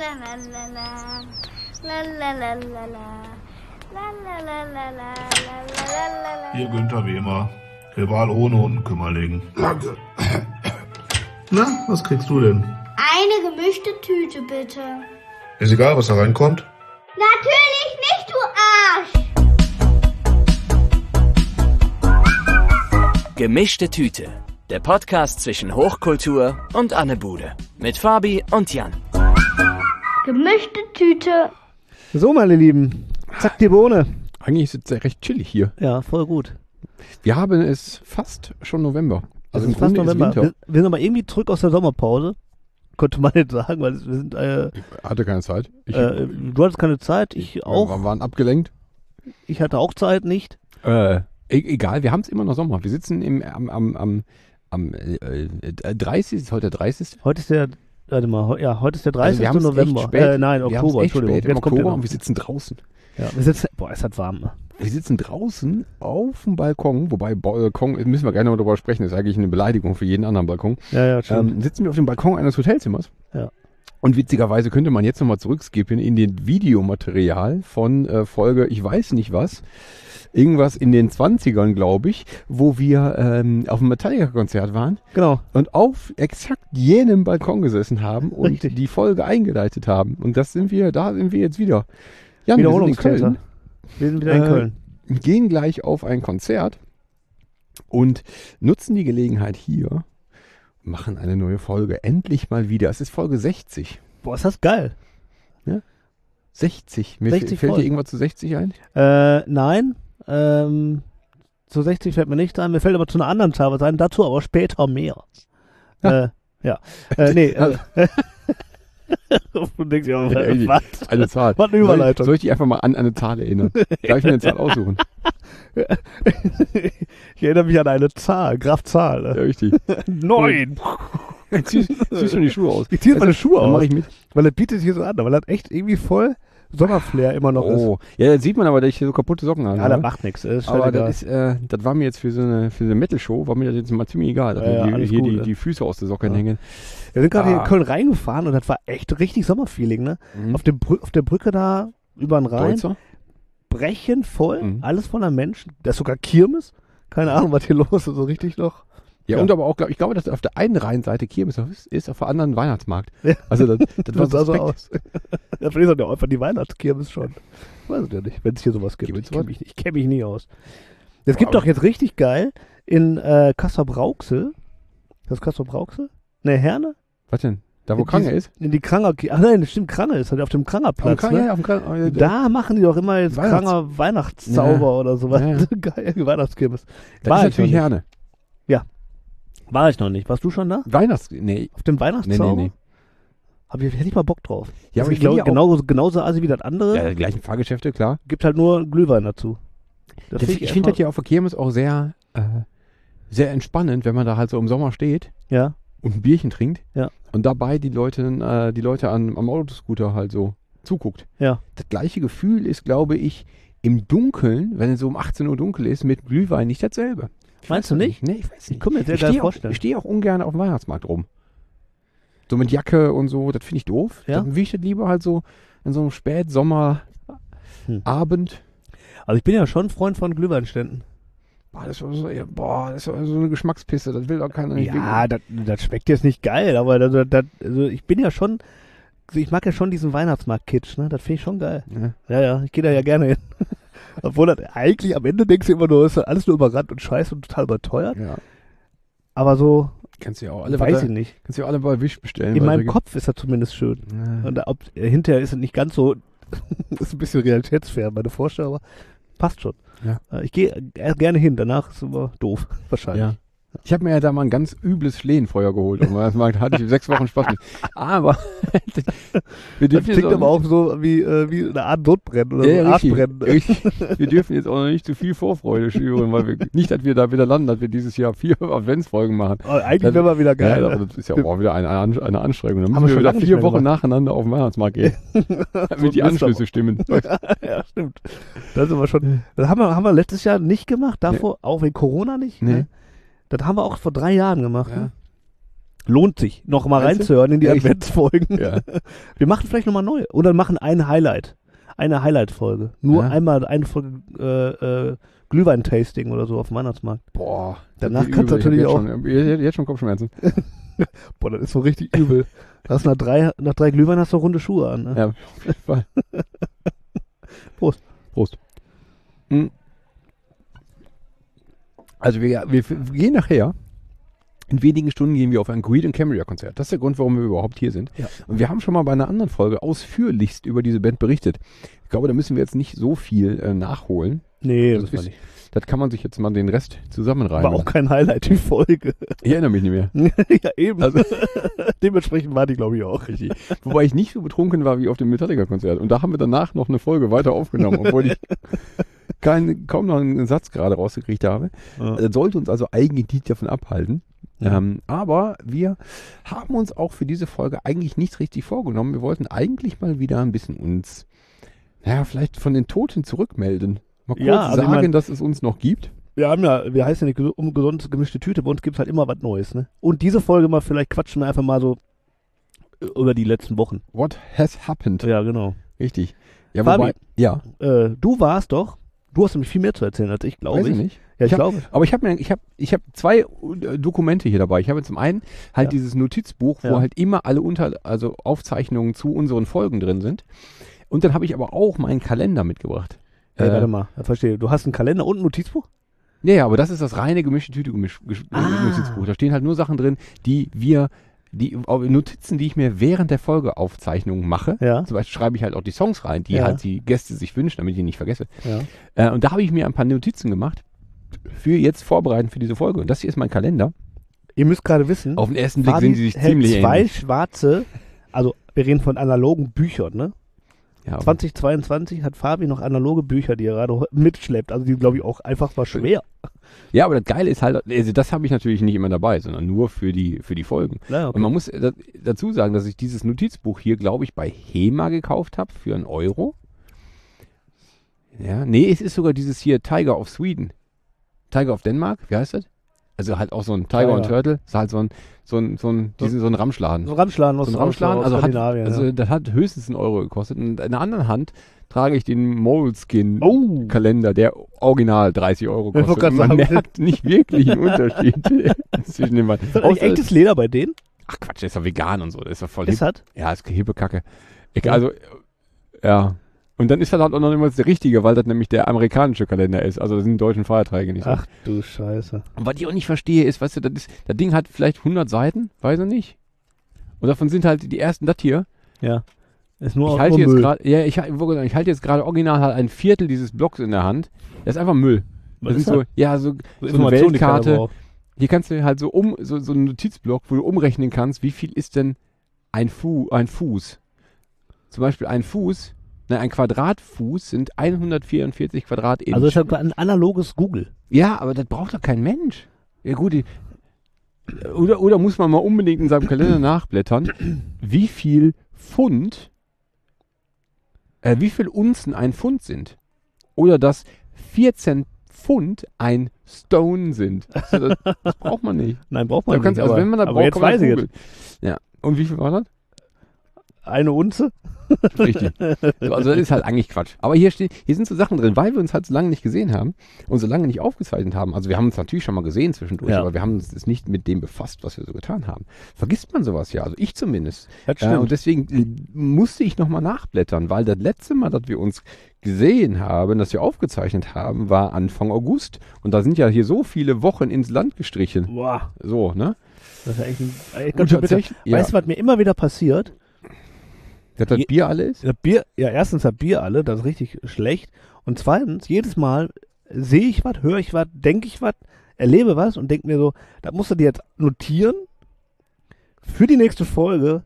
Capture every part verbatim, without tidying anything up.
Hier Günther Wehmer, Rival ohne Unkümmerling. Danke. Na, was kriegst du denn? Eine gemischte Tüte, bitte. Ist egal, was da reinkommt? Natürlich nicht, du Arsch! Gemischte Tüte. Der Podcast zwischen Hochkultur und Annebude. Mit Fabi und Jan. Gemischte Tüte. So, meine Lieben. Zack, die Bohne. Eigentlich ist es recht chillig hier. Ja, voll gut. Wir haben es fast schon November. Also es im ist fast Grunde November. ist Winter. Wir, wir sind aber irgendwie zurück aus der Sommerpause. Konnte man nicht sagen, weil wir sind... Äh, Ich hatte keine Zeit. Ich, äh, du hattest keine Zeit, ich auch. Wir waren abgelenkt. Ich hatte auch Zeit, nicht. Äh, e- egal, wir haben es immer noch Sommer. Wir sitzen im, am, am, am, am äh, dreißigsten Ist heute der dreißigste Heute ist der... Warte mal, ja, heute ist der dreißigste Also wir haben's echt November. spät. Äh, nein, Wir haben's Oktober, echt Entschuldigung. spät im Jetzt kommt Oktober der und wir sitzen draußen. Ja, wir sitzen... Boah, es hat warm. Wir sitzen draußen auf dem Balkon, wobei Balkon, müssen wir gerne mal darüber sprechen, ist eigentlich eine Beleidigung für jeden anderen Balkon. Ja, ja, stimmt. Ähm, sitzen wir auf dem Balkon eines Hotelzimmers. Ja. Und witzigerweise könnte man jetzt nochmal zurückskippen in den Videomaterial von äh, Folge, ich weiß nicht was, irgendwas in den zwanzigern, glaube ich, wo wir ähm, auf einem Metallica-Konzert waren. Genau. Und auf exakt jenem Balkon gesessen haben und Richtig. die Folge eingeleitet haben. Und das sind wir, da sind wir jetzt wieder. Jan, wir sind in Köln. Wir sind wieder in Äh, Köln. Gehen gleich auf ein Konzert und nutzen die Gelegenheit hier, machen eine neue Folge. Endlich mal wieder. Es ist Folge sechzig. Boah, ist das geil. sechzig. Mir sechzig fällt Folgen. dir irgendwas zu sechzig ein? Äh, nein. Ähm, zu sechzig fällt mir nicht ein. Mir fällt aber zu einer anderen Zahl was ein. Dazu aber später mehr. Ja. Äh, ja. Äh, nee. Äh, du denkst ja, Ja, was? Eine Zahl. Was eine Überleitung. Soll ich, soll ich dich einfach mal an eine Zahl erinnern? Darf ich mir eine Zahl aussuchen? Ich erinnere mich an eine Zahl. Graf Zahl. Ja, Äh. richtig. Neun. Jetzt ziehst ziehst schon die Schuhe aus. Ich ziehe jetzt meine Schuhe Dann mach aus. ich mit. Weil er bietet sich hier so an. Weil er echt irgendwie voll Sommerflair immer noch Oh, ja, jetzt sieht man aber, dass ich hier so kaputte Socken habe. ist. Ja, da ne? macht nichts. Ist Aber egal. das ist, äh, das war mir jetzt für so eine, für so eine Metal-Show, war mir das jetzt mal ziemlich egal, dass Ja, ja, mir die, alles hier gut, die, ne? die Füße aus der Socken Ja. hängen. Wir sind gerade hier Ah. in Köln reingefahren und das war echt richtig Sommerfeeling, ne? Mhm. Auf, dem Brü- auf der Brücke da über den Rhein, Deutzer? brechen voll, Mhm. alles voller Menschen. Da ist sogar Kirmes. Keine Ahnung, was hier los ist, so richtig noch. Ja, Ja. und aber auch, glaub, ich glaube, dass auf der einen Rheinseite Kirmes ist, ist auf der anderen Weihnachtsmarkt. Ja. Also das, das war Das sah so suspekt. aus. Ja, vielleicht ist das ja einfach die Weihnachtskirmes schon. Weiß ich ja nicht, wenn es hier sowas gibt. Gibt's Ich kenne was? mich, nicht- ich kenn mich nie aus. Es gibt Aber- doch jetzt richtig geil in äh, Kassel-Brauxel. Ist das Kassel-Brauxel? Ne, Herne? Was denn? Da, wo In Krange diese- ist? In die Kranger... Ach nein, das stimmt, Krange ist halt auf dem Krangerplatz, Krange, ne? ja, auf dem Krange. äh, Da machen die doch immer jetzt Weihnachts- Kranger Weihnachtszauber Ja. oder sowas. Ja, ja. Geil, Weihnachtskirmes. Das War ist ich noch natürlich nicht. Herne. War ich noch nicht. Warst du schon da? Weihnachts... Nee, Auf dem nee, Weihnachtszauber? nee, nee. Hab ich, hätte ich mal Bock drauf. Ja, aber ich ich will glaube, ja auch- genauso, genauso assi wie das andere. Ja, die gleichen Fahrgeschäfte, klar. Gibt halt nur Glühwein dazu. Das Das, find ich finde das ja auf der Kirmes auch sehr, äh, sehr entspannend, wenn man da halt so im Sommer steht Ja. und ein Bierchen trinkt Ja. und dabei die Leute, äh, die Leute an, am Autoscooter halt so zuguckt. Ja. Das gleiche Gefühl ist, glaube ich, im Dunkeln, wenn es so um achtzehn Uhr dunkel ist, mit Glühwein nicht dasselbe. Ich Meinst weiß du nicht? Nee, ich weiß Ich nicht. kann mir das sehr Ich geil stehe auch, vorstellen. ich stehe auch ungern auf dem Weihnachtsmarkt rum. So mit Jacke und so, das finde ich doof. Ja? Dann will ich das lieber halt so in so einem Spätsommerabend. Hm. Also ich bin ja schon Freund von Glühweinständen. Boah, das war so, boah, das war so eine Geschmackspisse, das will doch keiner. Ich Ja, das, das schmeckt jetzt nicht geil, aber das, das, also ich bin ja schon, also ich mag ja schon diesen Weihnachtsmarkt-Kitsch, ne? Das finde ich schon geil. will, ja. Ja, ja, ich gehe da ja gerne hin. Obwohl das eigentlich am Ende denkst du immer nur, ist das alles nur überrannt und scheiße und total überteuert. Ja. Aber so, Kannst du ja auch alle, weiß bei, ich nicht. kannst du ja alle bei Wish bestellen. In weil meinem da Kopf ist das zumindest schön. gibt- Ja. Und da, ob, äh, hinterher ist es nicht ganz so, ist ein bisschen realitätsfern, meine Vorstellung, aber passt schon. Ja. Äh, Ich gehe äh, gerne hin, danach ist es immer doof, wahrscheinlich. Ja. Ich habe mir ja da mal ein ganz übles Schlehenfeuer geholt. Und das hatte ich sechs Wochen Spaß mit. Aber wir Das dürfen jetzt klingt aber auch auch so wie, äh, wie eine Art Sodbrennen oder ja, so ja, richtig, Arschbrennen. richtig. Wir dürfen jetzt auch noch nicht zu viel Vorfreude schüren, weil wir nicht, dass wir da wieder landen, dass wir dieses Jahr vier Adventsfolgen machen. Aber eigentlich Das- wäre mal wieder Ja, geil. aber das ist ja auch wieder eine, eine, eine Anstrengung. Dann Haben müssen wir wir schon lange wieder nicht vier mehr Wochen gemacht. nacheinander auf den Weihnachtsmarkt gehen, damit die ein Anschlüsse Mist stimmen. ja, stimmt. Das ist aber schon. Das haben wir, haben wir letztes Jahr nicht gemacht, davor auch wegen Corona nicht. Nee. Ne? Das haben wir auch vor drei Jahren gemacht. Ja. Ne? Lohnt sich, noch mal Meinst du? reinzuhören in die Echt? Adventsfolgen. Ja. Wir machen vielleicht nochmal neu. Oder machen ein Highlight. Eine Highlight-Folge. Nur Ja. einmal eine Folge äh, äh, Glühwein-Tasting oder so auf dem Weihnachtsmarkt. Boah. Danach das kannst du wird übel. natürlich Ich hab auch- Jetzt schon, jetzt, jetzt schon Kopfschmerzen. Boah, das ist so richtig übel. Du hast nach drei, nach drei Glühwein hast du runde Schuhe an. Ne? Ja, auf jeden Fall. Prost. Prost. Hm. Also wir, wir, wir gehen nachher, in wenigen Stunden gehen wir auf ein Creed and Cambria Konzert. Das ist der Grund, warum wir überhaupt hier sind. Ja. Und wir haben schon mal bei einer anderen Folge ausführlichst über diese Band berichtet. Ich glaube, da müssen wir jetzt nicht so viel äh, nachholen. Nee, Das das war ist- nicht. Das kann man sich jetzt mal den Rest zusammenreimen. War auch kein Highlight, die Folge. Ich erinnere mich nicht mehr. Ja, eben. Also- Dementsprechend war die, glaube ich, auch. Richtig. Wobei ich nicht so betrunken war wie auf dem Metallica-Konzert. Und da haben wir danach noch eine Folge weiter aufgenommen, obwohl ich kein, kaum noch einen Satz gerade rausgekriegt habe. Ja. Das sollte uns also eigentlich nicht davon abhalten. Ja. Ähm, aber wir haben uns auch für diese Folge eigentlich nichts richtig vorgenommen. Wir wollten eigentlich mal wieder ein bisschen uns, naja, vielleicht von den Toten zurückmelden. Mal kurz Ja, also ich sagen, mein- dass es uns noch gibt. Wir haben ja, wir heißen ja nicht um gesund gemischte Tüte, bei uns gibt es halt immer was Neues, ne? Und diese Folge mal, vielleicht quatschen wir einfach mal so über die letzten Wochen. What has happened? Ja, genau. Richtig. Ja, Fabi. wobei, ja, Äh, du warst doch, du hast nämlich viel mehr zu erzählen als ich, glaube weiß ich. ich nicht. Ja, ich Ich hab- glaube. Aber ich habe mir, ich habe, ich habe zwei äh, Dokumente hier dabei. Ich habe zum einen halt Ja. dieses Notizbuch, wo Ja. halt immer alle unter, also Aufzeichnungen zu unseren Folgen drin sind. Und dann habe ich aber auch meinen Kalender mitgebracht. Hey, Äh, warte mal, ich verstehe. Du hast einen Kalender und ein Notizbuch? Ja, ja, aber das ist das reine gemischte Tüte gemisch, gesch- Ah. Notizbuch. Da stehen halt nur Sachen drin, die wir, die auf- Notizen, die ich mir während der Folgeaufzeichnung mache. Ja. Zum Beispiel schreibe ich halt auch die Songs rein, die Ja. halt die Gäste sich wünschen, damit ich die nicht vergesse. Ja. Äh, und da habe ich mir ein paar Notizen gemacht für jetzt vorbereiten für diese Folge. Und das hier ist mein Kalender. Ihr müsst gerade wissen, Auf den ersten Blick Fabi sehen sie sich hält ziemlich zwei ähnlich. schwarze, also wir reden von analogen Büchern, ne? Ja, aber- zweitausendzweiundzwanzig hat Fabi noch analoge Bücher, die er gerade mitschleppt. Also die, glaube ich, auch einfach war schwer. ja, aber das Geile ist halt, also das habe ich natürlich nicht immer dabei, sondern nur für die, für die Folgen. Ja, okay. Und man muss da, dazu sagen, dass ich dieses Notizbuch hier, glaube ich, bei HEMA gekauft habe für einen Euro. Ja, nee, es ist sogar dieses hier Tiger of Sweden. Tiger of Denmark, wie heißt das? Also halt auch so ein Tiger Tiger. und Turtle, ist halt so ein, so ein, so ein, diesen, so ein Ramschladen. So ein Ramschladen aus, So ein Ramschladen, aus also, hat, Skandinavien. also ja. das hat höchstens einen Euro gekostet. Und in der anderen Hand trage ich den Moleskin Oh, Kalender, der original dreißig Euro Ich wollte kostet. grad Und man sagen. merkt nicht wirklich einen Unterschied zwischen den beiden. ist das eigentlich Außer- echtes Leder bei denen? Ach Quatsch, der ist ja vegan und so, der ist ja voll Ist hip. das? Ja, ist hippe Kacke. Ich, Ja. Also, äh, ja. Und dann ist das halt auch noch niemals der richtige, weil das nämlich der amerikanische Kalender ist. Also das sind deutschen Feiertage nicht so. Ach du Scheiße. Und was ich auch nicht verstehe, ist, weißt du, das, ist, das Ding hat vielleicht hundert Seiten, weiß ich nicht. Und davon sind halt die ersten, das hier. Ja. Ist nur Ich nur halte jetzt Müll. gerade, ja, ich, ich wollte sagen, ich halte jetzt gerade original halt ein Viertel dieses Blocks in der Hand. Das ist einfach Müll. Was Das ist sind so, ja, so, So so eine Informationen, die keiner Weltkarte. braucht. Hier kannst du halt so um, so, so einen Notizblock, wo du umrechnen kannst, wie viel ist denn ein, Fu ein Fuß. Zum Beispiel ein Fuß, ne, ein Quadratfuß sind hundertvierundvierzig Quadratinch. Also ist das ein analoges Google. Ja, aber das braucht doch kein Mensch. Ja gut, die, oder, oder muss man mal unbedingt in seinem Kalender nachblättern, wie viel Pfund, äh, wie viel Unzen ein Pfund sind. Oder dass vierzehn Pfund ein Stone sind. Also das, das braucht man nicht. Nein, braucht Da man kannst, nicht. also aber, wenn man das aber braucht, jetzt kann man weiß ich googeln. Ja. Und wie viel war das? Eine Unze? Richtig. So, also das ist halt eigentlich Quatsch. Aber hier steht, hier sind so Sachen drin, weil wir uns halt so lange nicht gesehen haben und so lange nicht aufgezeichnet haben. Also wir haben uns natürlich schon mal gesehen zwischendurch, Ja. aber wir haben uns nicht mit dem befasst, was wir so getan haben. Vergisst man sowas ja, also ich zumindest. Das Äh, und deswegen äh, musste ich nochmal nachblättern, weil das letzte Mal, dass wir uns gesehen haben, dass wir aufgezeichnet haben, war Anfang August. Und da sind ja hier so viele Wochen ins Land gestrichen. Boah, So, ne? das ist ja echt, ein, echt Und ganz schön bitter. tatsächlich, ja, Weißt du, was mir immer wieder passiert? dass das Je- Bier alle ist? Das Bier, ja, erstens das Bier alle, das ist richtig schlecht. Und zweitens, jedes Mal sehe ich was, höre ich was, denke ich was, erlebe was und denke mir so, das musst du dir jetzt notieren für die nächste Folge,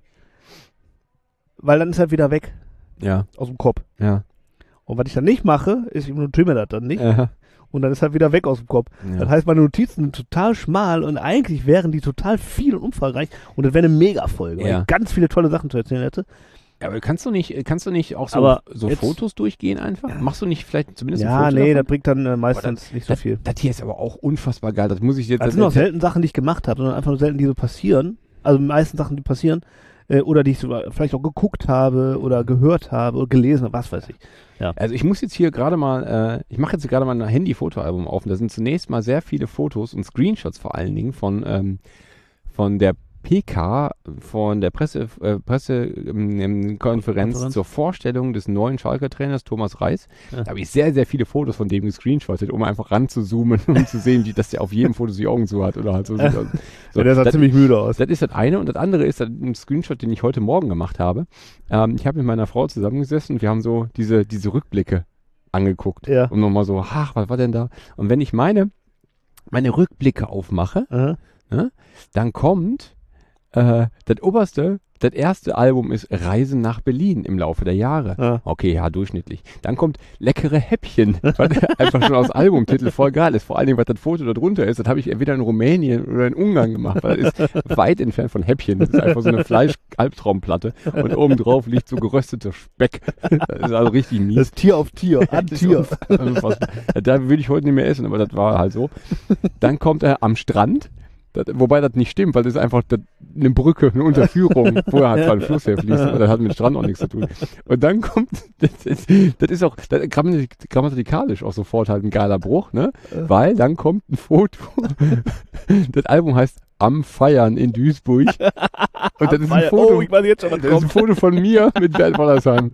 weil dann ist er wieder weg Ja, aus dem Kopf. ja. Und was ich dann nicht mache, ist, ich notiere mir das dann nicht Äh, und dann ist er wieder weg aus dem Kopf. ja. Das heißt, meine Notizen sind total schmal und eigentlich wären die total viel und umfangreich und das wäre eine Mega-Folge, weil Ja. ich ganz viele tolle Sachen zu erzählen hätte. Ja, aber kannst du nicht, kannst du nicht auch so, Aber so jetzt- Fotos durchgehen einfach? Machst du nicht vielleicht zumindest Ja, ein Foto nee, das davon? bringt dann äh, meistens nicht so das, viel. Das hier ist aber auch unfassbar geil. Das muss ich jetzt. Das sind auch selten Sachen, die ich gemacht habe, sondern einfach nur selten, die so passieren. Also die meisten Sachen, die passieren, äh, oder die ich so, vielleicht auch geguckt habe oder gehört habe oder gelesen habe, was weiß ich. Ja. Also ich muss jetzt hier gerade mal, äh, ich mache jetzt gerade mal ein Handy-Fotoalbum auf und da sind zunächst mal sehr viele Fotos und Screenshots vor allen Dingen von, ähm, von der P K, von der Presse, äh, Pressekonferenz Konferenz. zur Vorstellung des neuen Schalke-Trainers Thomas Reis. Ja. Da habe ich sehr, sehr viele Fotos von dem gescreenshottet, um einfach ranzuzoomen und zu sehen, wie, dass der auf jedem Foto die Augen zu hat oder halt so. so. So, der sah das, ziemlich müde aus. Das ist das eine und das andere ist ein Screenshot, den ich heute Morgen gemacht habe. Ähm, ich habe mit meiner Frau zusammengesessen und wir haben so diese, diese Rückblicke angeguckt. Ja. Und nochmal so, ach, was war denn da? Und wenn ich meine, meine Rückblicke aufmache, Aha. ne, dann kommt äh, das oberste, das erste Album ist Reisen nach Berlin im Laufe der Jahre. Ja. Okay, ja, durchschnittlich. Dann kommt Leckere Häppchen, was einfach schon aus Albumtitel voll geil ist. Vor allen Dingen, was das Foto da drunter ist, das habe ich entweder in Rumänien oder in Ungarn gemacht, weil das ist weit entfernt von Häppchen. Das ist einfach so eine Fleisch-Albtraumplatte und oben drauf liegt so gerösteter Speck. Das ist also richtig mies. Das Tier auf Tier, an Das ist Tier. unfassbar. Da würde ich heute nicht mehr essen, aber das war halt so. Dann kommt er am Strand. Das, wobei das nicht stimmt, weil das ist einfach das, eine Brücke, eine Unterführung. Vorher hat zwar ein Fluss herfließt, aber das hat mit dem Strand auch nichts zu tun. Und dann kommt, das ist, das ist auch das, grammatikalisch auch sofort halt ein geiler Bruch, ne? Weil dann kommt ein Foto. Das Album heißt Am Feiern in Duisburg. Und das ist ein Foto, Oh, ich weiß jetzt schon, was das ist ein kommt. Foto von mir mit Bernd Wollersheim.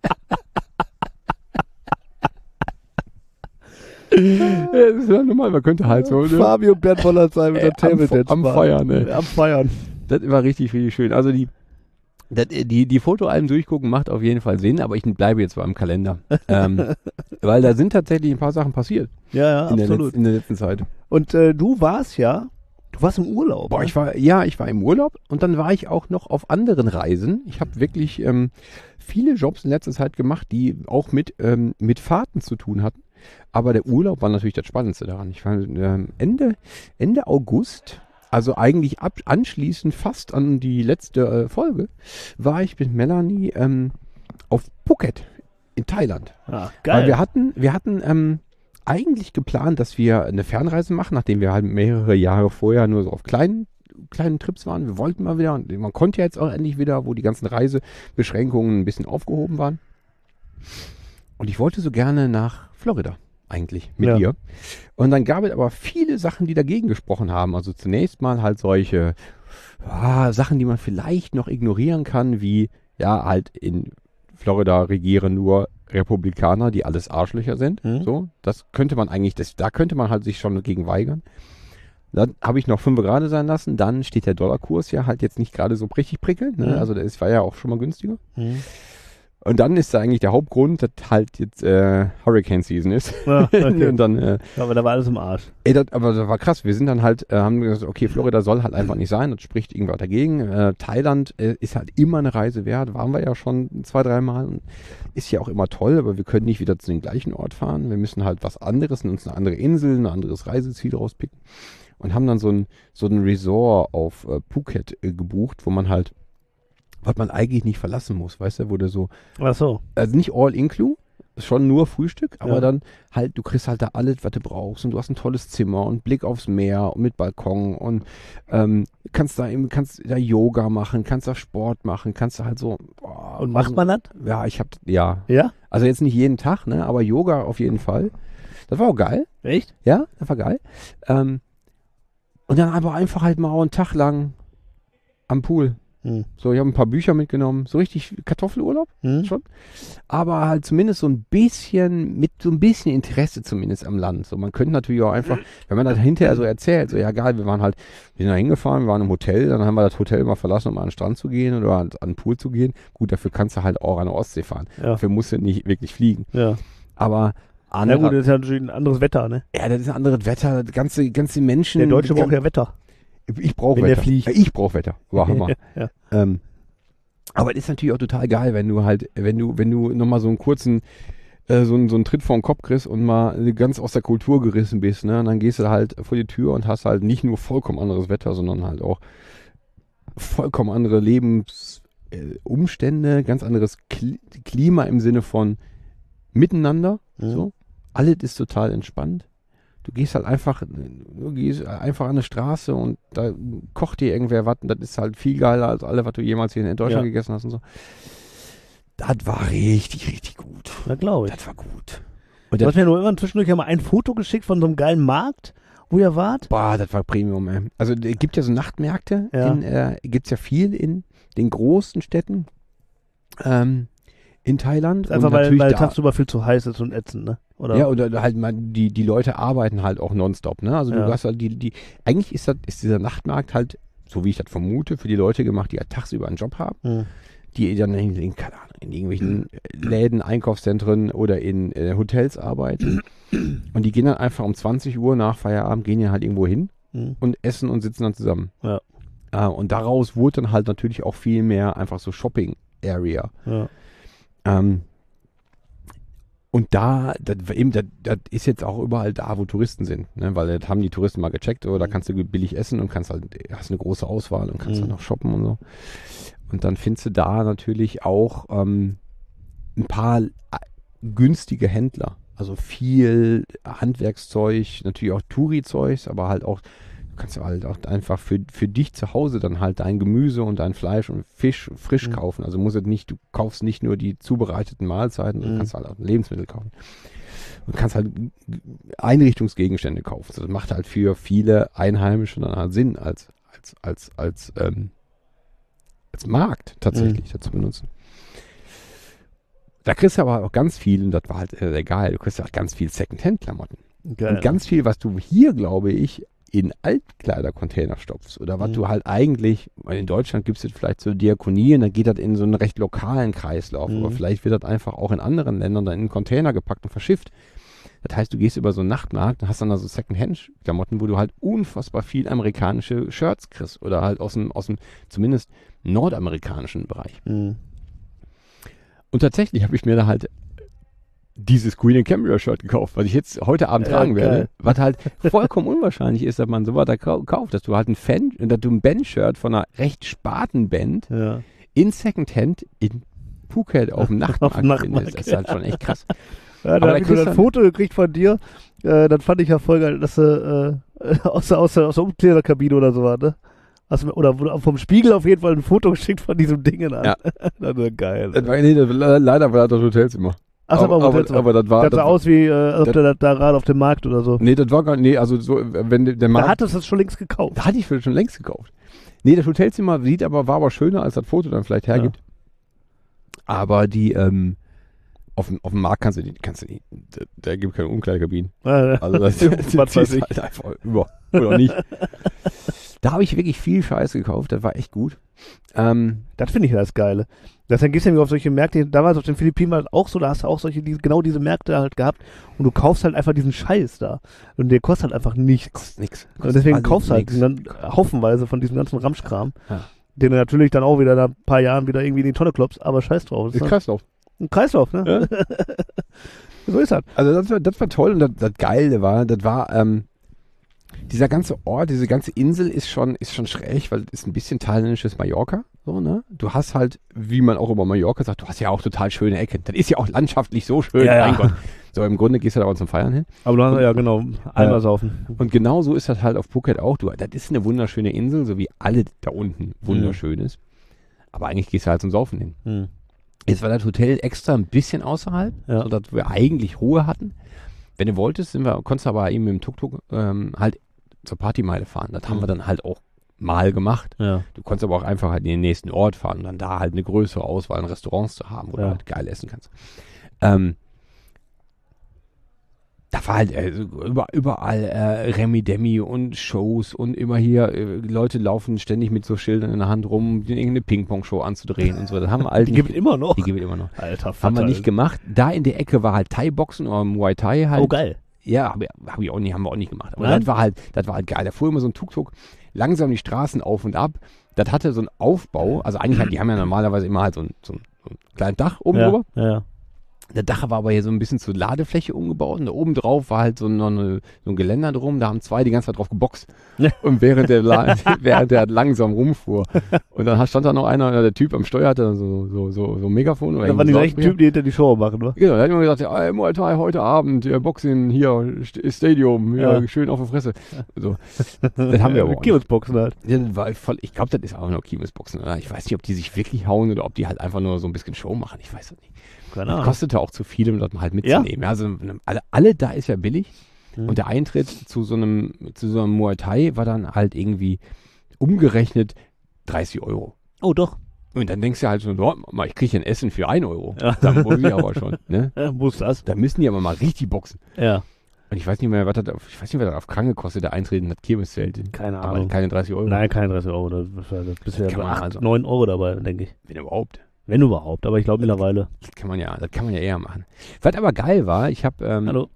Ja, das ist ja normal, man könnte halt so. Ne? Fabio und Bernd Wollersheim mit Äh, der Table Dance am, am Bar. Feiern, ne? Am Feiern. Das war richtig, richtig schön. Also die, das, die, die Fotoalben durchgucken macht auf jeden Fall Sinn, aber ich bleibe jetzt beim Kalender. ähm, weil da sind tatsächlich ein paar Sachen passiert Ja, ja, in, der absolut. Letz-, in der letzten Zeit. Und äh, du warst ja, du warst im Urlaub. Boah, ne? ich war, ja, ich war im Urlaub und dann war ich auch noch auf anderen Reisen. Ich habe wirklich ähm, viele Jobs in letzter Zeit gemacht, die auch mit, ähm, mit Fahrten zu tun hatten. Aber der Urlaub war natürlich das Spannendste daran. Ich war ähm, Ende, Ende August, also eigentlich ab, anschließend fast an die letzte äh, Folge, war ich mit Melanie ähm, auf Phuket in Thailand. Ah, geil. Weil wir hatten, wir hatten ähm, eigentlich geplant, dass wir eine Fernreise machen, nachdem wir halt mehrere Jahre vorher nur so auf kleinen kleinen Trips waren. Wir wollten mal wieder, und man konnte ja jetzt auch endlich wieder, wo die ganzen Reisebeschränkungen ein bisschen aufgehoben waren. Und ich wollte so gerne nach Florida eigentlich mit Ja. ihr. Und dann gab es aber viele Sachen, die dagegen gesprochen haben. Also zunächst mal halt solche ah, Sachen, die man vielleicht noch ignorieren kann, wie ja halt in Florida regieren nur Republikaner, die alles Arschlöcher sind. Mhm. So, das könnte man eigentlich, das, da könnte man halt sich schon dagegen weigern. Dann habe ich noch fünf gerade sein lassen. Dann steht der Dollarkurs ja halt jetzt nicht gerade so richtig prickelnd. Ne? Mhm. Also das war ja auch schon mal günstiger. Mhm. Und dann ist da eigentlich der Hauptgrund, dass halt jetzt äh, Hurricane Season ist. Ja, okay. Und dann, äh, Aber da war alles im Arsch. ey, das, aber das war krass. Wir sind dann halt, äh, haben gesagt, okay, Florida soll halt einfach nicht sein. Das spricht irgendwas dagegen. Äh, Thailand äh, ist halt immer eine Reise wert. Waren wir ja schon zwei, dreimal. Und ist ja auch immer toll, aber wir können nicht wieder zu dem gleichen Ort fahren. Wir müssen halt was anderes, uns eine andere Insel, ein anderes Reiseziel rauspicken. Und haben dann so ein, so ein Resort auf äh, Phuket äh, gebucht, wo man halt, was man eigentlich nicht verlassen muss, weißt du, wo du so, Ach so. also nicht all include, schon nur Frühstück, aber Ja. dann halt, du kriegst halt da alles, was du brauchst und du hast ein tolles Zimmer und Blick aufs Meer und mit Balkon und ähm, kannst da eben, kannst da Yoga machen, kannst da Sport machen, kannst da halt so. Boah, Und macht man das? Ja, ich hab, ja, Ja? also jetzt nicht jeden Tag, ne, aber Yoga auf jeden Fall. Das war auch geil, Echt? ja, das war geil. Ähm, und dann aber einfach halt mal einen Tag lang am Pool. Hm. So, ich habe ein paar Bücher mitgenommen, so richtig Kartoffelurlaub. Hm? Schon. Aber halt zumindest so ein bisschen, mit so ein bisschen Interesse zumindest am Land. So, man könnte natürlich auch einfach, wenn man das hinterher so erzählt, so, ja geil, wir waren halt, wir sind da hingefahren, wir waren im Hotel, dann haben wir das Hotel mal verlassen, um an den Strand zu gehen oder an, an den Pool zu gehen. Gut, dafür kannst du halt auch an der Ostsee fahren. Ja. Dafür musst du nicht wirklich fliegen. Ja. Aber Na andere, gut, das ist ja natürlich ein anderes Wetter, ne? ja, das ist ein anderes Wetter, das ganze, ganze Menschen. Der Deutsche die braucht ja Wetter. Ich brauche wenn Wetter. der fliegt. Ja, ich brauche Wetter. War Hammer. Ja. ähm, aber es ist natürlich auch total geil, wenn du halt, wenn du, wenn du nochmal so einen kurzen, äh, so, einen, so einen Tritt vor den Kopf kriegst und mal ganz aus der Kultur gerissen bist, ne? Und dann gehst du halt vor die Tür und hast halt nicht nur vollkommen anderes Wetter, sondern halt auch vollkommen andere Lebensumstände, ganz anderes Kli- Klima im Sinne von Miteinander. Mhm. So. Alles ist total entspannt. Du gehst halt einfach, du gehst einfach an eine Straße und da kocht dir irgendwer was und das ist halt viel geiler als alle, was du jemals hier in Deutschland Ja. gegessen hast und so. Das war richtig, richtig gut. Na, glaube ich. Das war gut. Du Und das, hast mir nur immer zwischendurch ja mal ein Foto geschickt von so einem geilen Markt, wo ihr wart. boah, das war Premium, ey. Also es gibt ja so Nachtmärkte, Ja. in, äh, gibt es ja viel in den großen Städten ähm, in Thailand. Einfach und weil, natürlich weil da, tagsüber viel zu heiß ist und ätzend, ne? Oder? ja, oder halt mal, die, die Leute arbeiten halt auch nonstop, ne? Also Ja. du hast halt die, die, eigentlich ist das, ist dieser Nachtmarkt halt, so wie ich das vermute, für die Leute gemacht, die halt tagsüber einen Job haben, Hm. die dann in, in, keine Ahnung, in irgendwelchen Läden, Einkaufszentren oder in äh, Hotels arbeiten. Und die gehen dann einfach um zwanzig Uhr nach Feierabend, gehen ja halt irgendwo hin Hm. und essen und sitzen dann zusammen. Ja. Äh, und daraus wurde dann halt natürlich auch viel mehr einfach so Shopping-Area. Ja. Ähm, und da, das, eben, das, das ist jetzt auch überall da, wo Touristen sind, ne? Weil das haben die Touristen mal gecheckt, oder da kannst du billig essen und kannst halt, hast eine große Auswahl und kannst Mhm. dann noch shoppen und so. Und dann findest du da natürlich auch ähm, ein paar äh, günstige Händler. Also viel Handwerkszeug, natürlich auch Touri-Zeugs, aber halt auch, du kannst halt auch einfach für, für dich zu Hause dann halt dein Gemüse und dein Fleisch und Fisch frisch Mhm. kaufen. Also muss es nicht, du kaufst nicht nur die zubereiteten Mahlzeiten, du Mhm. kannst halt auch Lebensmittel kaufen. Und kannst halt Einrichtungsgegenstände kaufen. Also das macht halt für viele Einheimische dann halt Sinn, als, als, als, als, ähm, als Markt tatsächlich dazu benutzen. Da kriegst du aber auch ganz viel, und das war halt äh, sehr geil, du kriegst halt ganz viel Secondhand-Klamotten. Geil. Und ganz viel, was du hier, glaube ich, in Altkleidercontainer stopfst. Oder was Mhm. du halt eigentlich, weil in Deutschland gibt es jetzt vielleicht so Diakonie und dann geht das in so einen recht lokalen Kreislauf. Mhm. Aber vielleicht wird das einfach auch in anderen Ländern dann in einen Container gepackt und verschifft. Das heißt, du gehst über so einen Nachtmarkt und hast dann da so Secondhand-Klamotten, wo du halt unfassbar viel amerikanische Shirts kriegst. Oder halt aus dem, aus dem zumindest nordamerikanischen Bereich. Mhm. Und tatsächlich habe ich mir da halt dieses Queen and Cambria Shirt gekauft, was ich jetzt heute Abend Ja, tragen geil. werde. Was halt vollkommen unwahrscheinlich ist, dass man sowas da kau- kauft, dass du halt ein Fan, dass du ein Band-Shirt von einer recht sparten Band Ja. in Secondhand in Phuket auf dem Nachtmarkt Nachtmarkt, findest. Das ist halt schon echt krass. Ja, Aber da da habe ich kriegst nur du ein dann- Foto gekriegt von dir. Äh, dann fand ich ja voll geil, dass du äh, aus, der- aus, der- aus der Umkleiderkabine oder so war, ne? Hast du, mir- oder wurde vom Spiegel auf jeden Fall ein Foto geschickt von diesem Ding an. Ja. Das war geil. Das war, nee, das, leider war das das Hotelzimmer. Ach, aber, aber, aber, aber das war... das sah das, aus wie, äh, als ob das- der da- da gerade auf dem Markt oder so. nee, das war gar nee, also so, wenn der Da Markt... hattest du es schon längst gekauft. Da hatte ich schon längst gekauft. Nee, das Hotelzimmer sieht aber, war aber schöner, als das Foto dann vielleicht hergibt. Aber die, ähm, auf dem, auf dem Markt kannst du die, kannst du die, da, da gibt keine Umkleidekabinen. Ja, Also das, Was das weiß ist ich. halt einfach über, oder nicht. Da habe ich wirklich viel Scheiße gekauft, das war echt gut. Ähm, Das finde ich ja das Geile. Deswegen gehst du ja auf solche Märkte, damals auf den Philippinen war das auch so, da hast du auch solche, die, genau diese Märkte halt gehabt und du kaufst halt einfach diesen Scheiß da. Und der kostet halt einfach nichts. kostet nix. Und deswegen Kostet kaufst du halt nix. dann haufenweise von diesem ganzen Ramschkram, Ja. den du natürlich dann auch wieder nach ein paar Jahren wieder irgendwie in die Tonne klopfst, aber scheiß drauf. Das Ist ist halt Kreislauf. ein Kreislauf, ne? So ist das. Also das war, das war toll und das, das Geile war, das war, ähm, dieser ganze Ort, diese ganze Insel ist schon, ist schon schräg, weil es ist ein bisschen thailändisches Mallorca, so, ne? Du hast halt, wie man auch über Mallorca sagt, du hast ja auch total schöne Ecken. Das ist ja auch landschaftlich so schön, Ja, ja. mein Gott. So, im Grunde gehst du da auch zum Feiern hin. Aber du hast, ja genau, einmal Äh, saufen. Und genau so ist das halt auf Phuket auch. Du, das ist eine wunderschöne Insel, so wie alle da unten wunderschön ist. Aber eigentlich gehst du halt zum Saufen hin. Hm. Jetzt war das Hotel extra ein bisschen außerhalb, Ja. sodass wir eigentlich Ruhe hatten. Wenn du wolltest, sind wir, konntest du aber eben mit dem Tuk-Tuk ähm, halt zur Partymeile fahren. Das haben Mhm. wir dann halt auch mal gemacht. Ja. Du konntest aber auch einfach halt in den nächsten Ort fahren und dann da halt eine größere Auswahl an Restaurants zu haben, wo Ja. du halt geil essen kannst. Ähm, da war halt äh, so über, überall äh, Remi-Demi und Shows und immer hier, äh, Leute laufen ständig mit so Schildern in der Hand rum, irgendeine Ping-Pong-Show anzudrehen und so. Das haben wir halt Die nicht, gibt es immer noch. die gibt es immer noch. Alter, Haben wir Vater. nicht gemacht. Da in der Ecke war halt Thai-Boxen oder Muay Thai halt. Oh, geil. Ja, habe hab ich auch nicht, haben wir auch nicht gemacht. Aber Nein? das war halt, das war halt geil. Da fuhr immer so ein Tuk-Tuk langsam die Straßen auf und ab. Das hatte so einen Aufbau. Also eigentlich, halt, die haben ja normalerweise immer halt so ein, so ein, so ein kleines Dach oben Ja, drüber. ja, ja. Der Dach war aber hier so ein bisschen zur Ladefläche umgebaut und da oben drauf war halt so, noch eine, so ein Geländer drum, da haben zwei die ganze Zeit drauf geboxt. Und während der, La- während der langsam rumfuhr. Und dann stand da noch einer, der Typ am Steuer hatte dann so, so, so, so ein Megafon. Oder Da waren die so gleichen Typen, die hinter die Show machen, ne? Genau, der hat immer gesagt, ja, ey, Muay Thai heute Abend, ja, Boxing hier, St- Stadium, ja, Ja. schön auf der Fresse. So. Das haben wir aber auch nicht. Kirmesboxen halt. Ja, das war voll, ich glaube, das ist auch nur Kirmesboxen, oder? Ich weiß nicht, ob die sich wirklich hauen oder ob die halt einfach nur so ein bisschen Show machen. Ich weiß es nicht. Keine Das Ahnung. kostete auch zu viel, um das mal halt mitzunehmen. Ja? Also alle, alle da ist ja billig. Mhm. Und der Eintritt zu so einem, zu so einem Muay Thai war dann halt irgendwie umgerechnet dreißig Euro. Oh, doch. Und dann denkst du halt so, oh, mal, ich kriege ein Essen für ein Euro. Ja. Da muss ich aber schon. Ne? Ja, muss das. Da müssen die aber mal richtig boxen. Ja. Und ich weiß nicht mehr, was das, auf- ich weiß nicht, was das auf Kranke kostet, der Eintritt in das Kirmeszelt. Keine Aber Ahnung. keine dreißig Euro. Nein, keine dreißig Euro. Das, das, das bist du ja kann bei man acht, also- neun Euro dabei, denke ich. Wenn überhaupt. Wenn überhaupt, aber ich glaube mittlerweile. Das kann man ja, das kann man ja eher machen. Was aber geil war, ich habe ähm, Hallo.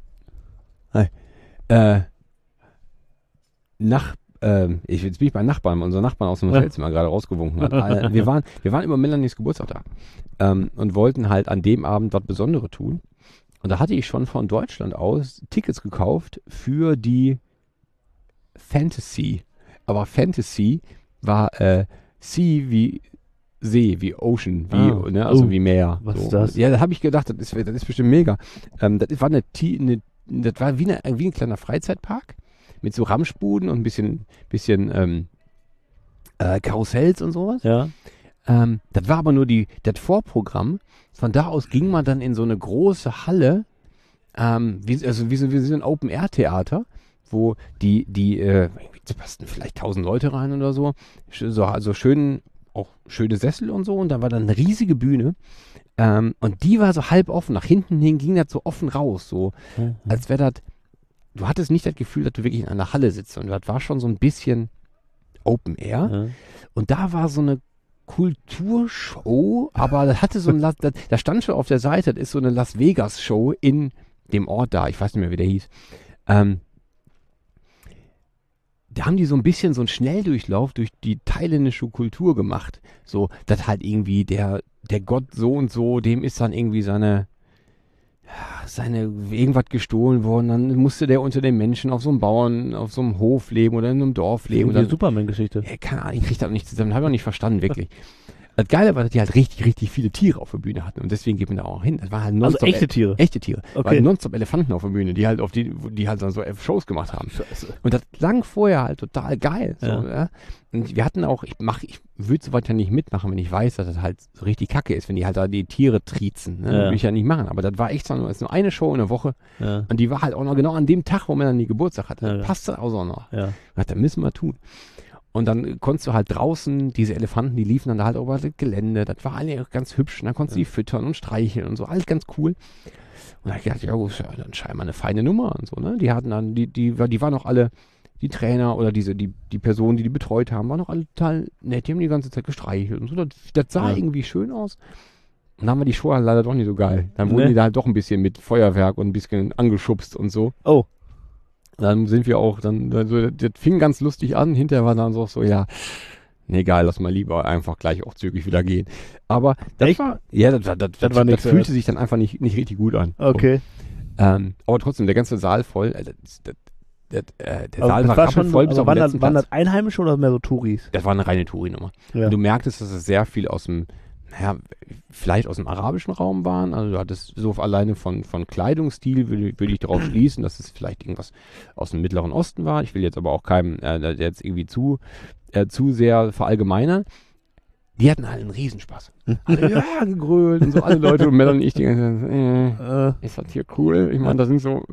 äh, nach, ähm, ich, jetzt bin ich bei Nachbarn, unser Nachbarn aus dem Ja. Hotelzimmer gerade rausgewunken hat. Äh, wir waren, wir waren über Melanies Geburtstag da ähm, und wollten halt an dem Abend was Besonderes tun. Und da hatte ich schon von Deutschland aus Tickets gekauft für die Fantasy. Aber Fantasy war äh, Sea wie See, wie Ocean, wie, Ah. ne, also Oh. wie Meer. Was so. ist das? Ja, da habe ich gedacht, das ist, das ist bestimmt mega. Ähm, das war eine, Ti- eine, das war wie, eine, wie ein kleiner Freizeitpark mit so Ramschbuden und ein bisschen, bisschen ähm, äh, Karussells und sowas. Ja. Ähm, das war aber nur die, das Vorprogramm. Von da aus ging man dann in so eine große Halle, ähm, wie, also wie so, wie so ein Open-Air-Theater, wo die, die, äh, da passten vielleicht tausend Leute rein oder so, Sch- so also schön, auch schöne Sessel und so, und da war dann eine riesige Bühne, ähm, und die war so halb offen, nach hinten hin ging das so offen raus, so, Mhm. als wäre das, du hattest nicht das Gefühl, dass du wirklich in einer Halle sitzt, und das war schon so ein bisschen Open-Air. Ja. Und da war so eine Kulturshow, aber das hatte so ein, Las- das, da stand schon auf der Seite, das ist so eine Las Vegas Show in dem Ort da, ich weiß nicht mehr, wie der hieß. Ähm, da haben die so ein bisschen so einen Schnelldurchlauf durch die thailändische Kultur gemacht. So, dass halt irgendwie der, der Gott so und so, dem ist dann irgendwie seine, seine irgendwas gestohlen worden, dann musste der unter den Menschen auf so einem Bauern, auf so einem Hof leben oder in einem Dorf leben. Und Irgendwie dann, Superman-Geschichte. ja, keine Ahnung, ich krieg das nicht zusammen, habe ich auch nicht verstanden, wirklich. Das Geile war, dass die halt richtig, richtig viele Tiere auf der Bühne hatten und deswegen geht man da auch hin. Das war halt Also nonstop echte Tiere. Echte Tiere. Okay. Weil nonstop Elefanten auf der Bühne, die halt auf die, die halt dann so Shows gemacht haben. Scheiße. Und das klang vorher halt total geil. So, Ja. ja. Und wir hatten auch, ich mach, ich würde sowas ja nicht mitmachen, wenn ich weiß, dass das halt so richtig kacke ist, wenn die halt da die Tiere triezen. Ne? Ja. Würde ich ja nicht machen. Aber das war echt so, das ist nur eine Show in der Woche. Ja. Und die war halt auch noch genau an dem Tag, wo man dann die Geburtstag hatte. Ja, Das ja. passt dann auch so noch. Ja. Ich dachte, das müssen wir tun. Und dann konntest du halt draußen, diese Elefanten, die liefen dann da halt über das Gelände. Das war alle ganz hübsch. Und dann konntest du die füttern und streicheln und so. Alles ganz cool. Und da hab ich gedacht, ja, gut, ist ja dann scheinbar eine feine Nummer und so, ne? Die hatten dann, die, die, die waren auch alle, die Trainer oder diese, die, die Personen, die die betreut haben, waren auch alle total nett. Die haben die ganze Zeit gestreichelt und so. Das, das sah Ja. irgendwie schön aus. Und dann war die Show halt leider doch nicht so geil. Dann wurden Ne? die da halt doch ein bisschen mit Feuerwerk und ein bisschen angeschubst und so. Oh. Dann sind wir auch, dann, also, das fing ganz lustig an, hinterher war dann so, so, ja, nee, egal, lass mal lieber einfach gleich auch zügig wieder gehen. Aber das Echt? war, ja, das, das, das, das, war das nix fühlte wert. sich dann einfach nicht, nicht richtig gut an. Okay. So. Ähm, aber trotzdem, der ganze Saal voll, äh, das, das, das, äh, der Aber Saal das war war schon, rappelvoll bis also auf den waren, letzten das, waren Platz. das Einheimische oder mehr so Touris? Das war eine reine Touri-Nummer. Ja. Und du merktest, dass es sehr viel aus dem, naja, vielleicht aus dem arabischen Raum waren. Also du hattest so alleine von, von Kleidungsstil, würde, würde ich darauf schließen, dass es vielleicht irgendwas aus dem Mittleren Osten war. Ich will jetzt aber auch keinem, äh, der jetzt irgendwie zu, äh, zu sehr verallgemeinern. Die hatten halt einen Riesenspaß. Alle, ja, gegrölt und so, alle Leute und Männer und ich, die ganze Zeit, äh, Äh, ist das hier cool? Ich meine, da sind so,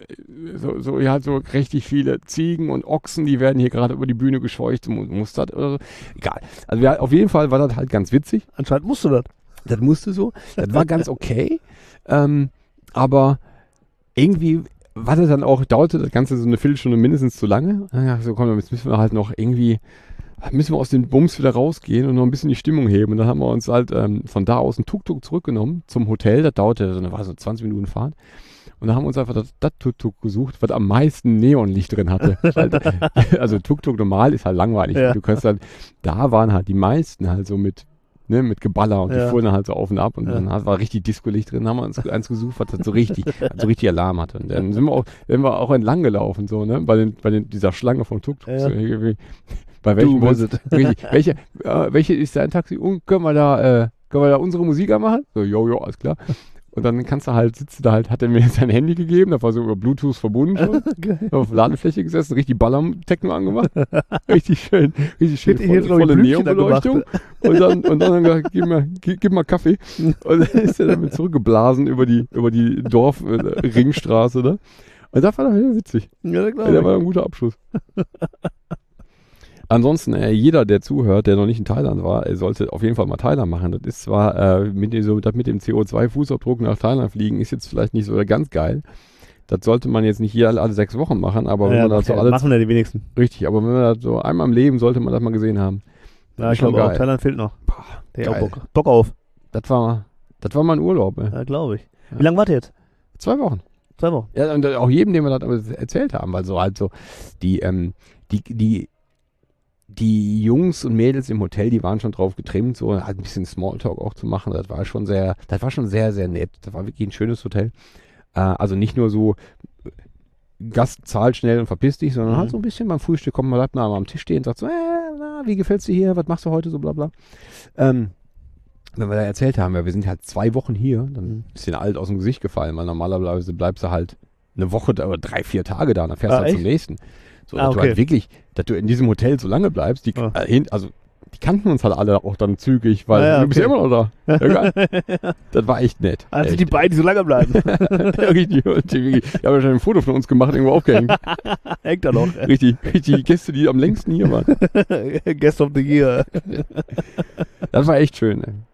so, so, ja, so richtig viele Ziegen und Ochsen, die werden hier gerade über die Bühne gescheucht, mu- muss das oder so. Egal. Also ja, auf jeden Fall war das halt ganz witzig. anscheinend musst du das. Das musste so. Das war ganz okay. ähm, aber irgendwie war das dann auch, dauerte das Ganze so eine Viertelstunde mindestens zu lange. Ja, so komm, jetzt müssen wir halt noch irgendwie, müssen wir aus den Bums wieder rausgehen und noch ein bisschen die Stimmung heben. Und dann haben wir uns halt ähm, von da aus ein Tuk-Tuk zurückgenommen zum Hotel. Das dauerte, so eine, war so zwanzig Minuten Fahrt. Und dann haben wir uns einfach das, das Tuk-Tuk gesucht, was am meisten Neonlicht drin hatte. Also Tuk-Tuk normal ist halt langweilig. Ja. Du kannst halt, da waren halt die meisten halt so mit ne, mit Geballer und Ja. die fuhren dann halt so auf und ab und Ja. dann hat, war richtig Disco-Licht drin, haben wir uns eins gesucht, was das so richtig, so richtig Alarm hatte. Und dann sind wir auch, sind wir auch entlang gelaufen, so, ne, bei den, bei den, dieser Schlange vom Tuk-Tuk. Ja. So, irgendwie, bei welchem Du Bus, bist richtig, welche, äh, welche ist dein Taxi? Und können wir da, äh, können wir da unsere Musik anmachen? So, jo, jo, alles klar. Und dann kannst du halt, sitzt du da halt, hat er mir sein Handy gegeben, da war so über Bluetooth verbunden schon. Geil. Auf der Ladefläche gesessen, richtig Baller-Techno angemacht. Richtig schön, richtig schön, Hätte ich jetzt, voll, glaub ich, volle Blümchen Neonbeleuchtung. Und dann, und dann haben wir gesagt, gib mal, gib, gib mal Kaffee. Und dann ist er damit zurückgeblasen über die, über die Dorf-Ringstraße, ne? Und das war dann wieder witzig. Ja, Ja, glaube der ich. war ein guter Abschluss. Ansonsten, äh, jeder, der zuhört, der noch nicht in Thailand war, äh, sollte auf jeden Fall mal Thailand machen. Das ist zwar, äh, mit, dem, so, das mit dem C O zwei Fußabdruck nach Thailand fliegen, ist jetzt vielleicht nicht so ganz geil. Das sollte man jetzt nicht hier alle, alle sechs Wochen machen, aber wenn Ja, man das macht so ja, alle, machen ja die wenigsten. richtig, aber wenn man das so einmal im Leben, sollte man das mal gesehen haben. Ja, ist ich schon glaube auch, geil. Thailand fehlt noch. Boah, Der hat auch geil. Bock, Bock auf. Das war, das war mein Urlaub, ey. Ja, glaube ich. Ja. Wie lange wart ihr jetzt? Zwei Wochen. Zwei Wochen. Ja, und auch jedem, dem wir das aber erzählt haben, weil so halt so, die, ähm, die, die, die Jungs und Mädels im Hotel, die waren schon drauf getrimmt, so halt ein bisschen Smalltalk auch zu machen. Das war schon sehr, das war schon sehr, sehr nett. Das war wirklich ein schönes Hotel. Äh, also nicht nur so, Gast zahlt schnell und verpiss dich, sondern Mhm. halt so ein bisschen beim Frühstück kommt man bleibt nah am Tisch stehen und sagt so, äh, na, wie gefällt's dir hier? Was machst du heute? So bla bla. Ähm, wenn wir da erzählt haben, ja, wir sind halt zwei Wochen hier, dann Mhm. ist dir alt aus dem Gesicht gefallen, weil normalerweise bleibst du halt eine Woche da, oder drei, vier Tage da, dann fährst du Ah, halt zum echt? nächsten. So, Ah, dass du okay. halt wirklich, dass du in diesem Hotel so lange bleibst, die, Ah. äh, hin, also die kannten uns halt alle auch dann zügig, weil Ah, ja, du bist ja okay. immer noch da. Ja, geil. Das war echt nett. Also echt. die beiden, die so lange bleiben. Ja, richtig, die, die haben ja schon ein Foto von uns gemacht, irgendwo aufgehängt. Hängt da noch. Richtig, richtig, die Gäste, die am längsten hier waren. Guest of the Year. Das war echt schön, ey.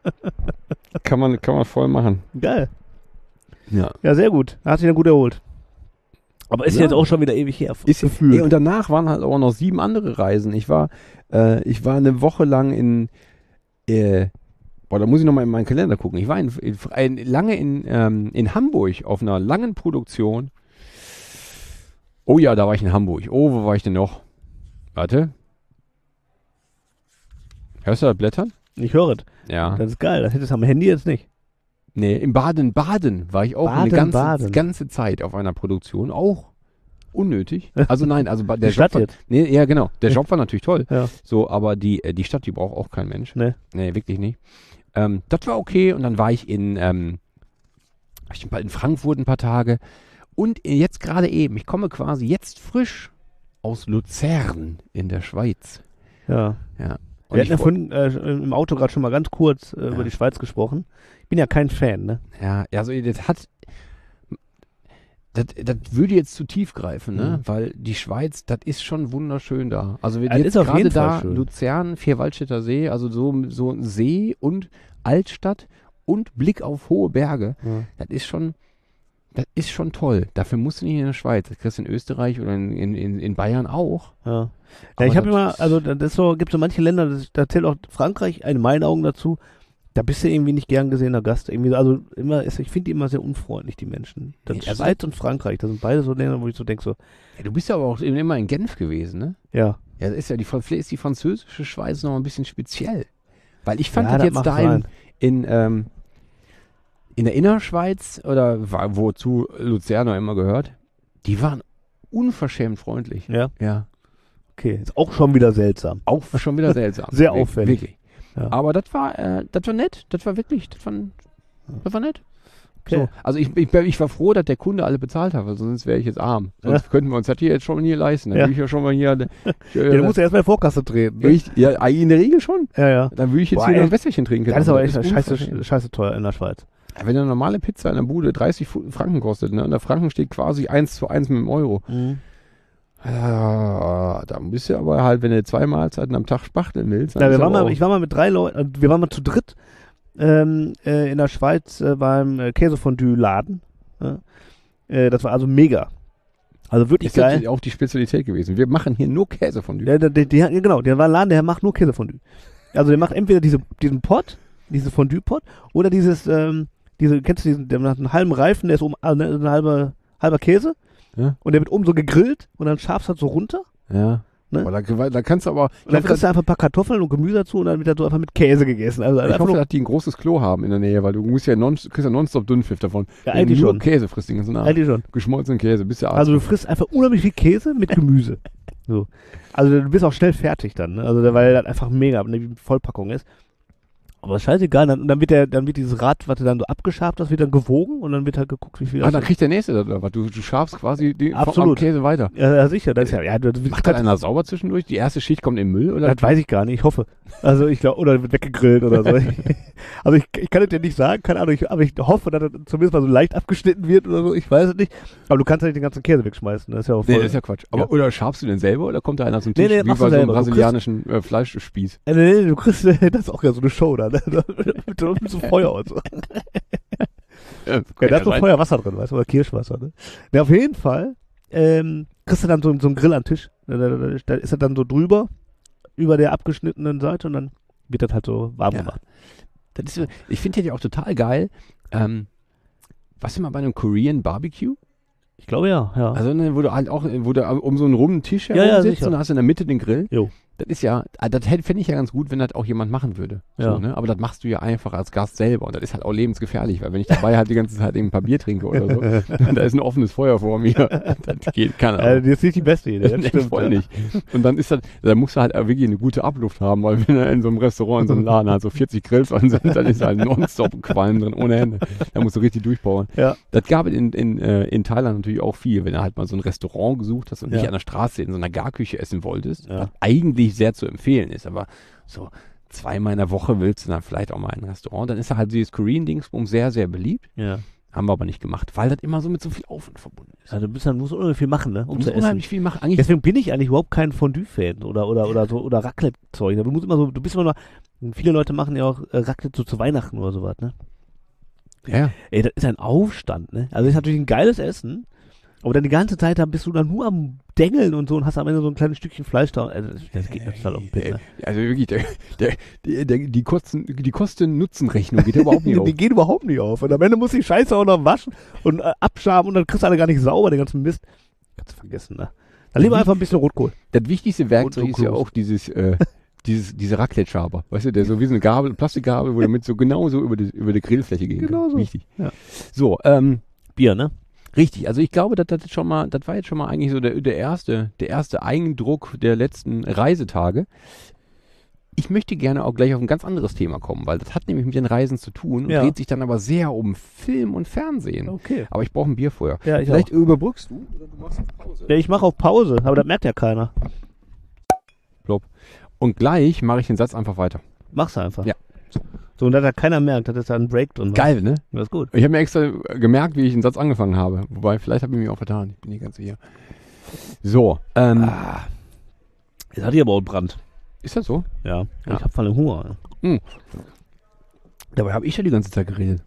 Kann man, kann man voll machen. Geil. Ja. Ja, sehr gut. Hat sich dann gut erholt. Aber ist Ja. jetzt auch schon wieder ewig her. Ist gefühlt. Ey, und danach waren halt auch noch sieben andere Reisen. Ich war, äh, ich war eine Woche lang in, äh, boah, da muss ich nochmal in meinen Kalender gucken. Ich war in, in, in, lange in, ähm, in Hamburg auf einer langen Produktion. Oh ja, da war ich in Hamburg. Oh, wo war ich denn noch? Warte. Hörst du das Blättern? Ich höre es. Ja. Das ist geil. Das hättest du am Handy jetzt nicht. Nee, in Baden-Baden war ich auch eine Baden, ganze, Baden. ganze Zeit auf einer Produktion. Auch unnötig. Also nein, also ba- der Die Stadt Job war, jetzt. nee, ja genau, der Job war natürlich toll. Ja. So, aber die, äh, die Stadt, die braucht auch kein Mensch. Nee. Nee, wirklich nicht. Ähm, das war okay und dann war ich in, ähm, war ich in Frankfurt ein paar Tage und jetzt gerade eben, ich komme quasi jetzt frisch aus Luzern in der Schweiz. Ja. Ja. Und Wir ich hatten ja wo- vorhin äh, im Auto gerade schon mal ganz kurz äh, Ja. über die Schweiz gesprochen. Ich bin ja kein Fan, ne? Ja, also das hat, das, das würde jetzt zu tief greifen, ne? Mhm. Weil die Schweiz, das ist schon wunderschön da. Also wir Ja, das jetzt ist auf gerade jeden Fall da, schön. Luzern, Vierwaldstätter See, also so, so ein See und Altstadt und Blick auf hohe Berge. Ja. Das ist schon, das ist schon toll. Dafür musst du nicht in der Schweiz. Das kriegst du in Österreich oder in, in, in, in Bayern auch. Ja. Ja, Aber ich habe das- immer, also das ist so, gibt so manche Länder, das, da zählt auch Frankreich in meinen Augen dazu. Da bist du irgendwie nicht gern gesehener Gast. Irgendwie, so- also immer, ist, ich finde die immer sehr unfreundlich, die Menschen. Das Nee, also- Schweiz und Frankreich, das sind beide so Länder, wo ich so denke, so, Ja, du bist ja aber auch immer in Genf gewesen, ne? ja. Ja, das ist ja die, vielleicht ist die französische Schweiz noch ein bisschen speziell. Weil ich fand Ja, das das jetzt mag da in, sein. in, ähm, in der Innerschweiz oder wa- wozu Luzern auch immer gehört, die waren unverschämt freundlich. Ja, Ja. okay. Ist auch schon wieder seltsam. Auch schon wieder seltsam. Sehr Wir- auffällig. Wirklich. Ja. Aber das war, äh, das war nett. Das war wirklich, das war, das war nett. Okay. So, also ich, ich, ich war froh, dass der Kunde alle bezahlt hat, weil sonst wäre ich jetzt arm. Sonst könnten wir uns das hier jetzt schon hier leisten. Dann Ja. würde ich ja schon mal hier. Äh, Ja, du musst ja erstmal in Vorkasse treten. Ne? ich, ja, in der Regel schon. Ja, ja. Dann würde ich jetzt Boah, hier noch ey. ein Wässerchen trinken. Das ist aber echt unverschämt. scheiße, scheiße teuer in der Schweiz. Wenn eine normale Pizza in der Bude dreißig Fu- Franken kostet, ne, und der Franken steht quasi eins zu eins mit dem Euro. Mhm. Ja, da bist du aber halt, wenn du zwei Mahlzeiten am Tag spachteln willst. dann Ja, ist wir waren aber mal, auch- ich war mal mit drei Leuten, äh, wir waren mal zu dritt ähm, äh, in der Schweiz äh, beim äh, Käsefondue-Laden. Ja. Äh, das war also mega. Also wirklich ist das geil. auch die Spezialität gewesen. Wir machen hier nur Käse von dir. Ja, der, der, der, genau, der war ein Laden, der macht nur Käsefondue. Also der macht entweder diese, diesen Pot, diesen Fondue-Pot, oder dieses, ähm, diese, kennst du diesen, der hat einen halben Reifen, der ist um, äh, ne, ein halber, halber Käse, Ja. und der wird oben so gegrillt und dann scharfst halt so runter. Ja. Ne? Aber da, da kannst du aber... Und dann kriegst du einfach ein paar Kartoffeln und Gemüse dazu und dann wird das so einfach mit Käse gegessen. Also Ich einfach hoffe, nur, dass die ein großes Klo haben in der Nähe, weil du musst ja non, kriegst ja nonstop Dünnpfiff davon. Ja, Wenn eigentlich du nur schon. Käse frisst den ganzen Abend. eigentlich schon. Geschmolzenen Käse, bist ja Also du frisst einfach unheimlich viel Käse mit Gemüse. So. Also du bist auch schnell fertig dann, ne? Also weil das einfach mega eine Vollpackung ist. Aber scheißegal, dann, dann wird der, dann wird dieses Rad, was du dann so abgeschabt hast, wird dann gewogen und dann wird halt geguckt, wie viel. Ah, das dann ist. kriegt der Nächste das oder was? Du, du schabst quasi die, vom, am Absolut. Käse weiter. Ja, ja, sicher. Das ist ja, ja, du, du, Macht da einer sauber zwischendurch? Die erste Schicht kommt in den Müll? Oder? das weiß ich gar nicht, ich hoffe. Also ich glaube, oder wird weggegrillt oder so. Also ich, ich kann es dir nicht sagen, keine Ahnung, ich, aber ich hoffe, dass das zumindest mal so leicht abgeschnitten wird oder so, ich weiß es nicht. Aber du kannst ja nicht den ganzen Käse wegschmeißen, das ist ja auch voll. Nee, das ist ja Quatsch. Aber, Ja. Oder schabst du den selber oder kommt da einer zum Nee, Tisch nee, wie machst bei du so einem selber. Du brasilianischen äh, Fleischspieß? Äh, nee, nee, du kriegst, das ist auch ja so eine Show da, ne? Mit so mit so Feuer und so. Ja, Ja, da ist noch Feuerwasser drin, weißt du, oder Kirschwasser, ne? Ja, auf jeden Fall, ähm, kriegst du dann so, so einen Grill an den Tisch. Da, da, da, da ist er dann so drüber, über der abgeschnittenen Seite und dann wird das halt so warm Ja. gemacht. Das ist, ich finde ja auch total geil. Ähm, was immer bei einem Korean Barbecue? Ich glaube ja, ja. Also, ne, wo du halt auch, wo du um so einen runden Tisch Ja, herum ja, sitzt sicher. und da hast du in der Mitte den Grill. Jo. Das ist ja, ah, das fände ich ja ganz gut, wenn das auch jemand machen würde. Ja. So, ne? Aber das machst du ja einfach als Gast selber und das ist halt auch lebensgefährlich, weil wenn ich dabei halt die ganze Zeit eben ein paar Bier trinke oder so, da ist ein offenes Feuer vor mir. Das geht, keine Äh, Ahnung. das ist nicht die beste Idee, das Nee, stimmt. voll ja. nicht. Und dann ist das, da musst du halt auch wirklich eine gute Abluft haben, weil wenn du in so einem Restaurant, in so einem Laden halt so vierzig Grills an sind, dann ist halt nonstop Qualm drin, ohne Ende. Da musst du richtig durchbauen. Ja. Das gab es in, in, äh, in Thailand natürlich auch viel, wenn du halt mal so ein Restaurant gesucht hast und Ja. nicht an der Straße in so einer Garküche essen wolltest, Ja. was eigentlich sehr zu empfehlen ist, aber so zweimal in der Woche willst du dann vielleicht auch mal in ein Restaurant, dann ist da halt dieses Korean-Dingsbum sehr, sehr beliebt. Ja. Haben wir aber nicht gemacht, weil das immer so mit so viel Aufwand verbunden ist. Also du bist dann, musst unheimlich viel machen, ne? Du Um musst zu essen. unheimlich viel machen. Eigentlich Deswegen bin ich eigentlich überhaupt kein Fondue-Fan oder, oder, oder so, oder Raclette-Zeug. Du musst immer so, du bist immer noch, viele Leute machen ja auch äh, Raclette so zu Weihnachten oder sowas, ne? ja. Ey, das ist ein Aufstand, ne? Also das ist natürlich ein geiles Essen, aber dann die ganze Zeit dann bist du dann nur am Dengeln und so und hast am Ende so ein kleines Stückchen Fleisch da. Also das, das geht total auf den Pit, ne? Also wirklich, der, der, der, der, die Kosten, die Kosten-Nutzen-Rechnung geht ja überhaupt nicht auf. Die gehen überhaupt nicht auf. Und am Ende muss die Scheiße auch noch waschen und äh, abschaben und dann kriegst du alle gar nicht sauber, den ganzen Mist. Kannst du vergessen, ne? Dann lieber einfach ein bisschen Rotkohl. Das wichtigste Werkzeug Und ist ja Kloß. auch dieses, äh, dieses, diese Raclette-Schaber. Weißt du, der so wie so eine Gabel, Plastikgabel, wo damit so genauso über die, über die Grillfläche gehen Genau kann. so. Wichtig. Ja. So, ähm, Bier, ne? richtig. Also ich glaube, das, das schon mal, das war jetzt schon mal eigentlich so der, der erste, der erste Eindruck der letzten Reisetage. Ich möchte gerne auch gleich auf ein ganz anderes Thema kommen, weil das hat nämlich mit den Reisen zu tun und Ja. dreht sich dann aber sehr um Film und Fernsehen. Okay. Aber ich brauche ein Bier vorher. Ja, ich Vielleicht überbrückst du oder du machst Pause. Ja, ich mache auf Pause, aber das merkt ja keiner. Plopp. Und gleich mache ich den Satz einfach weiter. Mach's einfach. Ja. So, und dass da keiner merkt, dass da ein Break drin war. Geil, ne? Das ist gut. Ich habe mir extra gemerkt, wie ich den Satz angefangen habe. Wobei, vielleicht habe ich mich auch vertan. Ich bin nicht ganz sicher. So, ähm, Ah. Jetzt hat die aber auch Brand. ist das so? Ja. Ja. Ich hab voll den Hunger. Dabei habe ich ja die ganze Zeit geredet.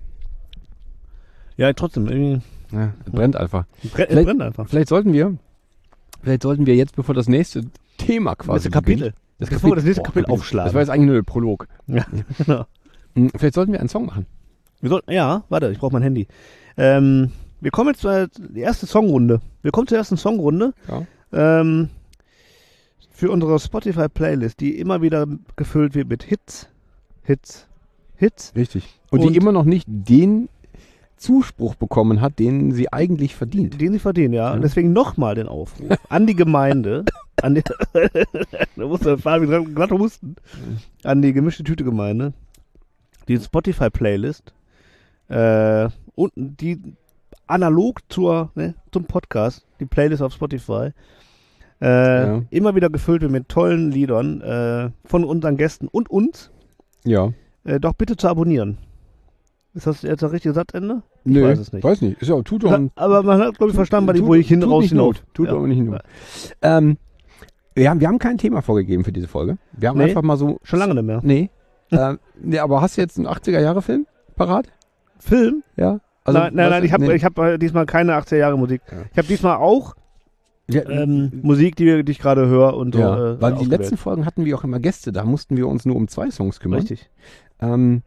Ja, trotzdem. Irgendwie Ja, es brennt einfach. brennt, Vielleicht- brennt einfach. Vielleicht sollten wir, vielleicht sollten wir jetzt, bevor das nächste Thema quasi Das Kapitel. beginnt, das Bevor wir das nächste Boah, Kapitel aufschlagen. Das war jetzt eigentlich nur der Prolog. Ja, genau. Hm, Vielleicht sollten wir einen Song machen. Wir sollten, ja, warte, ich brauche mein Handy. Ähm, wir kommen jetzt zur die erste Songrunde. Wir kommen zur ersten Songrunde. Ja. Ähm, für unsere Spotify-Playlist, die immer wieder gefüllt wird mit Hits, Hits, Hits. Richtig. Und, Und- die immer noch nicht den Zuspruch bekommen hat, den sie eigentlich verdient. Den sie verdienen, ja. Ja. Und deswegen nochmal den Aufruf an die Gemeinde, an die, da musste Fabi glatt husten, an die gemischte Tüte Gemeinde, die Spotify-Playlist, äh, und die analog zur, ne, zum Podcast, die Playlist auf Spotify, äh, Ja. immer wieder gefüllt wird mit tollen Liedern äh, von unseren Gästen und uns, Ja. äh, doch bitte zu abonnieren. Ist das jetzt das richtige Satzende? Ich Nö, weiß es nicht. Weiß nicht. Ist ja, tut doch ein, Aber man hat, glaube ich, verstanden, tut- wo ich hin tut raus nicht hinauf. Not. Tut Ja. aber nicht Not. Ähm, ja, wir haben kein Thema vorgegeben für diese Folge. Wir haben Nee. einfach mal so. Schon lange nicht mehr. Nee. ähm, nee, aber hast du jetzt einen achtziger-Jahre-Film parat? Film? Ja. nein, nein, was- nein, ich habe nee. ich hab äh, diesmal keine achtziger-Jahre-Musik. Ja. Ich habe diesmal auch Ja, ähm, Musik, die, die ich gerade höre und so. ja, äh, weil die ausgewählt. letzten Folgen hatten wir auch immer Gäste, da mussten wir uns nur um zwei Songs kümmern. Richtig. Ähm,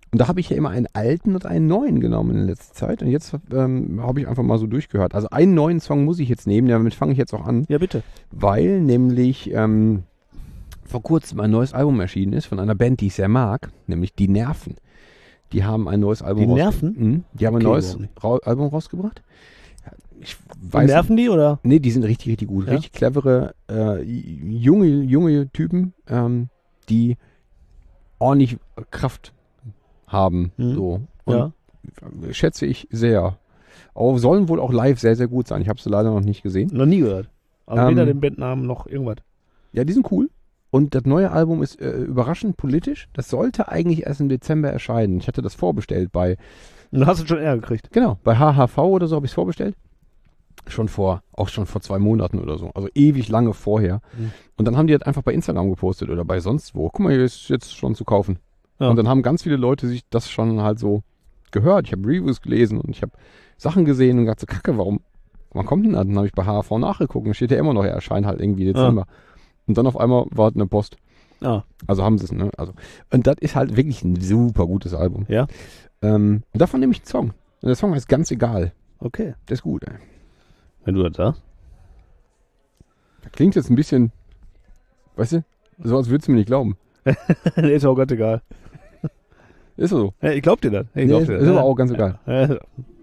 Und da habe ich ja immer einen alten und einen neuen genommen in letzter Zeit. Und jetzt ähm, habe ich einfach mal so durchgehört. Also einen neuen Song muss ich jetzt nehmen, damit fange ich jetzt auch an. Ja, bitte. Weil nämlich ähm, vor kurzem ein neues Album erschienen ist von einer Band, die ich sehr mag, nämlich Die Nerven. Die haben ein neues Album Die raus- Nerven? Mhm. Die haben Okay, ein neues warum nicht? Ra- Album rausgebracht. Ich Und weiß nerven die oder? Nee, die sind richtig, richtig gut. Ja? Richtig clevere, äh, junge, junge Typen, ähm, die ordentlich Kraft haben. Mhm. So. Und Ja. schätze ich sehr. Aber sollen wohl auch live sehr, sehr gut sein. Ich habe sie leider noch nicht gesehen. Noch nie gehört. Also Ähm, weder den Bandnamen noch irgendwas. Ja, die sind cool. Und das neue Album ist äh, überraschend politisch. Das sollte eigentlich erst im Dezember erscheinen. Ich hatte das vorbestellt bei, Und du hast es schon eher gekriegt. genau, bei H H V oder so habe ich es vorbestellt. Schon vor, auch schon vor zwei Monaten oder so. Also ewig lange vorher. Mhm. Und dann haben die das einfach bei Instagram gepostet oder bei sonst wo. Guck mal, hier ist jetzt schon zu kaufen. Ja. Und dann haben ganz viele Leute sich das schon halt so gehört. Ich habe Reviews gelesen und ich habe Sachen gesehen und gedacht so, Kacke, warum, wann kommt denn das? Dann habe ich bei H H V nachgeguckt und steht ja immer noch, er erscheint halt irgendwie Dezember. Und dann auf einmal war es eine Post. Ah, Also haben sie es, ne? Also, und das ist halt wirklich ein super gutes Album. ja, Ähm, und davon nehme ich einen Song. Und der Song heißt Ganz egal. okay. Der ist gut, ey. Wenn du das sagst. Das klingt jetzt ein bisschen, weißt du, so als würdest du mir nicht glauben. Ist auch ganz egal. Ist so. Ja, ich glaub dir das. Ich Nee, glaub ist, dir ist das. aber auch ganz egal. Ja.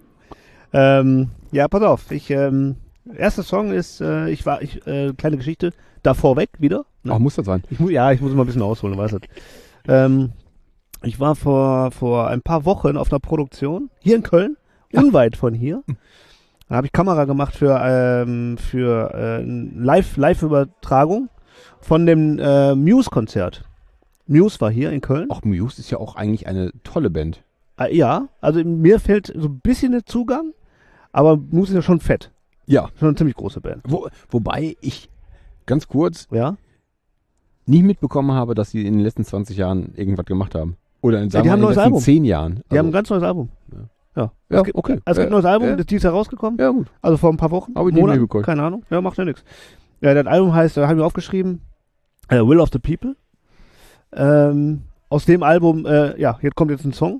Ähm, ja, pass auf. Ich, ähm, erster Song ist, äh, ich war, ich, äh, kleine Geschichte, davor weg wieder. Ne? Auch muss das sein. Ich mu ja, ich muss mal ein bisschen ausholen, weißt du. Ähm, ich war vor, vor ein paar Wochen auf einer Produktion, hier in Köln, Ja. unweit von hier. Da habe ich Kamera gemacht für, ähm, für äh, Live, Live-Übertragung von dem äh, Muse-Konzert. Muse war hier in Köln. Auch Muse ist ja auch eigentlich eine tolle Band. Äh, ja, also mir fehlt so ein bisschen der Zugang, aber Muse ist ja schon fett. Ja. Schon eine ziemlich große Band. Wo, wobei ich ganz kurz Ja? nie mitbekommen habe, dass sie in den letzten zwanzig Jahren irgendwas gemacht haben. Oder in, sagen die wir, haben in ein den neues letzten Album. zehn Jahren. Die haben ein Also, ganz neues Album. Ja. ja, es gibt, okay. Es gibt ein Äh, neues Album, ja. das ist dieses Jahr rausgekommen. Ja, gut. Also vor ein paar Wochen. Hab ich nicht Monat, mitbekommen. keine Ahnung. Ja, macht ja nichts. Ja, das Album heißt, da haben wir aufgeschrieben, äh, Will of the People. Ähm, aus dem Album, äh, ja, jetzt kommt jetzt ein Song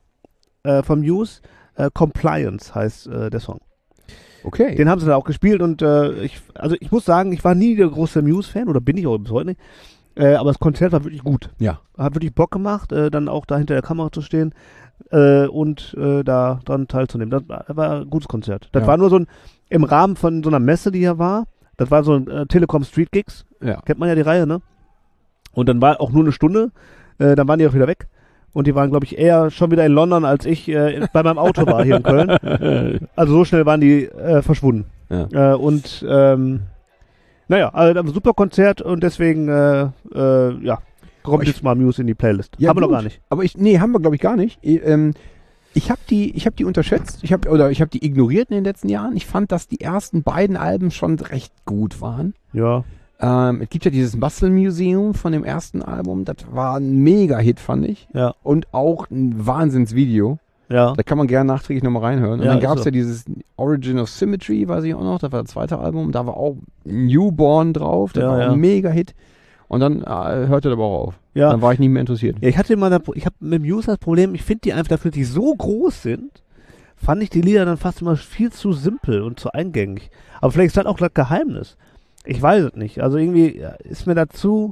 äh, von Muse. Äh, Compliance heißt äh, der Song. Okay. Den haben sie da auch gespielt und äh, ich, also ich muss sagen, ich war nie der große Muse-Fan oder bin ich auch bis heute nicht. Äh, aber das Konzert war wirklich gut. Ja. Hat wirklich Bock gemacht, äh, dann auch da hinter der Kamera zu stehen äh, und äh, da dran teilzunehmen. Das war, war ein gutes Konzert. Das Ja. war nur so ein, im Rahmen von so einer Messe, die hier war. Das war so ein äh, Telekom Street Gigs. Ja. Kennt man ja die Reihe, ne? Und dann war auch nur eine Stunde. Äh, dann waren die auch wieder weg. Und die waren, glaube ich, eher schon wieder in London, als ich äh, bei meinem Auto war hier in Köln. Also so schnell waren die äh, verschwunden. Ja. Äh, und ähm, naja, also ein super Konzert und deswegen äh, äh, ja, kommt Ich- jetzt mal Muse in die Playlist. Ja, Haben wir noch gut. gar nicht. Aber ich, nee, haben wir glaube ich gar nicht. Ich, ähm, ich habe die, ich habe die unterschätzt. Ich habe oder ich habe die ignoriert in den letzten Jahren. Ich fand, dass die ersten beiden Alben schon recht gut waren. Ja. Ähm, es gibt ja dieses Muscle Museum von dem ersten Album. Das war ein Mega-Hit, fand ich. Ja. Und auch ein Wahnsinnsvideo. Ja. Da kann man gerne nachträglich nochmal reinhören. Und Ja, dann ist gab es so. ja dieses Origin of Symmetry, weiß ich auch noch. Das war das zweite Album. Da war auch Newborn drauf. Das Ja, war auch ja. ein Mega-Hit. Und dann äh, hörte das aber auch auf. Ja. Dann war ich nicht mehr interessiert. Ja, ich hatte immer, das- ich habe mit Muse das Problem, ich finde die einfach dafür, dass die so groß sind, fand ich die Lieder dann fast immer viel zu simpel und zu eingängig. Aber vielleicht ist das auch das Geheimnis. Ich weiß es nicht. Also irgendwie ja, ist mir dazu,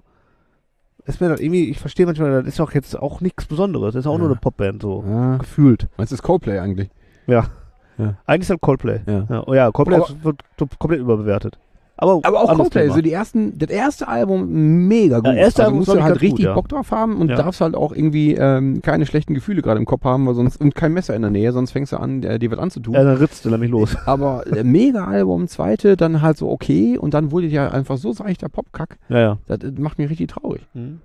ist mir das irgendwie, ich verstehe manchmal, das ist auch jetzt auch nichts Besonderes. Das ist auch Ja. nur eine Popband, so Ja. gefühlt. Meinst du das Coldplay eigentlich? Ja. Ja. Eigentlich ist das Coldplay. Ja. Ja, oh ja, Coldplay Aber- ist, wird t- komplett überbewertet. Aber, Aber auch anderes Coldplay, Thema. so die ersten, das erste Album mega gut. Ja, erste also Album musst ist, du glaub ich, halt ganz richtig gut, ja. Bock drauf haben und Ja. darfst halt auch irgendwie ähm, keine schlechten Gefühle gerade im Kopf haben, weil sonst und kein Messer in der Nähe, sonst fängst du an, äh, dir was anzutun. Ja, dann ritzt du nämlich los. Aber äh, mega Album, zweite, dann halt so okay und dann wurde ja einfach so seichter Popkack. Ja, ja. Das, äh, macht mich richtig traurig. Mhm.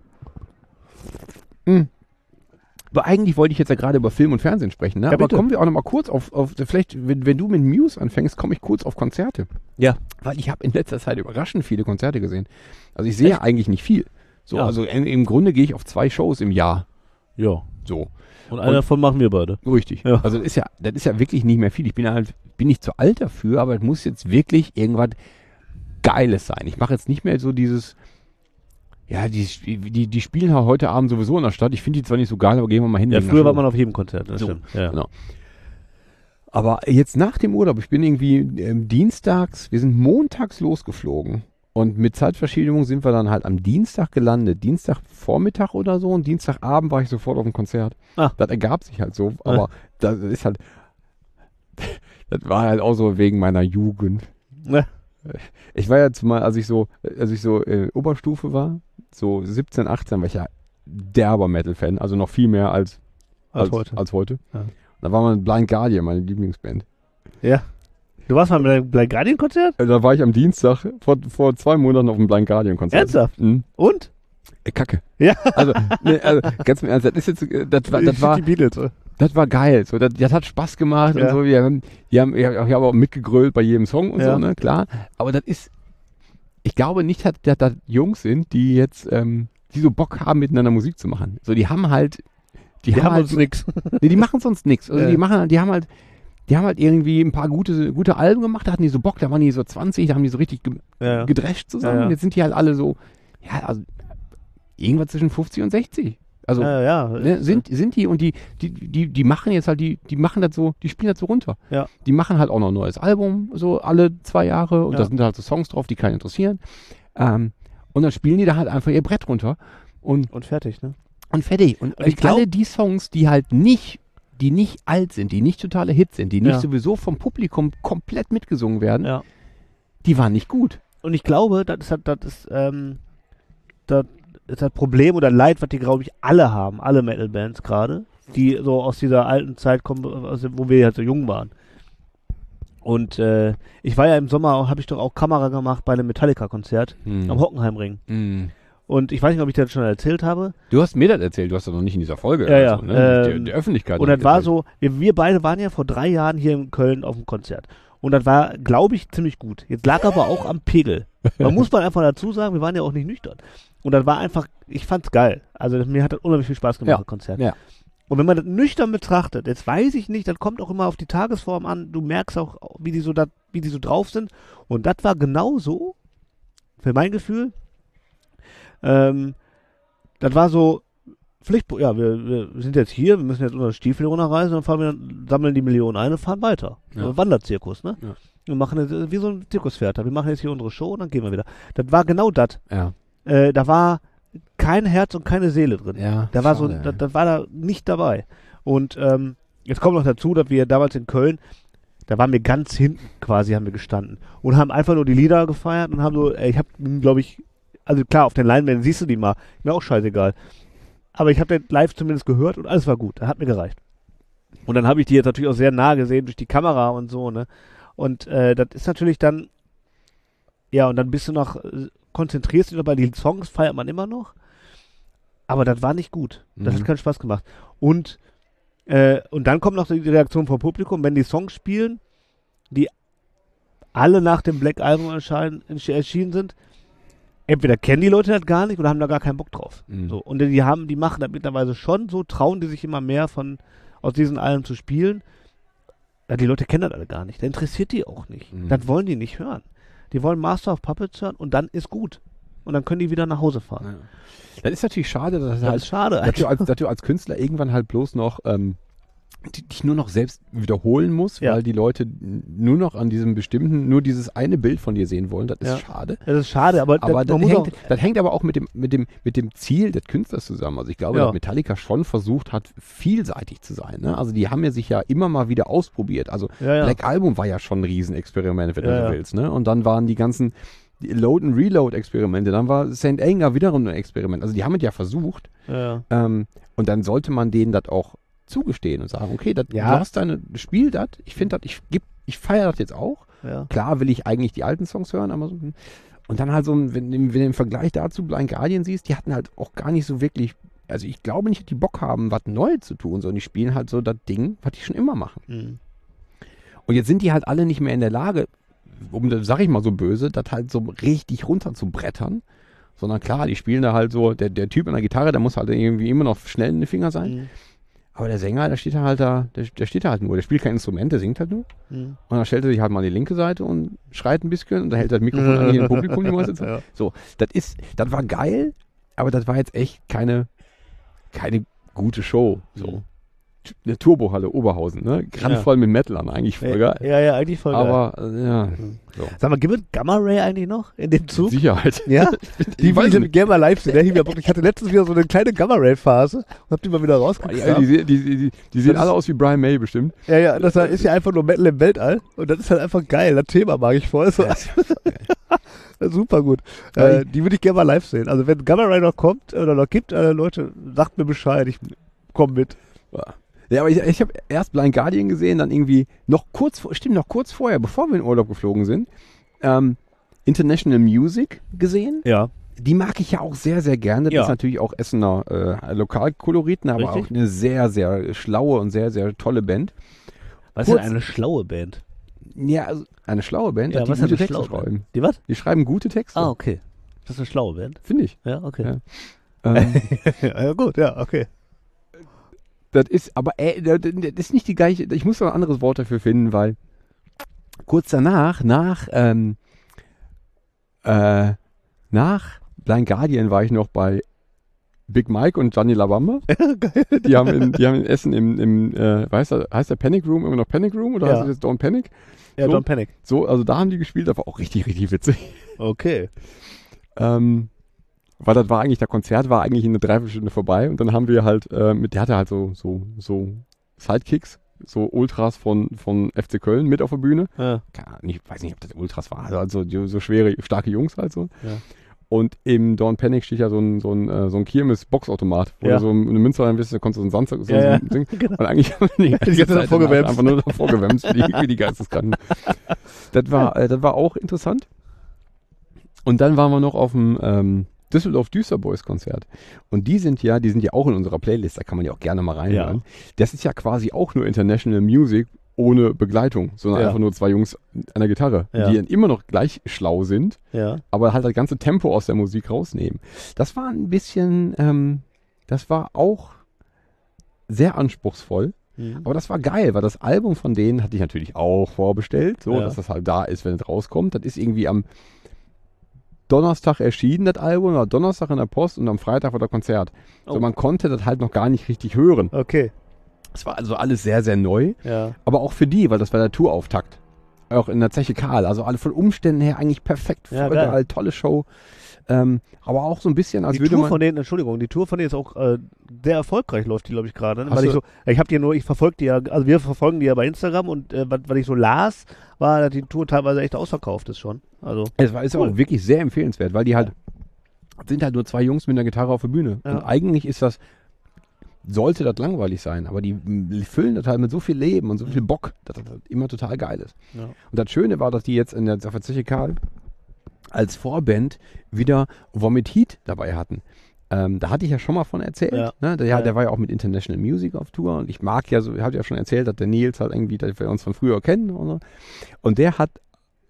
Aber eigentlich wollte ich jetzt ja gerade über Film und Fernsehen sprechen, ne? Ja, Aber bitte. kommen wir auch nochmal kurz auf, auf vielleicht, wenn, wenn du mit Muse anfängst, komme ich kurz auf Konzerte. Ja. Weil ich habe in letzter Zeit überraschend viele Konzerte gesehen. Also ich sehe eigentlich nicht viel. So, Ja. also in, im Grunde gehe ich auf zwei Shows im Jahr. Ja. So. Und einer davon machen wir beide. Richtig. Ja. Also das ist ja, das ist ja wirklich nicht mehr viel. Ich bin halt, bin nicht zu alt dafür, aber es muss jetzt wirklich irgendwas Geiles sein. Ich mache jetzt nicht mehr so dieses, Ja, die, die, die spielen halt heute Abend sowieso in der Stadt. Ich finde die zwar nicht so geil, aber gehen wir mal hin. Ja, früher war man auf jedem Konzert, das so, stimmt. Ja. Genau. Aber jetzt nach dem Urlaub, ich bin irgendwie ähm, dienstags, wir sind montags losgeflogen. Und mit Zeitverschiebung sind wir dann halt am Dienstag gelandet. Dienstagvormittag oder so und Dienstagabend war ich sofort auf dem Konzert. Ah. Das ergab sich halt so, aber ah. das ist halt, das war halt auch so wegen meiner Jugend. Ja. Ich war jetzt mal, als ich so, als ich so äh, Oberstufe war, so siebzehn, achtzehn, war ich ja derber Metal-Fan, also noch viel mehr als, als, als heute. Als heute. Ja. Da war mal Blind Guardian, meine Lieblingsband. Ja. Du warst mal beim Blind Guardian Konzert? Da war ich am Dienstag vor, vor zwei Monaten auf dem Blind Guardian Konzert. Ernsthaft? Mhm. Und? Äh, Kacke. Ja. Also, ne, also ganz im Ernst, das ist jetzt, das war, das war, die Beatles, oder? Das war geil. So, das, das hat Spaß gemacht Ja. und so. Wir haben, die haben, ich habe auch mitgegrölt bei jedem Song und Ja. so, ne, klar. Aber das ist, ich glaube nicht, dass dass das Jungs sind, die jetzt, ähm, die so Bock haben, miteinander Musik zu machen. So, die haben halt, die, Die haben, haben halt, uns nix. nee, die machen sonst nichts. Also Ja. die machen, die haben halt, die haben halt irgendwie ein paar gute, gute Alben gemacht, da hatten die so Bock, da waren die so zwanzig, da haben die so richtig ge Ja. gedrescht zusammen. Ja, ja. Jetzt sind die halt alle so, ja, also irgendwas zwischen fünfzig und sechzig. Also Ja, ja. ne, sind, sind die und die, die, die, die machen jetzt halt, die, die machen das so, die spielen das so runter. Ja. Die machen halt auch noch ein neues Album, so alle zwei Jahre und Ja. da sind halt so Songs drauf, die keinen interessieren. Ähm, und dann spielen die da halt einfach ihr Brett runter und, Und fertig, ne? und fertig. Und, Und ich ich alle glaub- die Songs, die halt nicht, die nicht alt sind, die nicht totale Hits sind, die nicht Ja. sowieso vom Publikum komplett mitgesungen werden, Ja. die waren nicht gut. Und ich glaube, das ist, das ist, ähm, das ist das Problem oder Leid, was die, glaube ich, alle haben, alle Metal-Bands gerade, die so aus dieser alten Zeit kommen, aus, dem- wo wir halt so jung waren. Und äh, ich war ja im Sommer, habe ich doch auch Kamera gemacht bei einem Metallica-Konzert Hm. am Hockenheimring. Hm. Und ich weiß nicht, ob ich das schon erzählt habe. Du hast mir das erzählt, du hast das noch nicht in dieser Folge. Ja, ja, also, ne? der, ähm, der Öffentlichkeit. Und noch das war erzählt. so, wir, wir beide waren ja vor drei Jahren hier in Köln auf dem Konzert. Und das war, glaube ich, ziemlich gut. Jetzt lag aber auch am Pegel. Man muss mal einfach dazu sagen, wir waren ja auch nicht nüchtern. Und das war einfach, ich fand's geil. Also mir hat das unheimlich viel Spaß gemacht, Ja, das Konzert. ja. Und wenn man das nüchtern betrachtet, jetzt weiß ich nicht, das kommt auch immer auf die Tagesform an. Du merkst auch, wie die so, dat, wie die so drauf sind. Und das war genau so, für mein Gefühl, ähm, das war so, Pflicht, ja, wir, wir sind jetzt hier, wir müssen jetzt unsere Stiefel runterreisen, dann fahren wir, sammeln die Millionen ein und fahren weiter. Ja. So Wanderzirkus, ne? Ja. Wir machen jetzt, wie so ein Zirkuspferd. Wir machen jetzt hier unsere Show und dann gehen wir wieder. Das war genau das. Ja. Äh, da war kein Herz und keine Seele drin. Ja, da war so, schade, das, das war da nicht dabei. Und ähm, jetzt kommt noch dazu, dass wir damals in Köln, da waren wir ganz hinten quasi, haben wir gestanden und haben einfach nur die Lieder gefeiert und haben so, ey, ich habe, glaube ich, also klar, auf den Leinwänden siehst du die mal, mir auch scheißegal. Aber ich habe den live zumindest gehört und alles war gut, das hat mir gereicht. Und dann habe ich die jetzt natürlich auch sehr nah gesehen durch die Kamera und so, ne? Und äh, das ist natürlich dann, ja, und dann bist du noch, äh, konzentrierst du dich noch, bei die Songs feiert man immer noch. Aber das war nicht gut. Das Mhm. hat keinen Spaß gemacht. Und, äh, und dann kommt noch die Reaktion vom Publikum, wenn die Songs spielen, die alle nach dem Black Album erscheinen, erschienen sind. Entweder kennen die Leute das gar nicht oder haben da gar keinen Bock drauf. Mhm. So. Und die haben, die machen das mittlerweile schon so, trauen die sich immer mehr von aus diesen Alben zu spielen. Ja, die Leute kennen das alle gar nicht. Das interessiert die auch nicht. Mhm. Das wollen die nicht hören. Die wollen Master of Puppets hören und dann ist gut. Und dann können die wieder nach Hause fahren. Ja. Das ist natürlich schade, dass, Das halt, ist schade dass, eigentlich. du als, dass du als Künstler irgendwann halt bloß noch ähm, die- dich nur noch selbst wiederholen musst, Ja. weil die Leute nur noch an diesem bestimmten, nur dieses eine Bild von dir sehen wollen. Das ist Ja. schade. Das ist schade, aber, Aber das, das man muss auch, hängt, das hängt aber auch mit dem, mit, dem, mit dem Ziel des Künstlers zusammen. Also ich glaube, Ja. dass Metallica schon versucht hat, vielseitig zu sein. Ne? Also die haben ja sich ja immer mal wieder ausprobiert. Also Ja, ja. Black Album war ja schon ein Riesenexperiment, wenn Ja, du so ja. willst. Ne? Und dann waren die ganzen die Load- and Reload-Experimente. Dann war Saint Anger wiederum ein Experiment. Also die haben es ja versucht. ja, Ähm, und dann sollte man denen das auch zugestehen und sagen, okay, dat, Ja. du hast deine, spiel das, ich finde das, ich geb, ich feiere das jetzt auch. ja. Klar will ich eigentlich die alten Songs hören, aber so, und dann halt so, ein- wenn, wenn du im Vergleich dazu Blind Guardian siehst, die hatten halt auch gar nicht so wirklich, also ich glaube nicht, dass die Bock haben, was Neues zu tun, sondern die spielen halt so das Ding, was die schon immer machen. Mhm. Und jetzt sind die halt alle nicht mehr in der Lage, um das sag ich mal so böse, das halt so richtig runter zu brettern, sondern klar, die spielen da halt so, der, der Typ an der Gitarre, der muss halt irgendwie immer noch schnell in den Finger sein. Mhm. Aber der Sänger, der steht da halt da, der, der steht da halt nur. Der spielt kein Instrument, der singt halt nur. Mhm. Und dann stellt er sich halt mal an die linke Seite und schreit ein bisschen und da hält das Mikrofon an jedem Publikum die meiste Zeit. Ja. So, das ist, das war geil, aber das war jetzt echt keine, keine gute Show. So. Eine Turbohalle Oberhausen, ne? Grandvoll ja. mit Metalern, eigentlich voll geil. Ja, ja, eigentlich voll aber, geil. Aber, äh, ja. So. Sag mal, gibt es Gamma Ray eigentlich noch in dem Zug? Mit Sicherheit. Ja? Die will ich gerne mal live sehen. Ich, ja, ich hatte letztens wieder so eine kleine Gamma Ray Phase und hab die mal wieder rausgekramt. Ja, die, die, die, die, die sehen alle aus wie Brian May bestimmt. Ja, ja, das ist ja einfach nur Metal im Weltall und das ist halt einfach geil. Das Thema mag ich voll. So. Ja, super gut. Äh, die würde ich gerne mal live sehen. Also wenn Gamma Ray noch kommt oder noch gibt, äh, Leute, sagt mir Bescheid, ich komme mit. Ja. Ja, aber ich, ich habe erst Blind Guardian gesehen, dann irgendwie noch kurz vor, stimmt, noch kurz vorher, bevor wir in Urlaub geflogen sind, ähm, International Music gesehen. Ja. Die mag ich ja auch sehr, sehr gerne. Das ja. ist natürlich auch Essener äh, Lokalkoloriten, aber Richtig. auch eine sehr, sehr schlaue und sehr, sehr tolle Band. Was kurz, ist denn eine schlaue Band? Ja, also eine schlaue Band, ja, die was gute eine Texte schlaue schreiben. Band? Die was? Die schreiben gute Texte. Ah, okay. Das ist eine schlaue Band. Finde ich. Ja, okay. Ja. Ähm, ja, gut, ja, okay. Das ist, aber äh, das ist nicht die gleiche, ich muss noch ein anderes Wort dafür finden, weil kurz danach, nach, ähm, äh, nach Blind Guardian war ich noch bei Big Mike und Gianni La Bamba. Ja, geil. Die haben in, die haben in Essen im, im äh, heißt, der, heißt der Panic Room immer noch Panic Room oder Ja. heißt es jetzt Don't Panic? Ja, so, Don't Panic. So, also da haben die gespielt, das war auch richtig, richtig witzig. Okay. Ähm, weil das war eigentlich, der Konzert war eigentlich in eine Dreiviertelstunde vorbei und dann haben wir halt, äh, mit, der hatte halt so, so, so Sidekicks, so Ultras von, von F C Köln mit auf der Bühne. Ja. Keine Ahnung, ich weiß nicht, ob das Ultras war, also die, so schwere, starke Jungs halt so. Ja. Und im Don't Panic steht ja so ein, so ein, äh, so ein Kirmes-Boxautomat, wo Ja. du so eine Münze reinwirfst, da konntest du so einen Sand, so, Ja, so ja. ein Ding. Genau. Und eigentlich haben wir die ganze Die ganze Zeit Zeit vorgewämst. einfach nur davor gewämst, wie die, wie die Geisteskranken. Das war, äh, das war auch interessant. Und dann waren wir noch auf dem ähm, Düsseldorf Düsterboys Konzert. Und die sind ja, die sind ja auch in unserer Playlist, da kann man ja auch gerne mal reinhören. Ja. Das ist ja quasi auch nur International Music ohne Begleitung, sondern Ja. einfach nur zwei Jungs an der Gitarre, Ja. die dann immer noch gleich schlau sind, Ja. aber halt das ganze Tempo aus der Musik rausnehmen. Das war ein bisschen, ähm, das war auch sehr anspruchsvoll. Mhm. Aber das war geil, weil das Album von denen hatte ich natürlich auch vorbestellt, so, Ja. dass das halt da ist, wenn es rauskommt. Das ist irgendwie am Donnerstag erschienen, das Album, war Donnerstag in der Post und am Freitag war das Konzert. Oh. So, man konnte das halt noch gar nicht richtig hören. Okay. Es war also alles sehr, sehr neu, Ja. aber auch für die, weil das war der Tourauftakt. Auch in der Zeche Karl, also alle von Umständen her eigentlich perfekt, Ja, voll geil. geil, tolle Show. Ähm, aber auch so ein bisschen, als Die würde Tour man... von denen, Entschuldigung, die Tour von denen ist auch äh, sehr erfolgreich, läuft die, glaube ich, gerade. Ne? Hast Weil ich du- so, ich habe die nur, ich verfolge die ja, also wir verfolgen die ja bei Instagram und äh, was, was ich so las, war, dass die Tour teilweise echt ausverkauft ist schon. Also, Es war ist Cool. auch wirklich sehr empfehlenswert, weil die halt sind halt nur zwei Jungs mit einer Gitarre auf der Bühne. Ja. Und eigentlich ist das, sollte das langweilig sein, aber die m, füllen das halt mit so viel Leben und so viel Bock, dass das halt immer total geil ist. ja. Und das Schöne war, dass die jetzt in der auf der Zeche Karl als Vorband wieder Vomit Heat dabei hatten. Ähm, da hatte ich ja schon mal von erzählt. Ja. Ne? Der, Ja, der ja. war ja auch mit International Music auf Tour und ich mag ja so, ich habe ja schon erzählt, dass der Nils halt irgendwie, dass wir uns von früher kennen. Und, so. Und der hat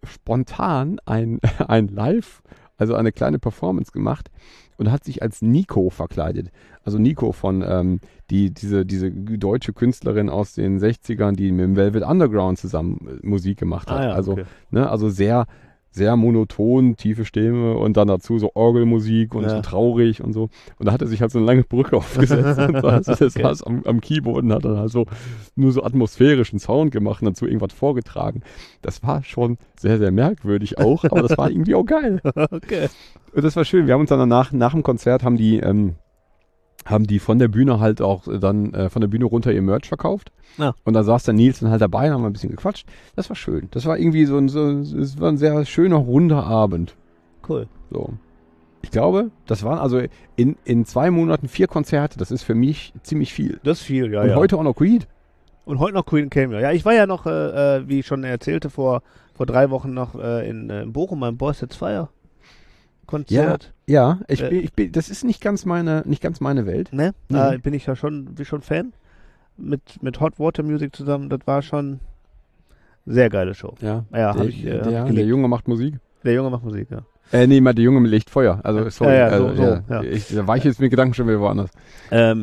spontan ein, ein Live, also eine kleine Performance gemacht und hat sich als Nico verkleidet. Also Nico von ähm, die, diese, diese deutsche Künstlerin aus den sechzigern, die mit dem Velvet Underground zusammen äh, Musik gemacht hat. Ah, ja, also, okay. ne, also sehr, sehr monoton, tiefe Stimme und dann dazu so Orgelmusik und Ja. so traurig und so. Und da hat er sich halt so eine lange Brücke aufgesetzt und saß, der Okay. saß am, am Keyboard und hat dann halt so nur so atmosphärischen Sound gemacht und dazu irgendwas vorgetragen. Das war schon sehr, sehr merkwürdig auch, aber das war irgendwie auch geil. Okay. Und das war schön. Wir haben uns dann danach, nach dem Konzert haben die, ähm, haben die von der Bühne halt auch äh, dann äh, von der Bühne runter ihr Merch verkauft. Ja. Und da saß der Nils dann halt dabei und haben ein bisschen gequatscht. Das war schön. Das war irgendwie so ein, so, es war ein sehr schöner, runder Abend. Cool. So. Ich glaube, das waren also in, in zwei Monaten vier Konzerte. Das ist für mich ziemlich viel. Das ist viel, ja, und ja. heute auch noch Creed. Und heute noch Queen came, ja. Ja, ich war ja noch, äh, äh, wie ich schon erzählte, vor, vor drei Wochen noch äh, in, äh, in Bochum beim Boys Sets Fire Konzert. Ja, ich, Äh, bin, ich bin, das ist nicht ganz meine, nicht ganz meine Welt. Ne? Mhm. Äh, bin ich ja schon, bin schon Fan. Mit, mit Hot Water Music zusammen. Das war schon sehr geile Show. Ja, Ja, der, hab ich, äh, hab der, ich der geliebt. Junge macht Musik. Der Junge macht Musik, ja. Äh, nee, mal der Junge mit Lichtfeuer. Also, sorry. Ja, ja, so- also, so, ja. Ich, da war ich jetzt mit Gedanken schon wieder woanders. Ähm,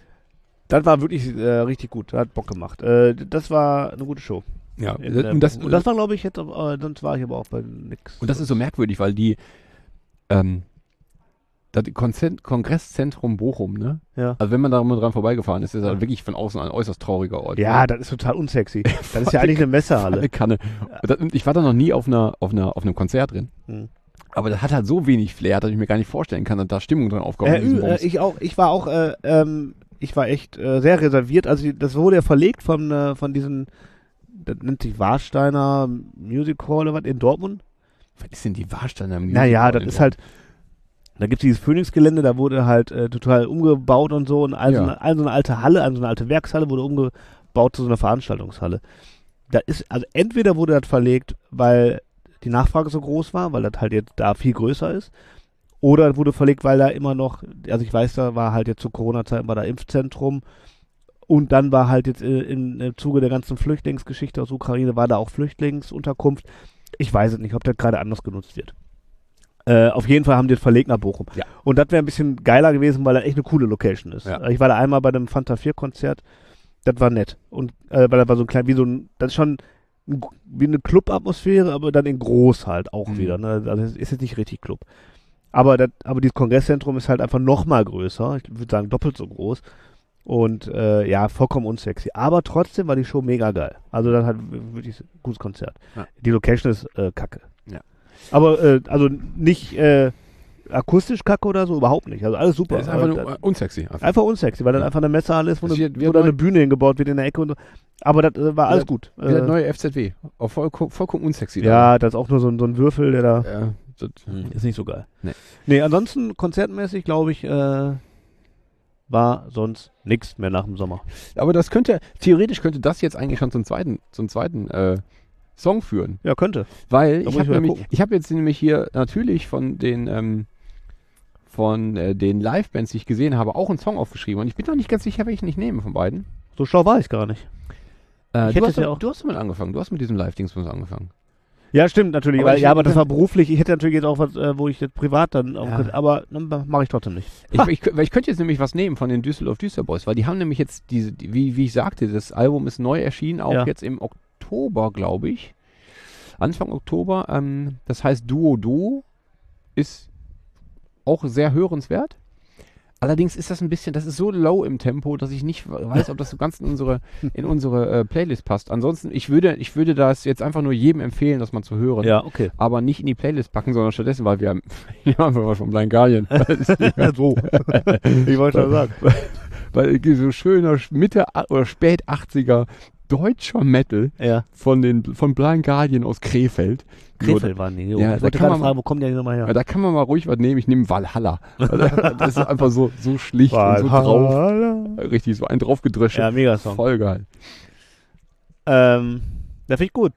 das war wirklich äh, richtig gut. Das hat Bock gemacht. Äh, das war eine gute Show. Ja, In, äh, und, das, und das war, glaube ich, jetzt, äh, sonst war ich aber auch bei nix. und das ist so merkwürdig, weil die, ähm, das Konzent- Kongresszentrum Bochum, ne? Ja. Also wenn man da mal dran vorbeigefahren ist, ist das wirklich von außen ein äußerst trauriger Ort. Ja, das ist total unsexy. Das ist ja eigentlich eine Messehalle. Eine Kanne. Das, ich war da noch nie auf einer, auf einer, auf einem Konzert drin. Hm. Aber das hat halt so wenig Flair, dass ich mir gar nicht vorstellen kann, dass da Stimmung dran aufkommt. Äh, äh, ich auch, ich war auch, äh, ähm, ich war echt äh, sehr reserviert. Also die, das wurde ja verlegt von, äh, von diesen, das nennt sich Warsteiner Music Hall oder was in Dortmund. Was ist denn die Warsteiner Music Naja, Hall das in ist halt, da gibt es dieses Phoenix-Gelände, da wurde halt äh, total umgebaut und so. Und also, Ja. eine, also eine alte Halle, also eine alte Werkshalle wurde umgebaut zu so einer Veranstaltungshalle. Da ist, also entweder wurde das verlegt, weil die Nachfrage so groß war, weil das halt jetzt da viel größer ist. Oder es wurde verlegt, weil da immer noch, also ich weiß, da war halt jetzt zu Corona-Zeiten war da Impfzentrum. Und dann war halt jetzt äh, in, im Zuge der ganzen Flüchtlingsgeschichte aus Ukraine, war da auch Flüchtlingsunterkunft. Ich weiß es nicht, ob das gerade anders genutzt wird. Äh, auf jeden Fall haben die das verlegt nach Bochum. Ja. Und das wäre ein bisschen geiler gewesen, weil das echt eine coole Location ist. Ja. Ich war da einmal bei einem Fanta vier Konzert, das war nett. Und äh, weil das war so ein klein, wie so ein, das ist schon ein, wie eine Club-Atmosphäre, aber dann in groß halt auch Mhm. wieder. Ne? Also es ist jetzt nicht richtig Club. Aber, das, aber dieses Kongresszentrum ist halt einfach noch mal größer. Ich würde sagen doppelt so groß. Und äh, ja, vollkommen unsexy. Aber trotzdem war die Show mega geil. Also das hat wirklich ein gutes Konzert. Ja. Die Location ist äh, kacke. Ja. Aber äh, also nicht äh, akustisch kacke oder so, überhaupt nicht. Also alles super. Das ist einfach Aber nur das- äh, unsexy. Einfach. einfach unsexy, weil das Ja. einfach eine Messehalle ist, wo, Das eine, wird- wird wo da neu- eine Bühne hingebaut wird in der Ecke. Und so. Aber das äh, war alles Wieder- gut. Wie das Äh, neue F Z W. Auch voll, vollkommen unsexy. ja, das ist auch nur so, ein- so ein Würfel, der da Ja, das, hm. ist nicht so geil. Nee. Nee, ansonsten konzertmäßig, glaube ich, äh, war sonst nichts mehr nach dem Sommer. Aber das könnte, theoretisch könnte das jetzt eigentlich schon zum zweiten, zum zweiten äh, Song führen. Ja, könnte. Weil Da ich muss ich habe mal nämlich, gucken. ich habe jetzt nämlich hier natürlich von den ähm, von äh, den Live-Bands, die ich gesehen habe, auch einen Song aufgeschrieben. Und ich bin noch nicht ganz sicher, welchen ich nehme von beiden. So schlau war ich gar nicht. Äh, Ich du, hätte hast es ja doch- auch- du hast damit angefangen. Du hast mit diesem Live-Dings angefangen. Ja, stimmt natürlich. Aber Aber, ich- ja, aber das war beruflich. Ich hätte natürlich jetzt auch was, äh, wo ich jetzt privat dann auch Ja. könnte, aber ne, mache ich trotzdem nicht. Ich, ich, weil ich könnte jetzt nämlich was nehmen von den Düsseldorf Düster Boys, weil die haben nämlich jetzt diese, die, wie, wie ich sagte, das Album ist neu erschienen, auch Ja. jetzt im Oktober, glaube ich. Anfang Oktober. Ähm, das heißt Duo Duo ist auch sehr hörenswert. Allerdings ist das ein bisschen, das ist so low im Tempo, dass ich nicht weiß, ob das so ganz in unsere, in unsere äh, Playlist passt. Ansonsten, ich würde, ich würde das jetzt einfach nur jedem empfehlen, das mal zu hören. Ja, okay. Aber nicht in die Playlist packen, sondern stattdessen, weil wir haben, wir haben was von Blind Guardian. so. Ich wollte schon sagen. Weil so schöner Mitte oder spät achtziger deutscher Metal Ja. von den von Blind Guardian aus Krefeld. Krefeld waren die. Ja, Ja, da ich wollte kann gerade man- fragen, wo kommen die eigentlich nochmal Ja, her? da kann man mal ruhig was nehmen. Ich nehme Valhalla. Das ist einfach so, so schlicht und so drauf. Valhalla. Richtig, so ein draufgedröscht. Ja, mega Song. Voll geil. Ähm, das finde ich gut.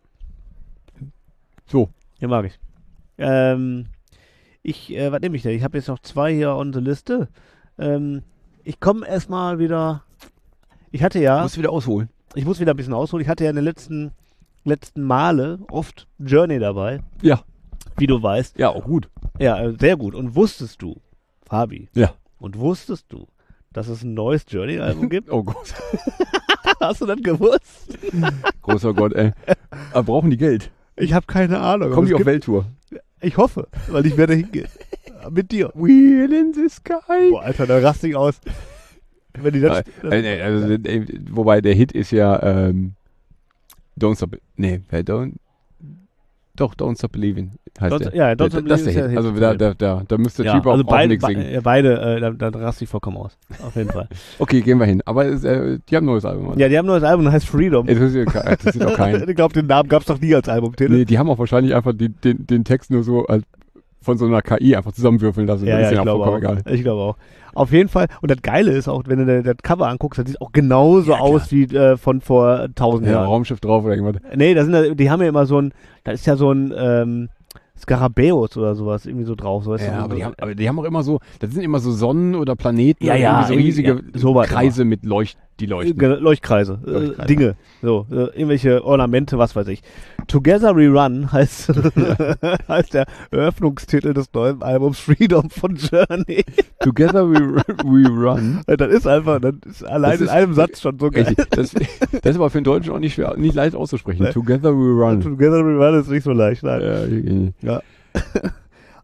So, Den mag ich. Ähm, ich, äh, was nehme ich denn? Ich habe jetzt noch zwei hier on the Liste. Ähm, ich komme erstmal wieder. Ich hatte ja. musst du wieder ausholen. Ich muss wieder ein bisschen ausholen. Ich hatte ja in den letzten, letzten Male oft Journey dabei, Ja. wie du weißt. Ja, auch gut. Ja, äh, sehr gut. Und wusstest du, Fabi, Ja. und wusstest du, dass es ein neues Journey-Album gibt? Oh Gott. Hast du das gewusst? Großer Gott, ey. Aber brauchen die Geld? Ich habe keine Ahnung. Kommen aber die es auf gibt- Welttour? Ich hoffe, weil ich werde hingehen. Mit dir. Wheel in the sky. Boah, Alter, da raste ich aus. Wenn die das, Äh, nee, also, äh, wobei der Hit ist ja ähm, Don't Stop. Nee, wer Don't. Doch, Don't Stop Believing heißt Don't- der. ja, Don't Der- Stop das ist Believing der ist Hit. der Also Hit. da, da, da, da müsste der ja, Typ auch, also auch beide, nichts be singen. äh, beide äh, da, da raste ich vollkommen aus. Auf jeden Fall. Okay, gehen wir hin. Aber es, äh, die haben ein neues Album. Mann. Ja, die haben ein neues Album, das heißt Freedom. Ey, das interessiert ke- interessiert doch keinen. Ich glaube, den Namen gab es doch nie als Albumtitel. Nee, die haben auch wahrscheinlich einfach die, den, den Text nur so als von so einer K I einfach zusammenwürfeln lassen. Ja, Das ja, ist ich denen glaube auch. vollkommen egal. Ich glaube auch. Auf jeden Fall. Und das Geile ist auch, wenn du das Cover anguckst, das sieht auch genauso Ja, klar. aus wie äh, von vor tausend Ja, Jahren. Raumschiff drauf oder irgendwas. Nee, das sind, ja- die haben ja immer so ein, da ist ja so ein ähm, Skarabäus oder sowas irgendwie so drauf. So, weißt du, Ja, so, aber die, haben, aber die haben auch immer so, das sind immer so Sonnen oder Planeten Ja, oder ja, irgendwie so irgendwie, riesige ja, so weit Kreise mit Leucht, die leuchten. Ge- Leuchtkreise, äh, Leuchtkreise. Dinge, so, äh, irgendwelche Ornamente, was weiß ich. Together We Run heißt, heißt der Eröffnungstitel des neuen Albums Freedom von Journey. Together we, we run. Das ist einfach, das ist allein Das in ist- einem Satz schon so geil. Richtig. Das, das ist aber für den Deutschen auch nicht schwer, nicht leicht auszusprechen. Nee. Together we run. Together We Run ist nicht so leicht, nein. Ja, irgendwie. Ja.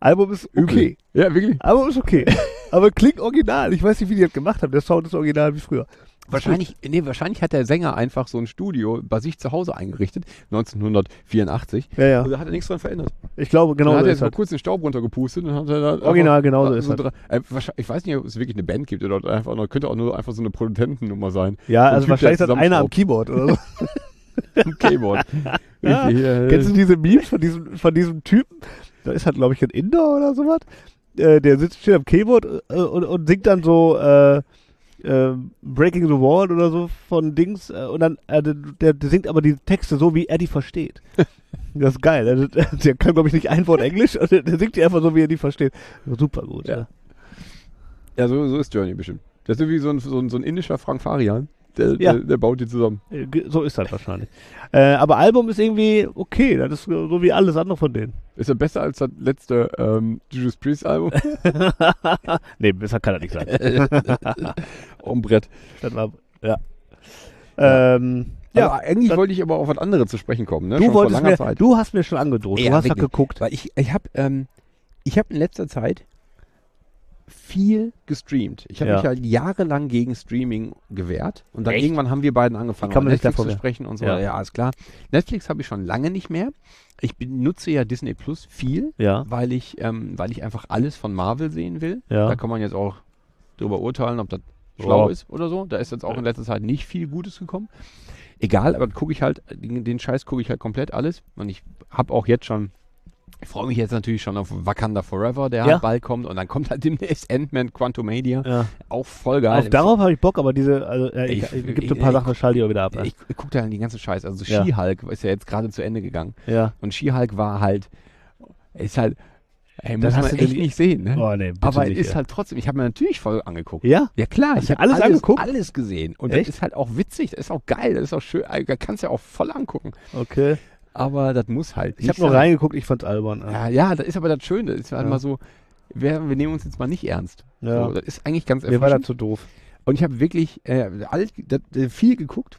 Album ist okay. Übel. Ja, wirklich. Album ist okay. Aber klingt original. Ich weiß nicht, wie die das gemacht haben. Der Sound ist original wie früher. Wahrscheinlich, nee, wahrscheinlich hat der Sänger einfach so ein Studio bei sich zu Hause eingerichtet, neunzehnhundertvierundachtzig. Ja, ja. Und da hat er nichts dran verändert. Ich glaube, genau Dann hat so er ist jetzt mal halt. kurz den Staub runtergepustet und dann hat er da Original, einfach, genau so da- ist halt. dran- äh, wahrscheinlich- Ich weiß nicht, ob es wirklich eine Band gibt oder einfach nur, könnte auch nur einfach so eine Produzentennummer sein. Ja, So ein also Typ, wahrscheinlich der hat einer am zusammenschraubt. Keyboard oder so. Am Keyboard. Ja. Richtig, äh, Kennst du diese Memes von diesem, von diesem Typen? Da ist halt, glaube ich, ein Inder oder sowas. Äh, der sitzt steht am Keyboard äh, und, und singt dann so äh, äh, Breaking the Wall oder so von Dings. Äh, und dann, äh, der, der singt aber die Texte so, wie er die versteht. Das ist geil. Der, der, der kann, glaube ich, nicht ein Wort Englisch. Und der, der singt die einfach so, wie er die versteht. Super gut. Ja. Ja. Ja, so, so ist Journey bestimmt. Das ist wie so ein, so ein, so ein indischer Frank Farian. Der, Ja. der, der baut die zusammen. Äh, ge- So ist das wahrscheinlich. Äh, aber Album ist irgendwie okay. Das ist so wie alles andere von denen. Ist ja besser als das letzte ähm, Judas Priest Album. Nee, besser kann das nicht sein. Am Brett. Das war, ja. Ähm, Ja, ja, aber eigentlich dann- wollte ich aber auf was anderes zu sprechen kommen. Ne? du Schon vor wolltest langer mir, Zeit. du hast mir schon angedroht. Ja, du hast das wirklich. geguckt. Weil ich, ich habe ähm, ich hab in letzter Zeit viel gestreamt. Ich habe Ja. mich halt jahrelang gegen Streaming gewehrt. Und dann Echt? irgendwann haben wir beiden angefangen, Wie kann über man sich Netflix davor zu wehren? sprechen und so. Ja. Ja, ja, ist klar. Netflix habe ich schon lange nicht mehr. Ich benutze ja Disney Plus viel, Ja. weil ich, ähm, weil ich einfach alles von Marvel sehen will. Ja. Da kann man jetzt auch drüber urteilen, ob das schlau Ja. ist oder so. Da ist jetzt auch in letzter Zeit nicht viel Gutes gekommen. Egal, aber gucke ich halt, den, den Scheiß gucke ich halt komplett alles. Und ich habe auch jetzt schon, ich freue mich jetzt natürlich schon auf Wakanda Forever, der Ja. halt bald kommt. Und dann kommt halt demnächst Ant-Man Quantumania. Ja. Auch voll geil. Auf darauf habe ich Bock, aber diese, also, äh, ich, Ich- ich, gibt ich- so ein paar ich- Sachen, schalte ich auch wieder ab. Ne? Ich, ich gucke da die ganze Scheiß. Also Ja. She-Hulk ist ja jetzt gerade zu Ende gegangen. Ja. Und She-Hulk war halt, ist halt, ey, Das muss hast man du echt denn- nicht sehen, ne? Oh, nee, bitte Aber nicht, ist ja. halt trotzdem, ich habe mir natürlich voll angeguckt. Ja? Ja klar, Hast ich du habe alles alles, angeguckt? alles gesehen. Und Echt? das ist halt auch witzig, das ist auch geil, das ist auch schön, da kannst du ja auch voll angucken. Okay. Aber das muss halt Ich habe nicht nur sein. reingeguckt, ich fand's albern. Ja, ja, das ist aber das Schöne, das ist halt Ja. mal so, wir, wir nehmen uns jetzt mal nicht ernst. Ja. So, das ist eigentlich ganz Mir war das erfrischend. zu doof. Und ich habe wirklich äh, alles, das, äh, viel geguckt.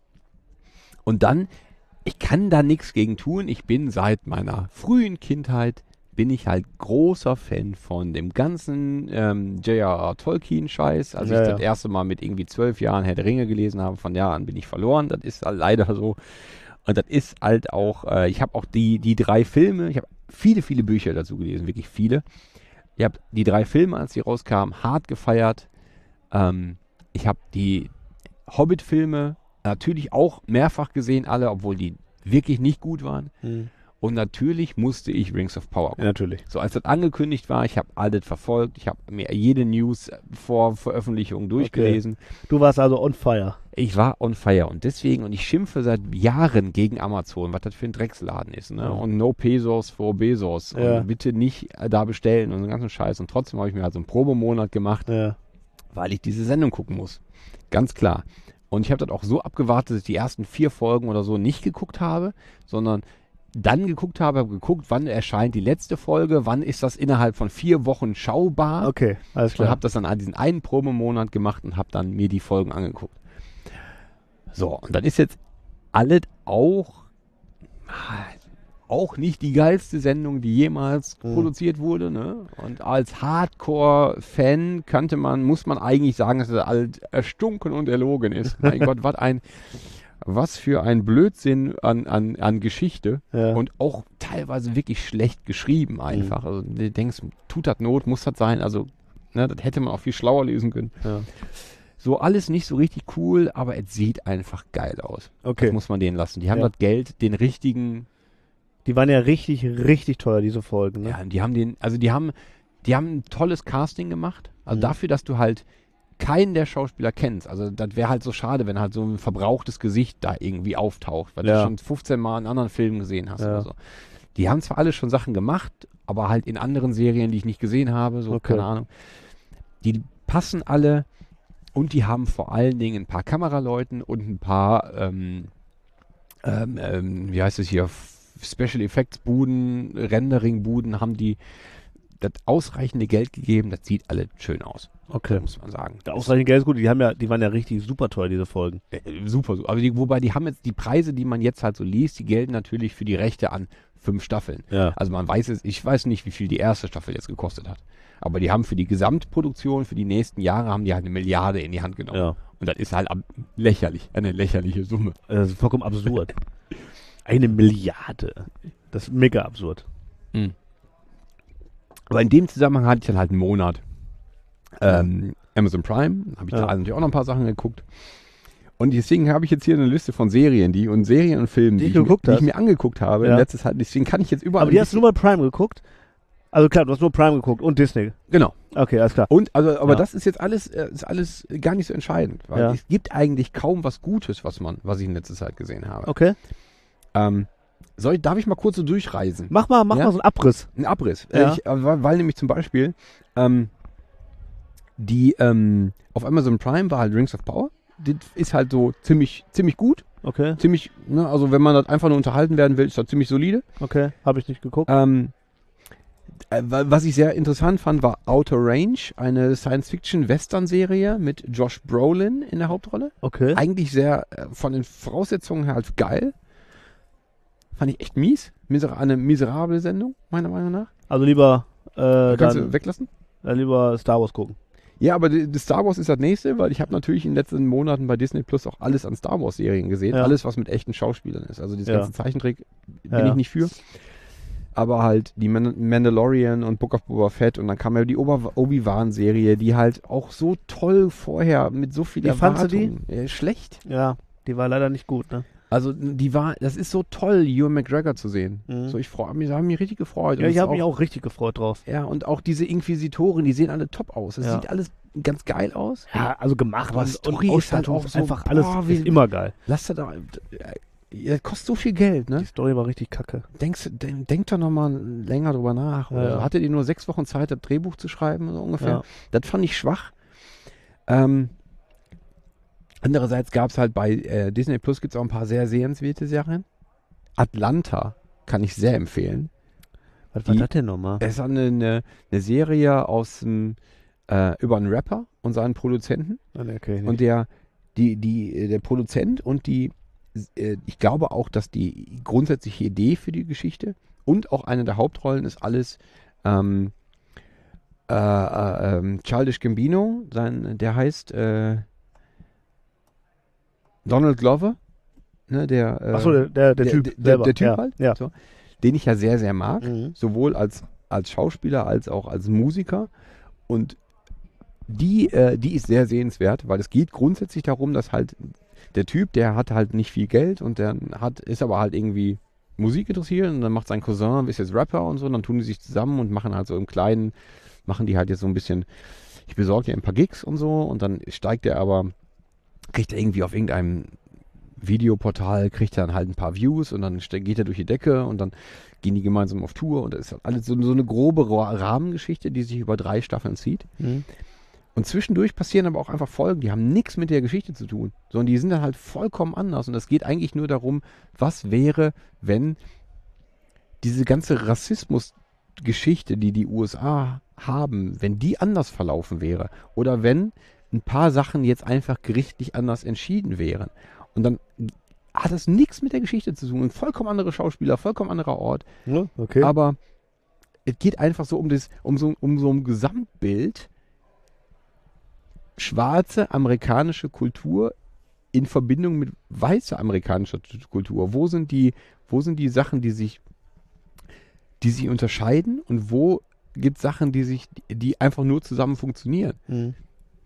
Und dann, ich kann da nichts gegen tun. Ich bin seit meiner frühen Kindheit, bin ich halt großer Fan von dem ganzen ähm, J R R. Tolkien-Scheiß. Als Ja, ich ja. das erste Mal mit irgendwie zwölf Jahren Herr der Ringe gelesen habe, von da an bin ich verloren. Das ist halt leider so. Und das ist halt auch, äh, ich habe auch die, die drei Filme, ich habe viele, viele Bücher dazu gelesen, wirklich viele. Ich habe die drei Filme, als die rauskamen, hart gefeiert. Ähm, ich habe die Hobbit-Filme natürlich auch mehrfach gesehen, alle, obwohl die wirklich nicht gut waren. Hm. Und natürlich musste ich Rings of Power Ja, gucken. natürlich. So, als das angekündigt war, ich habe alles verfolgt, ich habe mir jede News vor Veröffentlichung durchgelesen. Du warst also on fire. Ich war on fire und deswegen, und ich schimpfe seit Jahren gegen Amazon, was das für ein Drecksladen ist, ne? Ja. Und no Pesos for Bezos. Ja. Und bitte nicht äh, da bestellen und so einen ganzen Scheiß. Und trotzdem habe ich mir halt so einen Probemonat gemacht, Ja. weil ich diese Sendung gucken muss. Ganz klar. Und ich habe das auch so abgewartet, dass ich die ersten vier Folgen oder so nicht geguckt habe, sondern dann geguckt habe, habe geguckt, wann erscheint die letzte Folge, wann ist das innerhalb von vier Wochen schaubar. Okay, alles Und klar. habe das dann an diesen einen Probemonat gemacht und habe dann mir die Folgen angeguckt. So, und dann ist jetzt alles auch, auch nicht die geilste Sendung, die jemals Mhm. produziert wurde. Ne? Und als Hardcore-Fan kannte man, muss man eigentlich sagen, dass es alt erstunken und erlogen ist. Mein Gott, was ein, was für ein Blödsinn an, an, an Geschichte. Ja. Und auch teilweise wirklich schlecht geschrieben einfach. Also du denkst, tut das Not, muss das sein? Also, ne, das hätte man auch viel schlauer lesen können. Ja. So alles nicht so richtig cool, aber es sieht einfach geil aus. Okay. Das muss man denen lassen. Die haben Ja. das Geld, den richtigen, Die waren ja richtig, richtig teuer, diese Folgen. Ne? ja, die haben den, also die haben, die haben ein tolles Casting gemacht. Also Mhm. dafür, dass du halt keinen der Schauspieler kennst. Also das wäre halt so schade, wenn halt so ein verbrauchtes Gesicht da irgendwie auftaucht, weil Ja. du schon fünfzehn Mal in anderen Filmen gesehen hast Ja. oder so. Die haben zwar alle schon Sachen gemacht, aber halt in anderen Serien, die ich nicht gesehen habe, so, Okay. keine Ahnung. Die passen alle und die haben vor allen Dingen ein paar Kameraleuten und ein paar, ähm, ähm, ähm, wie heißt es hier, F- Special Effects Buden, Rendering Buden, haben die das ausreichende Geld gegeben, das sieht alles schön aus, Okay. muss man sagen. Der ausreichend Geld ist gut, die haben ja, die waren ja richtig super teuer, diese Folgen. Äh, super, super. Aber die, wobei die haben jetzt die Preise, die man jetzt halt so liest, die gelten natürlich für die Rechte an fünf Staffeln. Ja. Also man weiß es, ich weiß nicht, wie viel die erste Staffel jetzt gekostet hat. Aber die haben für die Gesamtproduktion, für die nächsten Jahre, haben die halt eine Milliarde in die Hand genommen. Ja. Und das ist halt ab- lächerlich, eine lächerliche Summe. Das ist vollkommen absurd. Eine Milliarde. Das ist mega absurd. Aber in dem Zusammenhang hatte ich dann halt einen Monat ähm, Amazon Prime, habe ich Ja. da natürlich auch noch ein paar Sachen geguckt. Und deswegen habe ich jetzt hier eine Liste von Serien, die und Serien und Filmen, Die die, ich ich, mir- geguckt die ich hast. mir angeguckt habe Ja. in letzter Zeit. Deswegen kann ich jetzt überall. Aber die ein hast du nur bei Prime geguckt? Also klar, du hast nur Prime geguckt und Disney. bisschen- Genau. Okay, alles klar. Und also, aber Ja. das ist jetzt alles, äh, ist alles gar nicht so entscheidend, weil Ja. es gibt eigentlich kaum was Gutes, was man, was ich in letzter Zeit gesehen habe. Okay. Ähm, soll ich, darf ich mal kurz so durchreisen? Mach mal, mach Ja? mal so einen Abriss. Ein Abriss. Ja. Äh, ich, äh, weil, weil nämlich zum Beispiel ähm, die ähm, auf Amazon Prime war halt Rings of Power. Das ist halt so ziemlich, ziemlich gut. Okay, Ziemlich, ne, also wenn man das einfach nur unterhalten werden will, ist das ziemlich solide. okay. Habe ich nicht geguckt. Ähm, äh, wa- was ich sehr interessant fand, war Outer Range, eine Science-Fiction-Western-Serie mit Josh Brolin in der Hauptrolle. Okay. Eigentlich sehr äh, von den Voraussetzungen her halt geil. Fand ich echt mies. Miser eine miserable Sendung, meiner Meinung nach. Also lieber, äh, Kannst dann, du weglassen? äh, lieber Star Wars gucken. Ja, aber die, die Star Wars ist das nächste, weil ich habe natürlich in den letzten Monaten bei Disney Plus auch alles an Star Wars Serien gesehen. Ja. Alles, was mit echten Schauspielern ist. Also dieses Ja. ganze Zeichentrick bin Ja, ja. ich nicht für. Aber halt die Man Mandalorian und Book of Boba Fett und dann kam ja die Oba- Obi-Wan-Serie, die halt auch so toll vorher mit so viel Wie fandst du die? Erwartung. Äh, schlecht. Ja, die war leider nicht gut, ne? Also die war, das ist so toll, Ewan McGregor zu sehen. Mhm. So, ich freue mich, da haben mich richtig gefreut. Ja, Und ich es habe ist mich auch richtig gefreut drauf. Ja, und auch diese Inquisitoren, die sehen alle top aus. Das Ja. sieht alles ganz geil aus. Ja, also gemacht Aber und, Story und ist halt Ausstattung auch so, einfach alles boah, wie- ist immer geil. Lass da da. Das kostet so viel Geld, Die ne? Story war richtig kacke. Denkst, denk, denk doch nochmal länger drüber nach. Ja, Oder ja. Hattet ihr nur sechs Wochen Zeit, das Drehbuch zu schreiben, so ungefähr? Ja. Das fand ich schwach. Ähm, andererseits gab es halt bei äh, Disney Plus gibt's auch ein paar sehr sehenswerte Serien. Atlanta kann ich sehr empfehlen. Was war Die- das denn nochmal? Es ist eine, eine, eine Serie aus dem, äh, über einen Rapper und seinen Produzenten. Ah, nee, okay, Und der, die, die, der Produzent und die, äh, ich glaube auch, dass die grundsätzliche Idee für die Geschichte und auch eine der Hauptrollen ist alles ähm, äh, äh, ähm, Childish Gambino, sein, der heißt äh, Donald Glover, ne, der, äh, Achso, der, der, der der- Typ der- selber. der Typ ja. halt? Ja. So. den ich ja sehr, sehr mag, Mhm. sowohl als, als Schauspieler als auch als Musiker. Und die, äh, die ist sehr sehenswert, weil es geht grundsätzlich darum, dass halt der Typ, der hat halt nicht viel Geld und der hat, ist aber halt irgendwie Musik interessiert und dann macht sein Cousin, ist jetzt Rapper und so, und dann tun die sich zusammen und machen halt so im Kleinen, machen die halt jetzt so ein bisschen, ich besorge dir ein paar Gigs und so, und dann steigt er aber, kriegt er irgendwie auf irgendeinem Videoportal, kriegt er dann halt ein paar Views und dann ste- geht er durch die Decke und dann gehen die gemeinsam auf Tour und das ist halt alles so, so eine grobe Ra- Rahmengeschichte, die sich über drei Staffeln zieht. Mhm. Und zwischendurch passieren aber auch einfach Folgen, die haben nichts mit der Geschichte zu tun, sondern die sind dann halt vollkommen anders. Und es geht eigentlich nur darum, was wäre, wenn diese ganze Rassismusgeschichte, die die U S A haben, wenn die anders verlaufen wäre. Oder wenn ein paar Sachen jetzt einfach gerichtlich anders entschieden wären. Und dann hat das nichts mit der Geschichte zu tun. Ein vollkommen andere Schauspieler, vollkommen anderer Ort. Ja, okay. Aber es geht einfach so um, das, um, so, um so ein Gesamtbild, schwarze amerikanische Kultur in Verbindung mit weißer amerikanischer T- Kultur. Wo sind die, wo sind die Sachen, die sich, die sich unterscheiden, und wo gibt es Sachen, die sich, die einfach nur zusammen funktionieren? Mhm.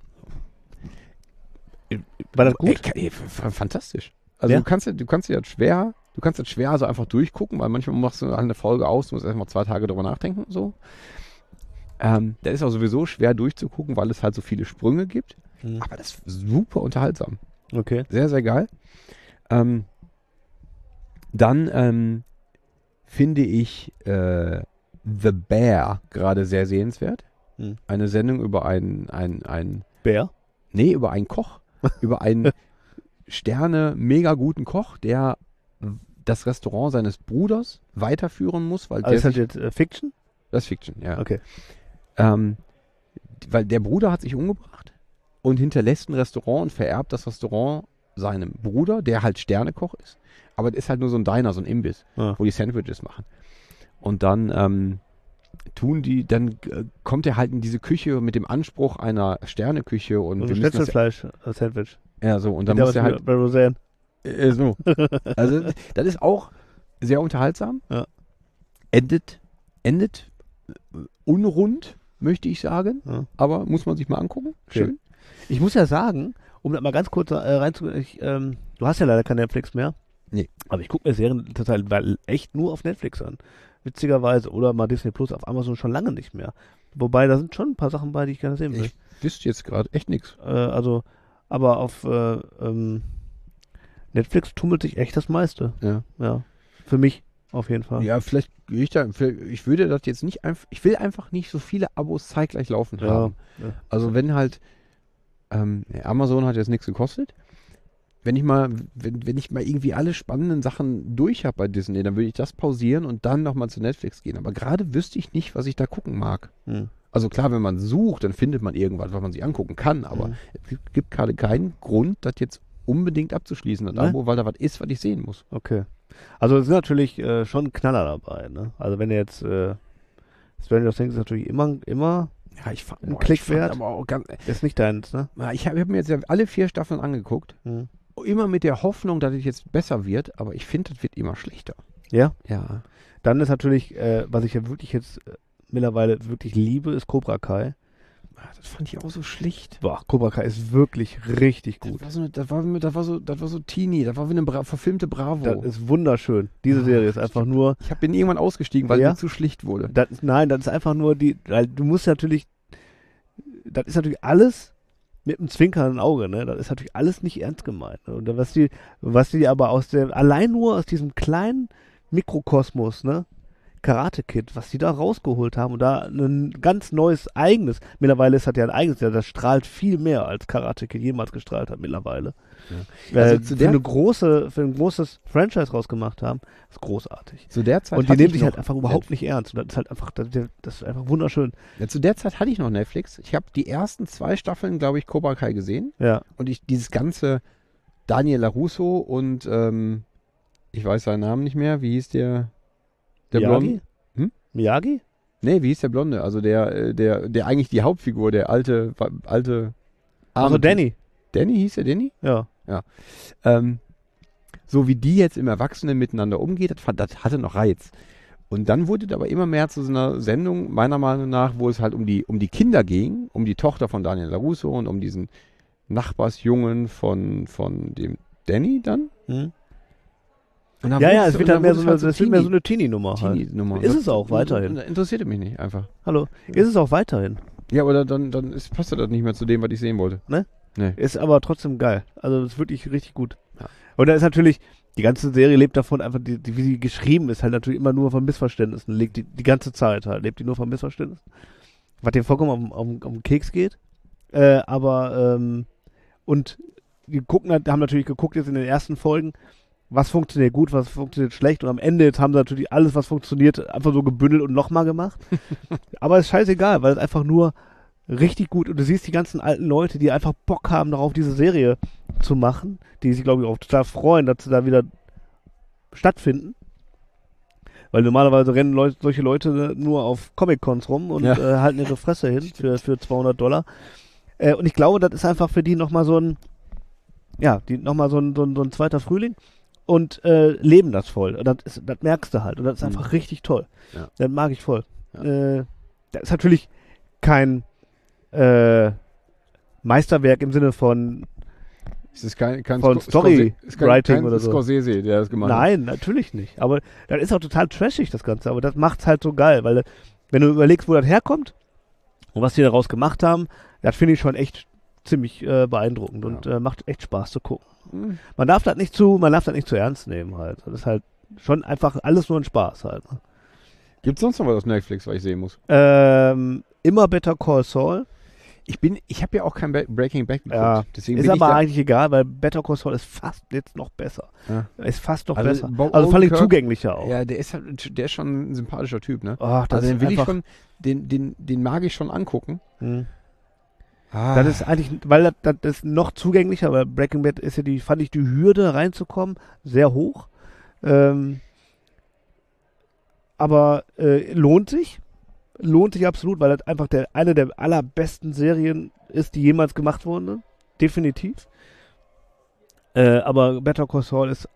War das gut? Ey, f- f- fantastisch. Also Ja? du kannst ja, du kannst ja schwer, du kannst das schwer so einfach durchgucken, weil manchmal machst du eine Folge aus, du musst erstmal zwei Tage drüber nachdenken und so. Ähm, der ist auch sowieso schwer durchzugucken, weil es halt so viele Sprünge gibt. Mhm. Aber das ist super unterhaltsam. Okay. Sehr, sehr geil. Ähm, dann ähm, finde ich äh, The Bear gerade sehr sehenswert. Hm. Eine Sendung über einen, einen, einen, Bär? nee, über einen Koch, über einen Sterne, mega guten Koch, der das Restaurant seines Bruders weiterführen muss, weil Also der ist halt sich, jetzt äh, Fiction? das ist Fiction, ja. Okay. Ähm, weil der Bruder hat sich umgebracht und hinterlässt ein Restaurant und vererbt das Restaurant seinem Bruder, der halt Sternekoch ist. Aber das ist halt nur so ein Diner, so ein Imbiss, Ja. wo die Sandwiches machen. Und dann ähm, tun die, dann äh, kommt er halt in diese Küche mit dem Anspruch einer Sterneküche und Und wir so müssen das, Schnitzelfleisch-Sandwich. ja so, und dann Da muss er halt bei Roseanne. Äh, so. Also das ist auch sehr unterhaltsam. Ja. Endet, endet äh, unrund, möchte ich sagen. Ja. Aber muss man sich mal angucken. Okay. Schön. Ich muss ja sagen, um da mal ganz kurz äh, reinzugehen, ich, ähm, du hast ja leider kein Netflix mehr. Nee. Aber ich gucke mir Serien total weil echt nur auf Netflix an. Witzigerweise. Oder mal Disney Plus auf Amazon schon lange nicht mehr. Wobei, da sind schon ein paar Sachen bei, die ich gerne sehen will. Ich wüsste jetzt gerade echt nichts. Äh, also, aber auf äh, ähm, Netflix tummelt sich echt das meiste. Ja. Ja. Für mich auf jeden Fall. Ja, vielleicht gehe ich da, ich würde das jetzt nicht einfach, ich will einfach nicht so viele Abos zeitgleich laufen Ja. haben. Ja. Also wenn halt, ähm, Amazon hat jetzt nichts gekostet. Wenn ich mal, wenn, wenn ich mal irgendwie alle spannenden Sachen durch habe bei Disney, dann würde ich das pausieren und dann nochmal zu Netflix gehen. Aber gerade wüsste ich nicht, was ich da gucken mag. Hm. Also klar, wenn man sucht, dann findet man irgendwas, was man sich angucken kann. Aber Mhm. es gibt- gibt gerade keinen Grund, das jetzt unbedingt abzuschließen, das Ne? Abo, weil da was ist, was ich sehen muss. Okay. Also es sind natürlich äh, schon Knaller dabei, ne? Also wenn ihr jetzt äh, Stranger Things ist natürlich immer, immer Ja, ich fand, Ein boah, Klick ich fand wert? aber auch ganz, ist nicht deins, ne? Ja, ich habe hab mir jetzt ja alle vier Staffeln angeguckt. Hm. Immer mit der Hoffnung, dass es jetzt besser wird, aber ich finde, das wird immer schlechter. Ja. Ja. Dann ist natürlich, äh, was ich ja wirklich jetzt äh, mittlerweile wirklich liebe, ist Cobra Kai. Das fand ich auch so schlicht. Boah, Cobra Kai ist wirklich richtig gut. Das war so, eine- das war, mit- das war so, das war so teeny, das war wie eine Bra verfilmte Bravo. Das ist wunderschön. Diese Serie ist einfach nur, ich hab, bin irgendwann ausgestiegen, weil Ja? mir zu schlicht wurde. das, ist- nein, das ist einfach nur die, weil du musst natürlich, das ist natürlich alles mit einem zwinkernden Auge, ne? Das ist natürlich alles nicht ernst gemeint. Ne? Und was die, was die aber aus der, allein nur aus diesem kleinen Mikrokosmos, ne? Karate Kid, was die da rausgeholt haben und da ein ganz neues eigenes, mittlerweile ist das ja ein eigenes, ja, das strahlt viel mehr als Karate Kid jemals gestrahlt hat mittlerweile. Ja. Äh, Also zu für, der- eine große, für ein großes Franchise rausgemacht haben, ist großartig. Zu der Zeit Und die hatte nehmen ich sich noch halt einfach überhaupt nicht ernst. Und das ist halt einfach, das, das ist einfach wunderschön. Ja, zu der Zeit hatte ich noch Netflix. Ich habe die ersten zwei Staffeln, glaube ich, Cobra Kai gesehen. Ja. Und ich dieses ganze Daniel LaRusso und ähm, ich weiß seinen Namen nicht mehr. Wie hieß der? Der Miyagi? Blonde? Hm? Miyagi? Nee, wie hieß der Blonde? Also der, äh, der, der eigentlich die Hauptfigur, der alte, wa- alte. Also arme Danny. Typ. Danny hieß der Danny? Ja. Ähm, so wie die jetzt im Erwachsenen miteinander umgeht, das, fand- das hatte noch Reiz. Und dann wurde es aber immer mehr zu so einer Sendung, meiner Meinung nach, wo es halt um die, um die Kinder ging, um die Tochter von Daniel LaRusso und um diesen Nachbarsjungen von, von dem Danny dann. Hm? Und dann Ja, wurde ja, es- es und wird dann halt mehr wurde so, es eine, es wird mehr so eine Teenie-Nummer halt. Teenie-Nummer. Ist Das- es auch weiterhin. das Interessierte mich nicht einfach. Hallo. Ist es auch weiterhin. Ja, oder dann, dann ist, passt das nicht mehr zu dem, was ich sehen wollte. Ne? Nee. Ist aber trotzdem geil. Also ist wirklich richtig gut. Ja. Und da ist natürlich, die ganze Serie lebt davon, einfach, die, die, wie sie geschrieben ist, halt natürlich immer nur von Missverständnissen. Lebt die, die ganze Zeit halt, lebt die nur von Missverständnissen. Was dem vollkommen auf, auf, auf den Keks geht. Äh, aber, ähm, und die gucken, halt- haben natürlich geguckt jetzt in den ersten Folgen, was funktioniert gut, was funktioniert schlecht. Und am Ende jetzt haben sie natürlich alles, was funktioniert, einfach so gebündelt und nochmal gemacht. Aber ist scheißegal, weil es einfach nur richtig gut, und du siehst die ganzen alten Leute, die einfach Bock haben darauf, diese Serie zu machen, die sich, glaube ich, auch total freuen, dass sie da wieder stattfinden. Weil normalerweise rennen Leute, solche Leute nur auf Comic-Cons rum und Ja. äh, halten ihre Fresse hin für, für zweihundert Dollar. Äh, und ich glaube, das ist einfach für die nochmal so ein, ja, die nochmal so ein, so, ein, so ein zweiter Frühling und äh, leben das voll. Und das, ist, das merkst du halt. Und das ist einfach richtig toll. Ja. Das mag ich voll. Ja. Äh, das ist natürlich kein äh, Meisterwerk im Sinne von Es ist kein, kein Von Sco- Story- Scorse- ist kein, Writing kein oder so. Scorsese, der das gemacht hat. Nein, natürlich nicht. Aber das ist auch total trashig, das Ganze. Aber das macht's halt so geil, weil wenn du überlegst, wo das herkommt und was die daraus gemacht haben, das finde ich schon echt ziemlich äh, beeindruckend und Ja. äh, macht echt Spaß zu gucken. Hm. Man darf das nicht zu, man darf das nicht zu ernst nehmen halt. Das ist halt schon einfach alles nur ein Spaß halt. Ne? Gibt es sonst noch was auf Netflix, was ich sehen muss? Ähm, immer Better Call Saul. Ich bin, ich habe ja auch kein Be- Breaking Bad geguckt. Ja, Deswegen Ist bin ich aber da, eigentlich egal, weil Better Call Saul ist fast jetzt noch besser. Ja. Ist fast noch Also, besser. Bob Also vor allem Odenkirk- zugänglicher auch. Ja, der ist halt, der ist schon ein sympathischer Typ, ne? Ach, das Also den ist will ich einfach- schon, den, den, den mag ich schon angucken. Hm. Ah. Das ist eigentlich, weil das, das ist noch zugänglicher, weil Breaking Bad ist ja die, fand ich die Hürde reinzukommen sehr hoch. Ähm, aber äh, lohnt sich. Lohnt sich absolut, weil das einfach der, eine der allerbesten Serien ist, die jemals gemacht wurden. Definitiv. Äh, aber Better Call Saul ist,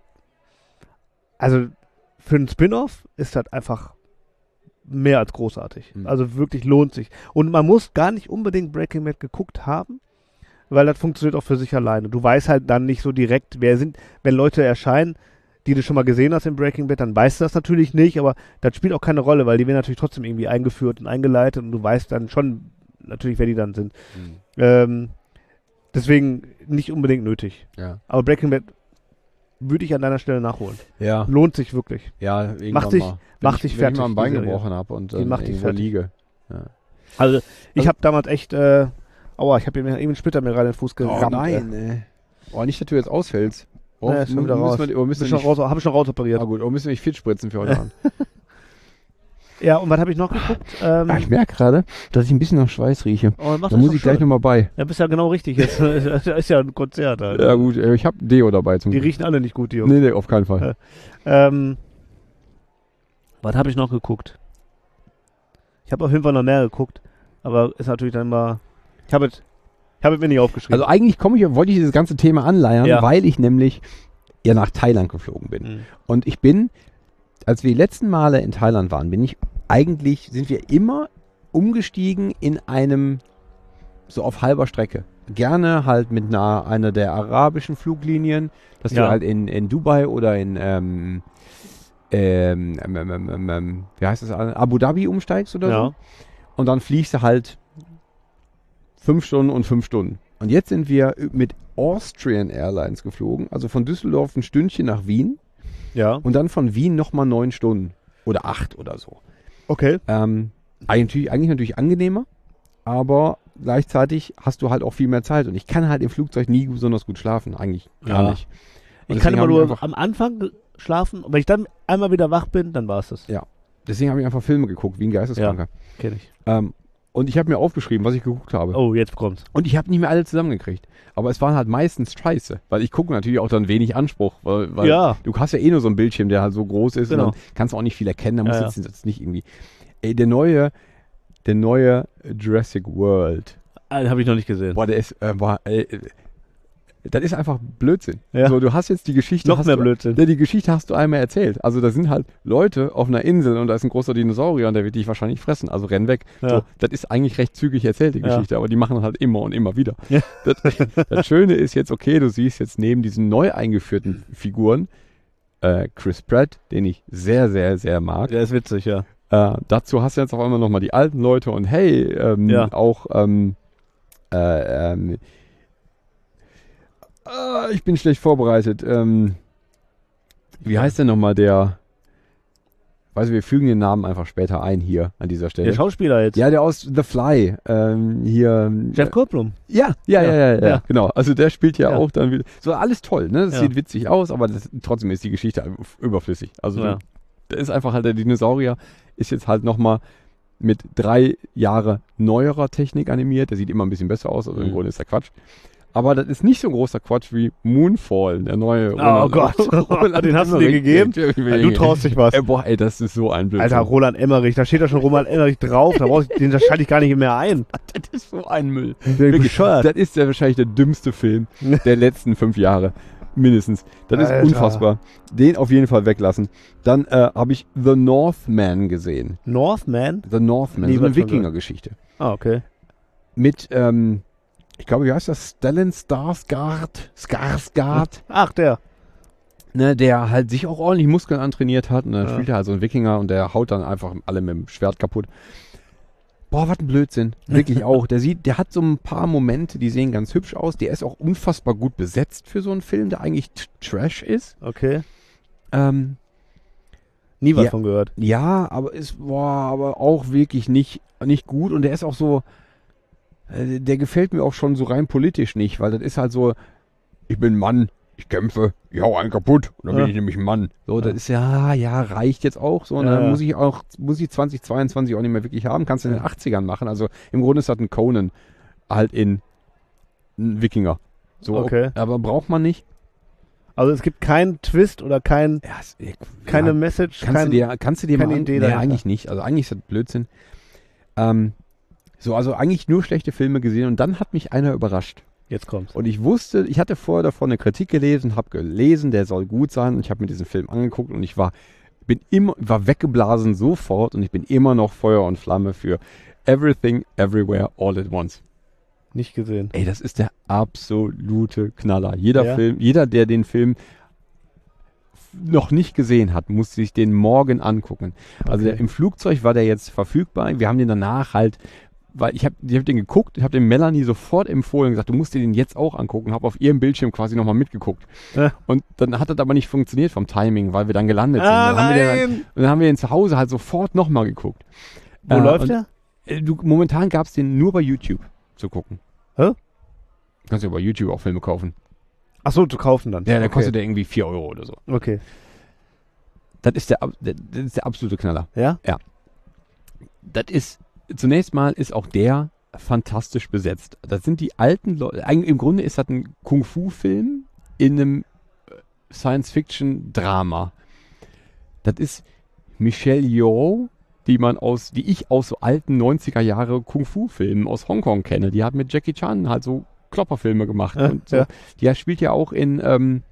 also für einen Spin-Off ist das einfach mehr als großartig. Mhm. Also wirklich lohnt sich. Und man muss gar nicht unbedingt Breaking Bad geguckt haben, weil das funktioniert auch für sich alleine. Du weißt halt dann nicht so direkt, wer sind, wenn Leute erscheinen, die du schon mal gesehen hast in Breaking Bad, dann weißt du das natürlich nicht, aber das spielt auch keine Rolle, weil die werden natürlich trotzdem irgendwie eingeführt und eingeleitet und du weißt dann schon natürlich, wer die dann sind. Mhm. Ähm, deswegen nicht unbedingt nötig. Ja. Aber Breaking Bad würde ich an deiner Stelle nachholen. Ja. Lohnt sich wirklich. Ja, irgendwann Mach dich- mal. Wenn mach ich, dich wenn ich fertig, mal ein Bein die Serie. gebrochen habe und Die dann macht dich irgendwo fertig. liege. Ja. Also ich Also- habe damals echt, äh, aua, ich habe eben einen Splitter mir gerade in den Fuß Oh gerammt. nein, ey. Oh, nicht, dass du jetzt ausfällst. Oh, Ja, ist schon wieder müssen raus. Wir, oh, müssen Bin wir schon nicht, raus, habe ich schon rausoperiert. ah, gut, oh, müssen wir nicht fit spritzen für heute Abend. Ja, und was habe ich noch geguckt? Ähm, Ah, ich merke gerade, dass ich ein bisschen nach Schweiß rieche. oh, mach Da das muss doch ich gleich schön. nochmal bei. Ja, bist ja genau richtig jetzt. Das ist ja ein Konzert halt. Ja gut, äh, ich habe Deo dabei zum Die Glück. riechen alle nicht gut, die Jungs. Nee, nee, auf keinen Fall. Ähm, was habe ich noch geguckt? Ich habe auf jeden Fall noch mehr geguckt, aber ist natürlich dann mal. Ich habe es, ich habe es mir nicht aufgeschrieben. Also eigentlich komme ich, wollte ich dieses ganze Thema anleiern, Ja. weil ich nämlich ja nach Thailand geflogen bin. Mhm. Und ich bin, als wir die letzten Male in Thailand waren, bin ich eigentlich, sind wir immer umgestiegen in einem, so auf halber Strecke. Gerne halt mit einer, einer der arabischen Fluglinien, dass Ja. du halt in, in Dubai oder in, ähm, ähm, ähm, ähm, ähm, ähm, wie heißt das, Abu Dhabi umsteigst oder ja. so. Und dann fliegst du halt fünf Stunden und fünf Stunden. Und jetzt sind wir mit Austrian Airlines geflogen, also von Düsseldorf ein Stündchen nach Wien Ja. und dann von Wien nochmal neun Stunden oder acht oder so. Okay. Ähm, eigentlich, eigentlich natürlich angenehmer, aber gleichzeitig hast du halt auch viel mehr Zeit und ich kann halt im Flugzeug nie besonders gut schlafen, eigentlich gar Ja. nicht. Und Ich kann deswegen immer hab nur einfach, am Anfang schlafen und wenn ich dann einmal wieder wach bin, dann war es das. deswegen habe ich einfach Filme geguckt, wie ein Geisteskranker. Kenn ich. Ähm, und ich habe mir aufgeschrieben, was ich geguckt habe. Oh, jetzt kommt's. Und ich habe nicht mehr alle zusammengekriegt. Aber es waren halt meistens scheiße. Weil ich gucke natürlich auch dann wenig Anspruch. Weil, weil Ja. du hast ja eh nur so einen Bildschirm, der halt so groß ist. Genau. Und dann kannst du auch nicht viel erkennen. Da musst Ja, du jetzt, jetzt nicht irgendwie... Ey, der neue, der neue Jurassic World. Ah, habe ich noch nicht gesehen. Boah, der ist... Äh, boah, ey, äh, das ist einfach Blödsinn. Ja. So, du hast jetzt die Geschichte... Noch hast mehr du, Blödsinn. Ja, die Geschichte hast du einmal erzählt. Also da sind halt Leute auf einer Insel und da ist ein großer Dinosaurier und der wird dich wahrscheinlich fressen. Also renn weg. Ja. So, das ist eigentlich recht zügig erzählt, die Ja. Geschichte, aber die machen halt immer und immer wieder. Ja. Das, das Schöne ist jetzt, okay, du siehst jetzt neben diesen neu eingeführten Figuren äh, Chris Pratt, den ich sehr, sehr, sehr mag. Der ist witzig, ja. Äh, dazu hast du jetzt auf einmal nochmal die alten Leute und hey, ähm, Ja. auch ähm, äh, ähm, äh, ich bin schlecht vorbereitet. Ähm, wie heißt denn nochmal der? Weiß ich, wir fügen den Namen einfach später ein hier an dieser Stelle. Der Schauspieler jetzt. Ja, der aus The Fly. Ähm, hier. Jeff Goldblum. Ja, ja, ja, ja, ja, Ja. genau. Also der spielt ja, Ja. auch dann wieder. So alles toll, ne? Das Ja. sieht witzig aus, aber das, trotzdem ist die Geschichte überflüssig. Also Ja. da ist einfach halt der Dinosaurier ist jetzt halt nochmal mit drei Jahre neuerer Technik animiert. Der sieht immer ein bisschen besser aus, also im Mhm. Grunde ist der Quatsch. Aber das ist nicht so ein großer Quatsch wie Moonfall, der neue. Oh Gott. Den hast du dir gegeben? Du traust dich was. Ey, boah, ey, das ist so ein Blödsinn. Alter, Roland Emmerich, da steht da schon Roland Emmerich drauf, da brauch ich, den schalte ich gar nicht mehr ein. Das ist so ein Müll. Bin ich Wirklich, bescheuert. das ist ja wahrscheinlich der dümmste Film der letzten fünf Jahre. Mindestens. Das Alter. ist unfassbar. Den auf jeden Fall weglassen. Dann äh, habe ich The Northman gesehen. Northman? The Northman, Nie so eine was von gehört. Wikinger-Geschichte. Ah, okay. Mit, ähm, ich glaube, wie heißt das? Stellan Skarsgård? Skarsgård? Ach, der. Ne, der halt sich auch ordentlich Muskeln antrainiert hat. Und dann Ja. spielt er halt so einen Wikinger und der haut dann einfach alle mit dem Schwert kaputt. Boah, was ein Blödsinn. Wirklich auch. Der sieht, der hat so ein paar Momente, die sehen ganz hübsch aus. Der ist auch unfassbar gut besetzt für so einen Film, der eigentlich t- Trash ist. Okay. Ähm, Nie was Ja. von gehört. ja, aber ist, boah, aber auch wirklich nicht, nicht gut. Und der ist auch so, äh, der gefällt mir auch schon so rein politisch nicht, weil das ist halt so, ich bin Mann, ich kämpfe, ich hau einen kaputt und dann Ja. bin ich nämlich ein Mann. So, Ja. das ist ja, ja, reicht jetzt auch so. Und Ja, dann ja. muss ich auch, muss ich zwanzig zweiundzwanzig auch nicht mehr wirklich haben, kannst du in den Ja. achtzigern machen. Also im Grunde ist das ein Conan. halt in ein Wikinger. So, Okay. Aber braucht man nicht. Also es gibt keinen Twist oder kein, Ja, es- keine ja, Message, Kannst kein, du dir, kannst du dir keine mal an- Idee nee, dahinter. eigentlich nicht. Also eigentlich ist das Blödsinn. Ähm, so, also eigentlich nur schlechte Filme gesehen und dann hat mich einer überrascht. Jetzt kommt's. Und ich wusste, ich hatte vorher davon eine Kritik gelesen, habe gelesen, der soll gut sein und ich habe mir diesen Film angeguckt und ich war, bin immer, war weggeblasen sofort und ich bin immer noch Feuer und Flamme für Everything, Everywhere, All at Once. Nicht gesehen. Ey, das ist der absolute Knaller. Jeder Ja. Film, jeder, der den Film noch nicht gesehen hat, muss sich den morgen angucken. Also Okay. der, im Flugzeug war der jetzt verfügbar. Wir haben den danach halt, weil ich habe ich hab den geguckt, ich habe den Melanie sofort empfohlen und gesagt, du musst dir den jetzt auch angucken. Habe auf ihrem Bildschirm quasi nochmal mitgeguckt. Ja. Und dann hat das aber nicht funktioniert vom Timing, weil wir dann gelandet Ah, sind. Dann haben wir den, nein! und dann haben wir den zu Hause halt sofort nochmal geguckt. Wo Äh, läuft und- der? Äh, Du, momentan gab es den nur bei YouTube zu gucken. Hä? Du kannst ja bei YouTube auch Filme kaufen. Ach so, zu kaufen dann. Ja, der okay. kostet ja irgendwie vier Euro oder so. Okay. Das ist der, ab- der, das ist der absolute Knaller. Ja? Das ist, zunächst mal ist auch der fantastisch besetzt. Das sind die alten Leute, eigentlich im Grunde ist das ein Kung-Fu-Film in einem äh, Science-Fiction-Drama. Das ist Michelle Yeoh, die man aus, die ich aus so alten neunziger Jahre Kung-Fu-Filmen aus Hongkong kenne. Die hat mit Jackie Chan halt so Klopperfilme gemacht. Ja, und so. ja. Die spielt ja auch in, ähm,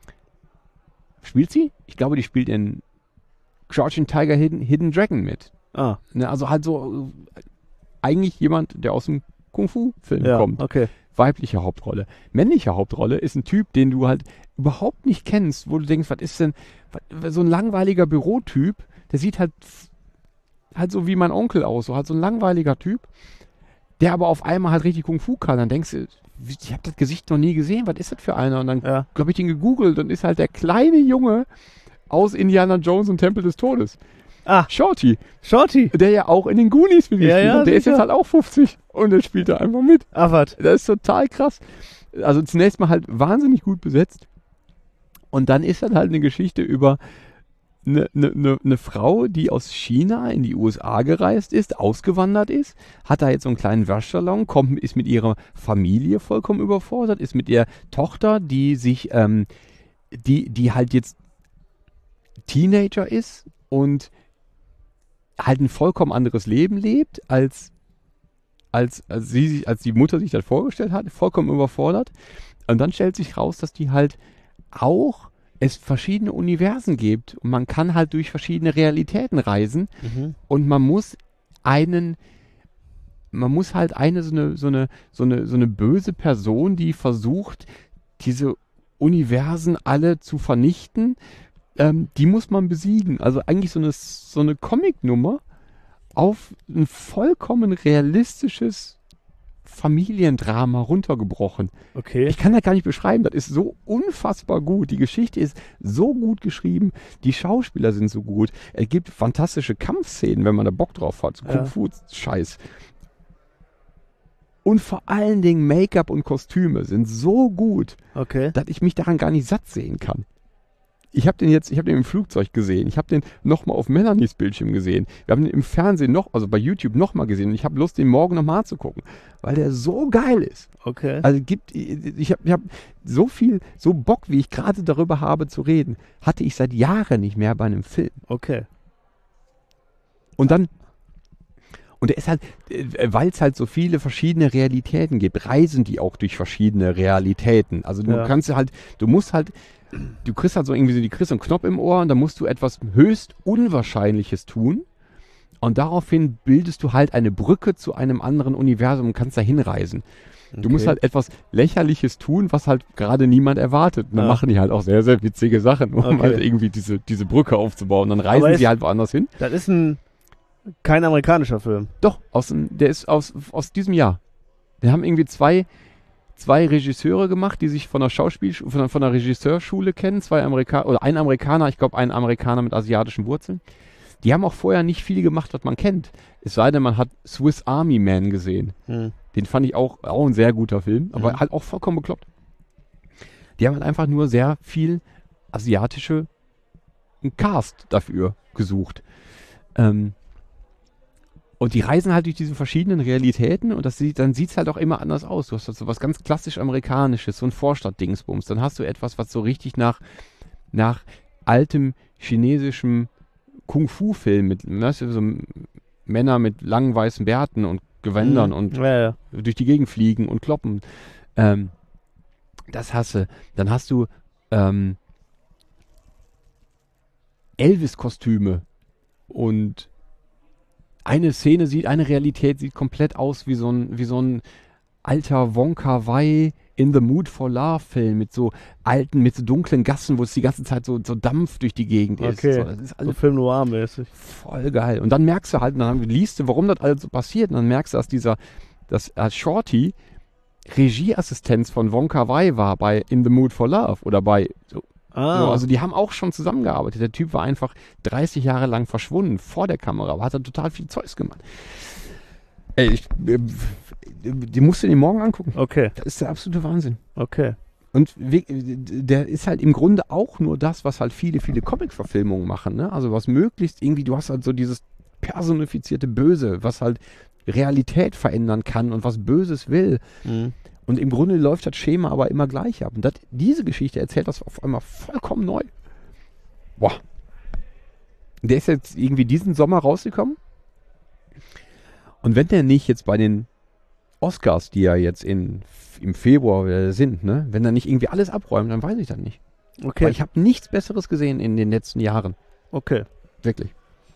spielt sie? Ich glaube, die spielt in Crouching Tiger, Hidden, Hidden Dragon mit. Ah, Ne, also halt so äh, eigentlich jemand, der aus dem Kung-Fu-Film ja, kommt. okay. Weibliche Hauptrolle. Männliche Hauptrolle ist ein Typ, den du halt überhaupt nicht kennst, wo du denkst, was ist denn, was, so ein langweiliger Bürotyp, der sieht halt f- halt so wie mein Onkel aus, so halt so ein langweiliger Typ, der aber auf einmal halt richtig Kung-Fu kann. Dann denkst du, wie- ich habe das Gesicht noch nie gesehen, was ist das für einer? Und dann Ja. habe ich den gegoogelt und ist halt der kleine Junge aus Indiana Jones und Tempel des Todes. Ah, Shorty, Shorty. der ja auch in den Goonies mitgespielt Ja, ja, hat. Der ist sicher. jetzt halt auch fünfzig und der spielt da einfach mit. Ach, was? Das ist total krass. Also zunächst mal halt wahnsinnig gut besetzt. Und dann ist das halt eine Geschichte über eine, eine, eine, eine Frau, die aus China in die U S A gereist ist, ausgewandert ist, hat da jetzt so einen kleinen Waschsalon, kommt, ist mit ihrer Familie vollkommen überfordert, ist mit ihrer Tochter, die sich, ähm, die, die halt jetzt Teenager ist und halt ein vollkommen anderes Leben lebt, als, als, als, sie, sich- als die Mutter sich das vorgestellt hat, vollkommen überfordert. Und dann stellt sich raus, dass die halt auch es verschiedene Universen gibt und man kann halt durch verschiedene Realitäten reisen Mhm. und man muss einen, man muss halt eine so eine, so eine, so eine, so eine böse Person, die versucht, diese Universen alle zu vernichten, ähm, die muss man besiegen. Also eigentlich so eine, so eine Comic-Nummer auf ein vollkommen realistisches Familiendrama runtergebrochen. Okay. Ich kann das gar nicht beschreiben. Das ist so unfassbar gut. Die Geschichte ist so gut geschrieben. Die Schauspieler sind so gut. Es gibt fantastische Kampfszenen, wenn man da Bock drauf hat. So Ja. Kung-Fu-Scheiß. Und vor allen Dingen Make-up und Kostüme sind so gut, Okay. dass ich mich daran gar nicht satt sehen kann. Ich habe den jetzt, ich habe den im Flugzeug gesehen. Ich habe den nochmal auf Melanies Bildschirm gesehen. Wir haben den im Fernsehen noch, also bei YouTube nochmal gesehen. Und ich habe Lust, den morgen nochmal zu gucken, weil der so geil ist. Okay. Also gibt, ich habe ich hab so viel, so Bock, wie ich gerade darüber habe zu reden, hatte ich seit Jahren nicht mehr bei einem Film. Okay. Und dann, und der ist halt, weil es halt so viele verschiedene Realitäten gibt, reisen die auch durch verschiedene Realitäten. Also du Ja. kannst halt, du musst halt, du kriegst halt so irgendwie so, die kriegst so einen Knopf im Ohr und dann musst du etwas höchst Unwahrscheinliches tun. Und daraufhin bildest du halt eine Brücke zu einem anderen Universum und kannst da hinreisen. Du musst Okay. halt etwas Lächerliches tun, was halt gerade niemand erwartet. Und dann Ah. machen die halt auch sehr, sehr witzige Sachen, um Okay. halt irgendwie diese, diese Brücke aufzubauen. Dann reisen Aber sie ist- halt woanders hin. Das ist ein kein amerikanischer Film. Doch, aus, dem- der ist aus, aus diesem Jahr. Wir haben irgendwie zwei, zwei Regisseure gemacht, die sich von der Schauspiel, von der, von der Regisseurschule kennen. Zwei Amerikaner, oder ein Amerikaner, ich glaube ein Amerikaner mit asiatischen Wurzeln. Die haben auch vorher nicht viel gemacht, was man kennt. Es sei denn, man hat Swiss Army Man gesehen. Hm. Den fand ich auch, auch ein sehr guter Film, aber Mhm. halt auch vollkommen bekloppt. Die haben halt einfach nur sehr viel asiatische einen Cast dafür gesucht. Ähm, Und die reisen halt durch diese verschiedenen Realitäten und das sieht, dann sieht es halt auch immer anders aus. Du hast halt so was ganz klassisch Amerikanisches, so ein Vorstadt-Dingsbums. Dann hast du etwas, was so richtig nach, nach altem chinesischem Kung-Fu-Film mit, weißt du, so Männer mit langen weißen Bärten und Gewändern Mhm. und Ja, ja. durch die Gegend fliegen und kloppen. Ähm, das hasse. Dann hast du ähm, Elvis-Kostüme und eine Szene sieht, eine Realität sieht komplett aus wie so ein, wie so ein alter Wong-Kar-wai In the Mood for Love Film mit so alten, mit so dunklen Gassen, wo es die ganze Zeit so, so Dampf durch die Gegend ist. Okay. So, das ist So alles Film Noir-mäßig. voll geil. Und dann merkst du halt, und dann liest du, warum das alles so passiert, und dann merkst du, dass dieser, dass äh, Shorty Regieassistenz von Wong Kar-wai war bei In the Mood for Love oder bei so, Ah, so, also die haben auch schon zusammengearbeitet. Der Typ war einfach dreißig Jahre lang verschwunden vor der Kamera, aber hat dann total viel Zeugs gemacht. Ey, ich, äh, die musst du dir morgen angucken. okay, Das ist der absolute Wahnsinn. okay. Und wir- der ist halt im Grunde auch nur das, was halt viele, viele Comic-Verfilmungen machen. Ne? Also was möglichst irgendwie, du hast halt so dieses personifizierte Böse, was halt Realität verändern kann und was Böses will. Mhm. Und im Grunde läuft das Schema aber immer gleich ab. Und das, diese Geschichte erzählt das auf einmal vollkommen neu. Boah. Der ist jetzt irgendwie diesen Sommer rausgekommen. Und wenn der nicht jetzt bei den Oscars, die ja jetzt in, im Februar wieder sind, ne, wenn er nicht irgendwie alles abräumt, dann weiß ich das nicht. Okay, Weil ich habe nichts Besseres gesehen in den letzten Jahren. okay. Wirklich.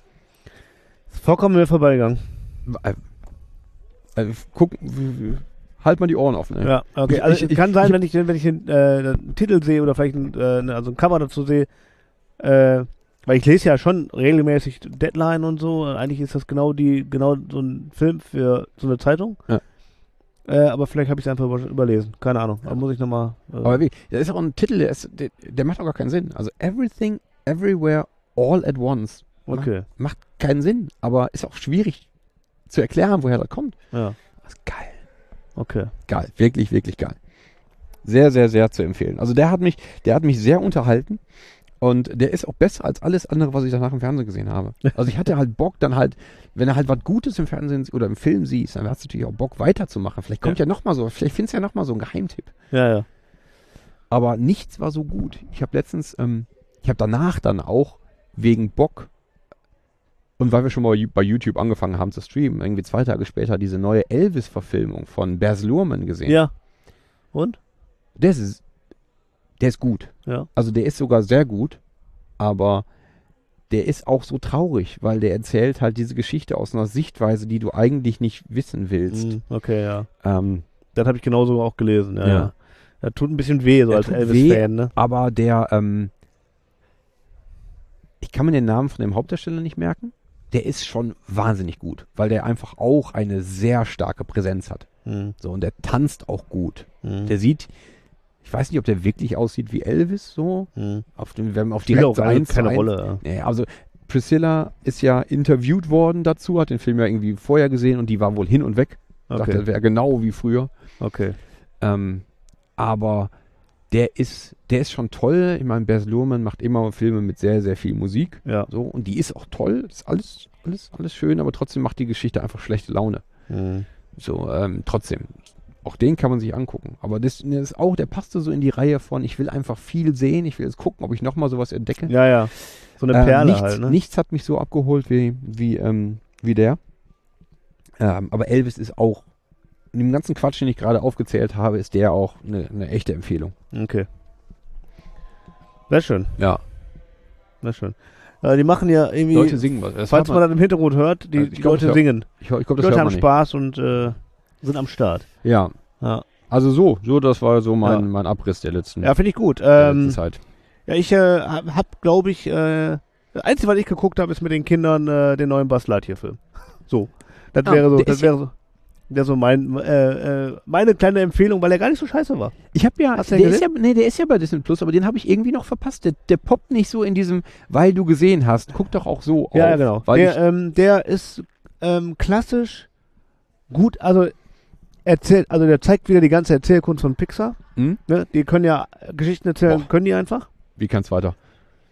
Ist vollkommen mir vorbeigegangen. Äh, äh, guck, w- w- halt mal die Ohren offen. Ey. Ja, okay. Ich- Also ich- es kann ich- sein, ich- wenn ich, den- wenn ich den, äh, den Titel sehe oder vielleicht ein, äh, ne- also ein Cover dazu sehe, äh, weil ich lese ja schon regelmäßig Deadline und so. Eigentlich ist das genau die, genau so ein Film für so eine Zeitung. Ja. Äh, aber vielleicht habe ich es einfach über, überlesen. Keine Ahnung. Da muss ich nochmal. Äh, Aber wie, das ist auch ein Titel, der, ist, der, der macht auch gar keinen Sinn. Also Everything, Everywhere, All at Once. okay. Macht keinen Sinn, aber ist auch schwierig zu erklären, woher das kommt. Ja. Das ist geil. Okay. Geil. Wirklich, wirklich geil. Sehr, sehr, sehr zu empfehlen. Also der hat mich, der hat mich sehr unterhalten. Und der ist auch besser als alles andere, was ich danach im Fernsehen gesehen habe. Also ich hatte halt Bock, dann halt, wenn du halt was Gutes im Fernsehen oder im Film siehst, dann hast du natürlich auch Bock weiterzumachen. Vielleicht kommt ja, ja nochmal so, vielleicht findest du ja nochmal so einen Geheimtipp. Ja, ja. Aber nichts war so gut. Ich habe letztens, ähm, ich habe danach dann auch wegen Bock und weil wir schon mal bei YouTube angefangen haben zu streamen, irgendwie zwei Tage später diese neue Elvis-Verfilmung von Baz Luhrmann gesehen. Ja. Und? Der ist, der ist gut. Ja. Also der ist sogar sehr gut, aber der ist auch so traurig, weil der erzählt halt diese Geschichte aus einer Sichtweise, die du eigentlich nicht wissen willst. Mhm. Okay, ja. Ähm, Das habe ich genauso auch gelesen. Ja. Ja. ja. Das tut ein bisschen weh, so Der als tut Elvis-Fan, ne? aber der, ähm, ich kann mir den Namen von dem Hauptdarsteller nicht merken. Der ist schon wahnsinnig gut, weil der einfach auch eine sehr starke Präsenz hat. Mhm. So, und der tanzt auch gut. Mhm. Der sieht, ich weiß nicht, ob der wirklich aussieht wie Elvis, so. Mhm. Auf dem, wenn man auf Spielt direkt auch so keine, eins zu keine eins- Rolle. Nee, also Priscilla ist ja interviewt worden dazu, hat den Film ja irgendwie vorher gesehen und die war wohl hin und weg. Ja. Dachte, Okay. das wäre genau wie früher. Okay. Ähm, aber der ist, der ist schon toll. Ich meine, Baz Luhrmann macht immer Filme mit sehr, sehr viel Musik. Ja. So, und die ist auch toll. Ist alles, alles, alles schön, aber trotzdem macht die Geschichte einfach schlechte Laune. Mhm. So, ähm, trotzdem. Auch den kann man sich angucken. Aber das, das ist auch, der passte so in die Reihe von, ich will einfach viel sehen, ich will jetzt gucken, ob ich nochmal sowas entdecke. Ja, ja. So eine Ähm, Perle nichts, halt, ne? nichts hat mich so abgeholt wie, wie, ähm, wie der. Ähm, aber Elvis ist auch, in dem ganzen Quatsch, den ich gerade aufgezählt habe, ist der auch eine, eine echte Empfehlung. Okay. Sehr schön, Ja. sehr schön. Äh, die machen ja irgendwie, Leute singen was. Das falls hört man das im Hintergrund hört, die, Also ich die glaub, Leute das hört- singen. Ich, ich glaube, Die das Leute hört haben man nicht. Spaß und äh, sind am Start. Ja. Ja, Also so, so, das war so mein, Ja. mein Abriss der letzten, ja finde ich gut. der Ähm, letzten Zeit. ja, ich äh, hab, hab glaube ich, äh, das Einzige, was ich geguckt habe, ist mit den Kindern äh, den neuen Buzz Lightyear-Film. So. Das Ah, wäre so, der das ist ja- wäre so, wäre so mein, äh, äh, meine kleine Empfehlung, weil er gar nicht so scheiße war. Ich habe ja, Hast du der den ist ja, nee, der ist ja bei Disney Plus, aber den habe ich irgendwie noch verpasst. Der, der poppt nicht so in diesem, weil du gesehen hast. Guck doch auch so Ja, auf. ja, genau. Weil Der, ich, ähm, der ist ähm, klassisch gut, also erzählt, also der zeigt wieder die ganze Erzählkunst von Pixar. hm? Ne? Die können ja Geschichten erzählen, Boah. können die einfach. Wie kann's weiter?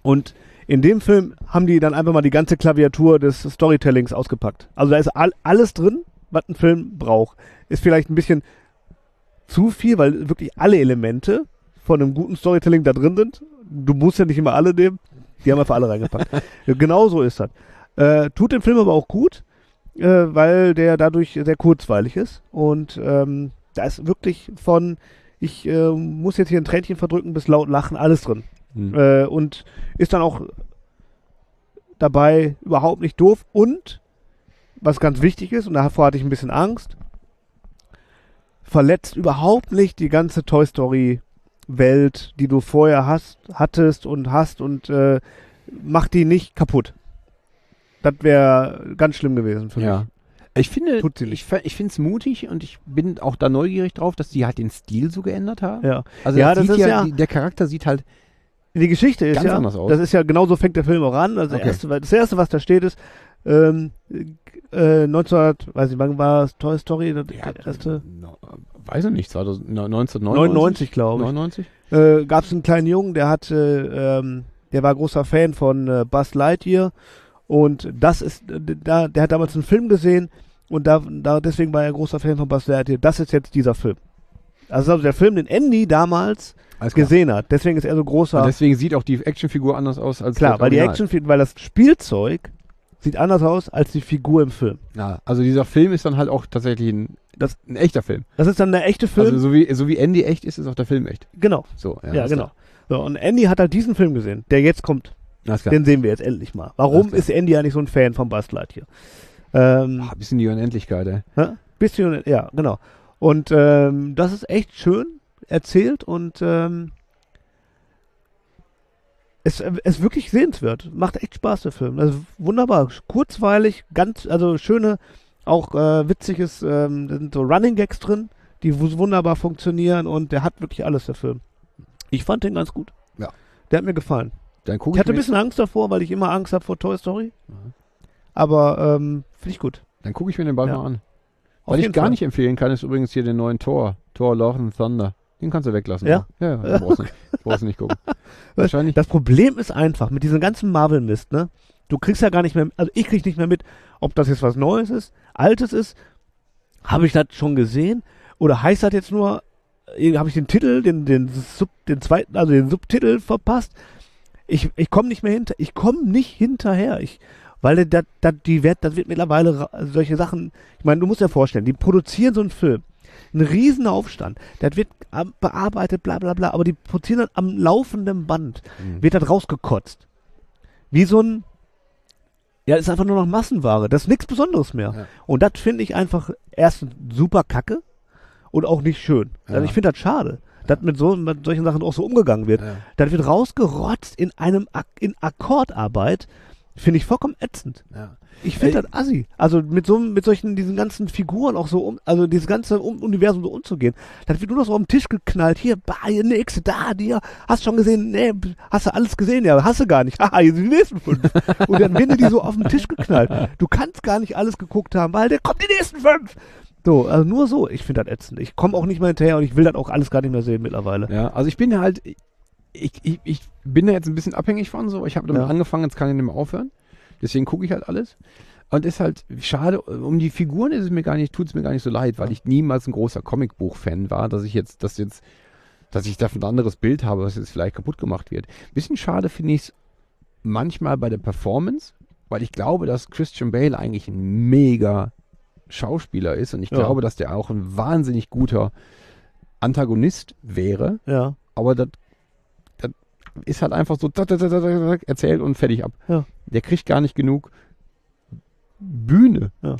Und in dem Film haben die dann einfach mal die ganze Klaviatur des Storytellings ausgepackt. Also da ist all, alles drin, was ein Film braucht. Ist vielleicht ein bisschen zu viel, weil wirklich alle Elemente von einem guten Storytelling da drin sind. Du musst ja nicht immer alle nehmen. Die haben einfach alle reingepackt. Genau so ist das. Äh, tut dem Film aber auch gut, äh, weil der dadurch sehr kurzweilig ist. Und ähm, da ist wirklich von, ich äh, muss jetzt hier ein Tränchen verdrücken, bis laut lachen, alles drin. Hm. Äh, und ist dann auch dabei überhaupt nicht doof. Und, was ganz wichtig ist, und davor hatte ich ein bisschen Angst, verletzt überhaupt nicht die ganze Toy Story Welt, die du vorher hast, hattest und hast und äh, macht die nicht kaputt. Das wäre ganz schlimm gewesen für ja. mich. Ich finde, Tut sie ich, ich finde es mutig und ich bin auch da neugierig drauf, dass die halt den Stil so geändert haben. Ja, Also ja das das sieht ist ja, ja, die, der Charakter sieht halt die Geschichte ist ganz ja, anders aus. das ist ja genauso fängt der Film auch an. Also Okay. erste, das erste, was da steht, ist ähm, äh, neunzehnhundert, weiß nicht, wann war es, Toy Story? Das ja, erste? no, weiß ich nicht, neunzehnhundertneunundneunzig? neunundneunzig, glaube ich. neunundneunzig? Äh, gab es einen kleinen Jungen, der hatte, ähm, der war großer Fan von äh, Buzz Lightyear und das ist, äh, da, der hat damals einen Film gesehen und da, da deswegen war er großer Fan von Buzz Lightyear. Das ist jetzt dieser Film. Also, also der Film, den Andy damals Alles klar. gesehen hat. Deswegen ist er so großer. Und deswegen sieht auch die Actionfigur anders aus als Klar, das weil die Original. Action, weil das Spielzeug sieht anders aus als die Figur im Film. Ja, also dieser Film ist dann halt auch tatsächlich ein, Das- ein echter Film. Das ist dann der echte Film. Also so wie, so wie Andy echt ist, ist auch der Film echt. genau. So, Ja, alles genau. So, und Andy hat halt diesen Film gesehen, der jetzt kommt. Klar. Alles klar. Den sehen wir jetzt endlich mal. Alles Warum klar. ist Andy eigentlich so ein Fan von Buzz Lightyear? Ähm, Ah, bisschen die Unendlichkeit, ey. hä? Bisschen, ja, genau. Und ähm, das ist echt schön erzählt und ähm, es ist wirklich sehenswert. Macht echt Spaß, der Film. Also wunderbar. Kurzweilig, ganz, also schöne, auch äh, witziges, ähm, da sind so Running Gags drin, die w- wunderbar funktionieren und der hat wirklich alles, der Film. Ich fand den ganz gut. Ja. Der hat mir gefallen. Dann guck Ich ich, hatte ein mir, bisschen Angst davor, weil ich immer Angst habe vor Toy Story. Mhm. Aber ähm, finde ich gut. dann guck ich mir den bald Ja. mal an. Auf Was ich jeden gar Fall. nicht empfehlen kann, ist übrigens hier den neuen Thor. Thor Love and Thunder. Den kannst du weglassen. Ja? Ja, ja, den brauchst du nicht, brauchst du nicht gucken. Wahrscheinlich. Das Problem ist einfach, mit diesem ganzen Marvel-Mist, ne? Du kriegst ja gar nicht mehr, also ich krieg nicht mehr mit, ob das jetzt was Neues ist, Altes ist. Habe ich das schon gesehen? Oder heißt das jetzt nur, äh, habe ich den Titel, den, den, Sub, den zweiten, also den Subtitel verpasst? Ich, ich komme nicht mehr hinter, ich komme nicht hinterher. Ich, weil das, das, die wird, das wird mittlerweile ra- also solche Sachen, ich meine, du musst dir vorstellen, die produzieren so einen Film. Ein riesen Aufstand. Das wird ähm, bearbeitet, bla bla bla, aber die produzieren das am laufenden Band. Mhm. Wird das rausgekotzt. Wie so ein, ja, ist einfach nur noch Massenware. Das ist nichts Besonderes mehr. Ja. Und das finde ich einfach erstens super kacke und auch nicht schön. Ja. Also ich finde das schade, dass mit, so, mit solchen Sachen auch so umgegangen wird. Ja. Das wird rausgerotzt in einem Ak in Akkordarbeit. Finde ich vollkommen ätzend. Ja. Ich finde Ey. das assi. Also mit so mit solchen, diesen ganzen Figuren auch so um, also dieses ganze um Universum so umzugehen. Das wird nur noch so auf den Tisch geknallt. Hier, bah, hier nix, da, dir. Hast schon gesehen? Nee, hast du alles gesehen? Ja, hast du gar nicht. Haha, hier sind die nächsten fünf. Und dann werden die so auf den Tisch geknallt. Du kannst gar nicht alles geguckt haben, weil der kommt die nächsten fünf. So, also nur so. Ich finde das ätzend. Ich komme auch nicht mehr hinterher und ich will das auch alles gar nicht mehr sehen mittlerweile. Ja, also ich bin halt, ich, ich, ich bin da jetzt ein bisschen abhängig von so. Ich habe damit Ja. angefangen, jetzt kann ich nicht mehr aufhören. Deswegen gucke ich halt alles. Und ist halt schade, um die Figuren ist es mir gar nicht, tut es mir gar nicht so leid, weil ich niemals ein großer Comicbuch-Fan war, dass ich jetzt, dass jetzt, dass ich davon ein anderes Bild habe, was jetzt vielleicht kaputt gemacht wird. Bisschen schade finde ich es manchmal bei der Performance, weil ich glaube, dass Christian Bale eigentlich ein mega Schauspieler ist und ich Ja. glaube, dass der auch ein wahnsinnig guter Antagonist wäre, Ja. aber das, das ist halt einfach so da, da, da, da, da, erzählt und fertig ab. Ja. Der kriegt gar nicht genug Bühne. Ja.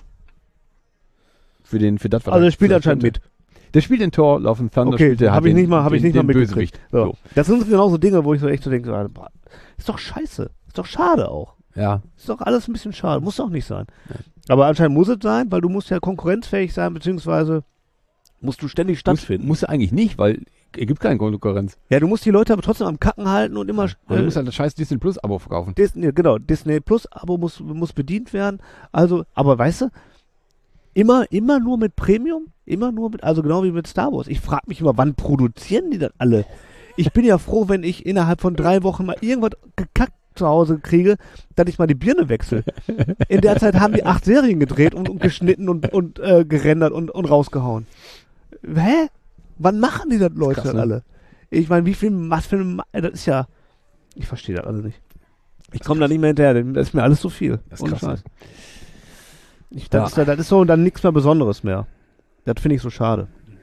Für den, für das, was Also er er spielt vielleicht anscheinend könnte. mit. Der spielt in Thor, Love and Thunder. Okay, spielt der habe halt ich den- nicht mal, habe ich den- nicht mal den mitgekriegt. Bösewicht. So. So. Das sind genauso Dinge, wo ich so echt so denke, so, Alter, boah, ist doch scheiße. Ist doch schade auch. Ja. Ist doch alles ein bisschen schade. Muss doch nicht sein. Aber anscheinend muss es sein, weil du musst ja konkurrenzfähig sein, beziehungsweise musst du ständig Muss, stattfinden. muss er eigentlich nicht, weil er gibt keine Konkurrenz. ja, du musst die Leute aber trotzdem am Kacken halten und immer... Und du musst halt das scheiß Disney Plus Abo verkaufen. Disney, genau, Disney Plus Abo muss, muss bedient werden. Also, aber weißt du, immer, immer nur mit Premium, immer nur mit, also genau wie mit Star Wars. Ich frage mich immer, wann produzieren die das alle? Ich bin ja froh, wenn ich innerhalb von drei Wochen mal irgendwas gekackt zu Hause kriege, dass ich mal die Birne wechsle. In der Zeit haben die acht Serien gedreht und, und geschnitten und, und äh, gerendert und, und rausgehauen. Hä? Wann machen die das Leute krass, dann ne? alle? Ich meine, wie viel, was für ein, das ist ja, ich verstehe das alle nicht. Ich komme da nicht mehr hinterher, das ist mir alles so viel. Das ist Ohne krass, Scheiß. ne? Ich, das, Ja. ist, ja- das ist so dann nichts mehr Besonderes mehr. Das finde ich so schade.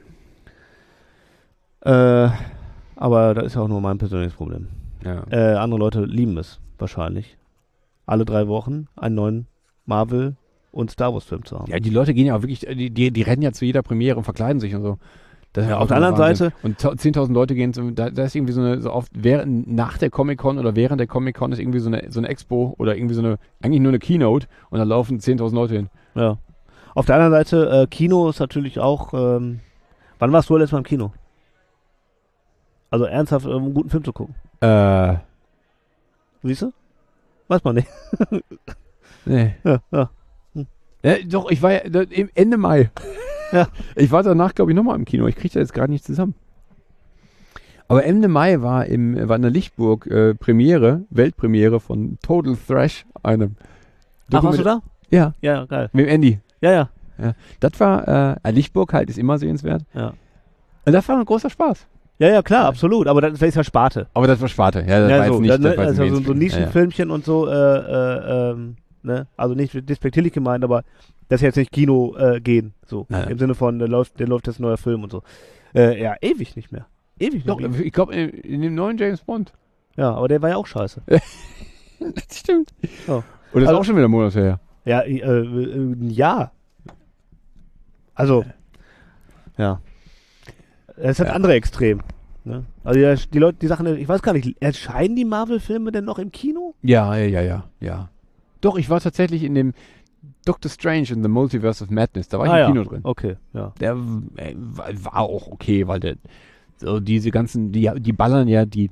Äh, aber das ist ja auch nur mein persönliches Problem. Ja. Äh, andere Leute lieben es wahrscheinlich. Alle drei Wochen einen neuen Marvel- und Star Wars-Film zu haben. ja, die Leute gehen ja auch wirklich, die, die, die rennen ja zu jeder Premiere und verkleiden sich und so. Das ist Ja, auch auf der immer anderen Wahnsinn. Seite- Und to- zehntausend Leute gehen, zum, da, da ist irgendwie so eine, so oft während, nach der Comic-Con oder während der Comic-Con ist irgendwie so eine, so eine Expo oder irgendwie so eine, eigentlich nur eine Keynote und da laufen zehntausend Leute hin. Ja. Auf der anderen Seite, äh, Kino ist natürlich auch. Ähm, wann warst du letztes Mal im Kino? Also ernsthaft, um einen guten Film zu gucken. Äh, Siehst du? Weiß man nicht. nee. Ja, ja. Ja, doch, ich war ja da, im Ende Mai. Ja. Ich war danach, glaube ich, nochmal im Kino. Ich kriege das jetzt gerade nicht zusammen. Aber Ende Mai war, im, war in der Lichtburg äh, Premiere, Weltpremiere von Total Thrash, einem Ach, warst du da? Ja, Ja, geil. mit dem Andy. Ja, ja. Das war, äh, Lichtburg halt ist immer sehenswert. Ja, Und das war ein großer Spaß. ja, ja klar, absolut. Aber das ist ja Sparte. Aber das war Sparte. Ja, das Ja, war so, jetzt nicht, dann, ne, das war jetzt also so, so Mainstream. Nischenfilmchen und so, äh, äh, ähm, ne? Also nicht despektierlich gemeint, aber das ist jetzt nicht Kino äh, gehen, so. Ja, ja. Im Sinne von, der läuft, der läuft jetzt ein neuer Film und so. Äh, ja, ewig nicht mehr. Ewig Doch, nicht mehr. ich glaube, in, in dem neuen James Bond. Ja, aber der war ja auch scheiße. Das stimmt. Ja. Und das ist Also- auch schon wieder Monate her. Ja, äh, äh, ja. Also, ja. Das ist das Ja. andere Extrem. Ne? Also ja, die Leute, die Sachen, ich weiß gar nicht, erscheinen die Marvel-Filme denn noch im Kino? Ja, ja, ja, ja, ja. Doch, ich war tatsächlich in dem Doctor Strange in the Multiverse of Madness. Da war ich Ah, im ja. Kino drin. Okay, ja. Der äh, war war auch okay, weil der so diese ganzen, die, die ballern ja die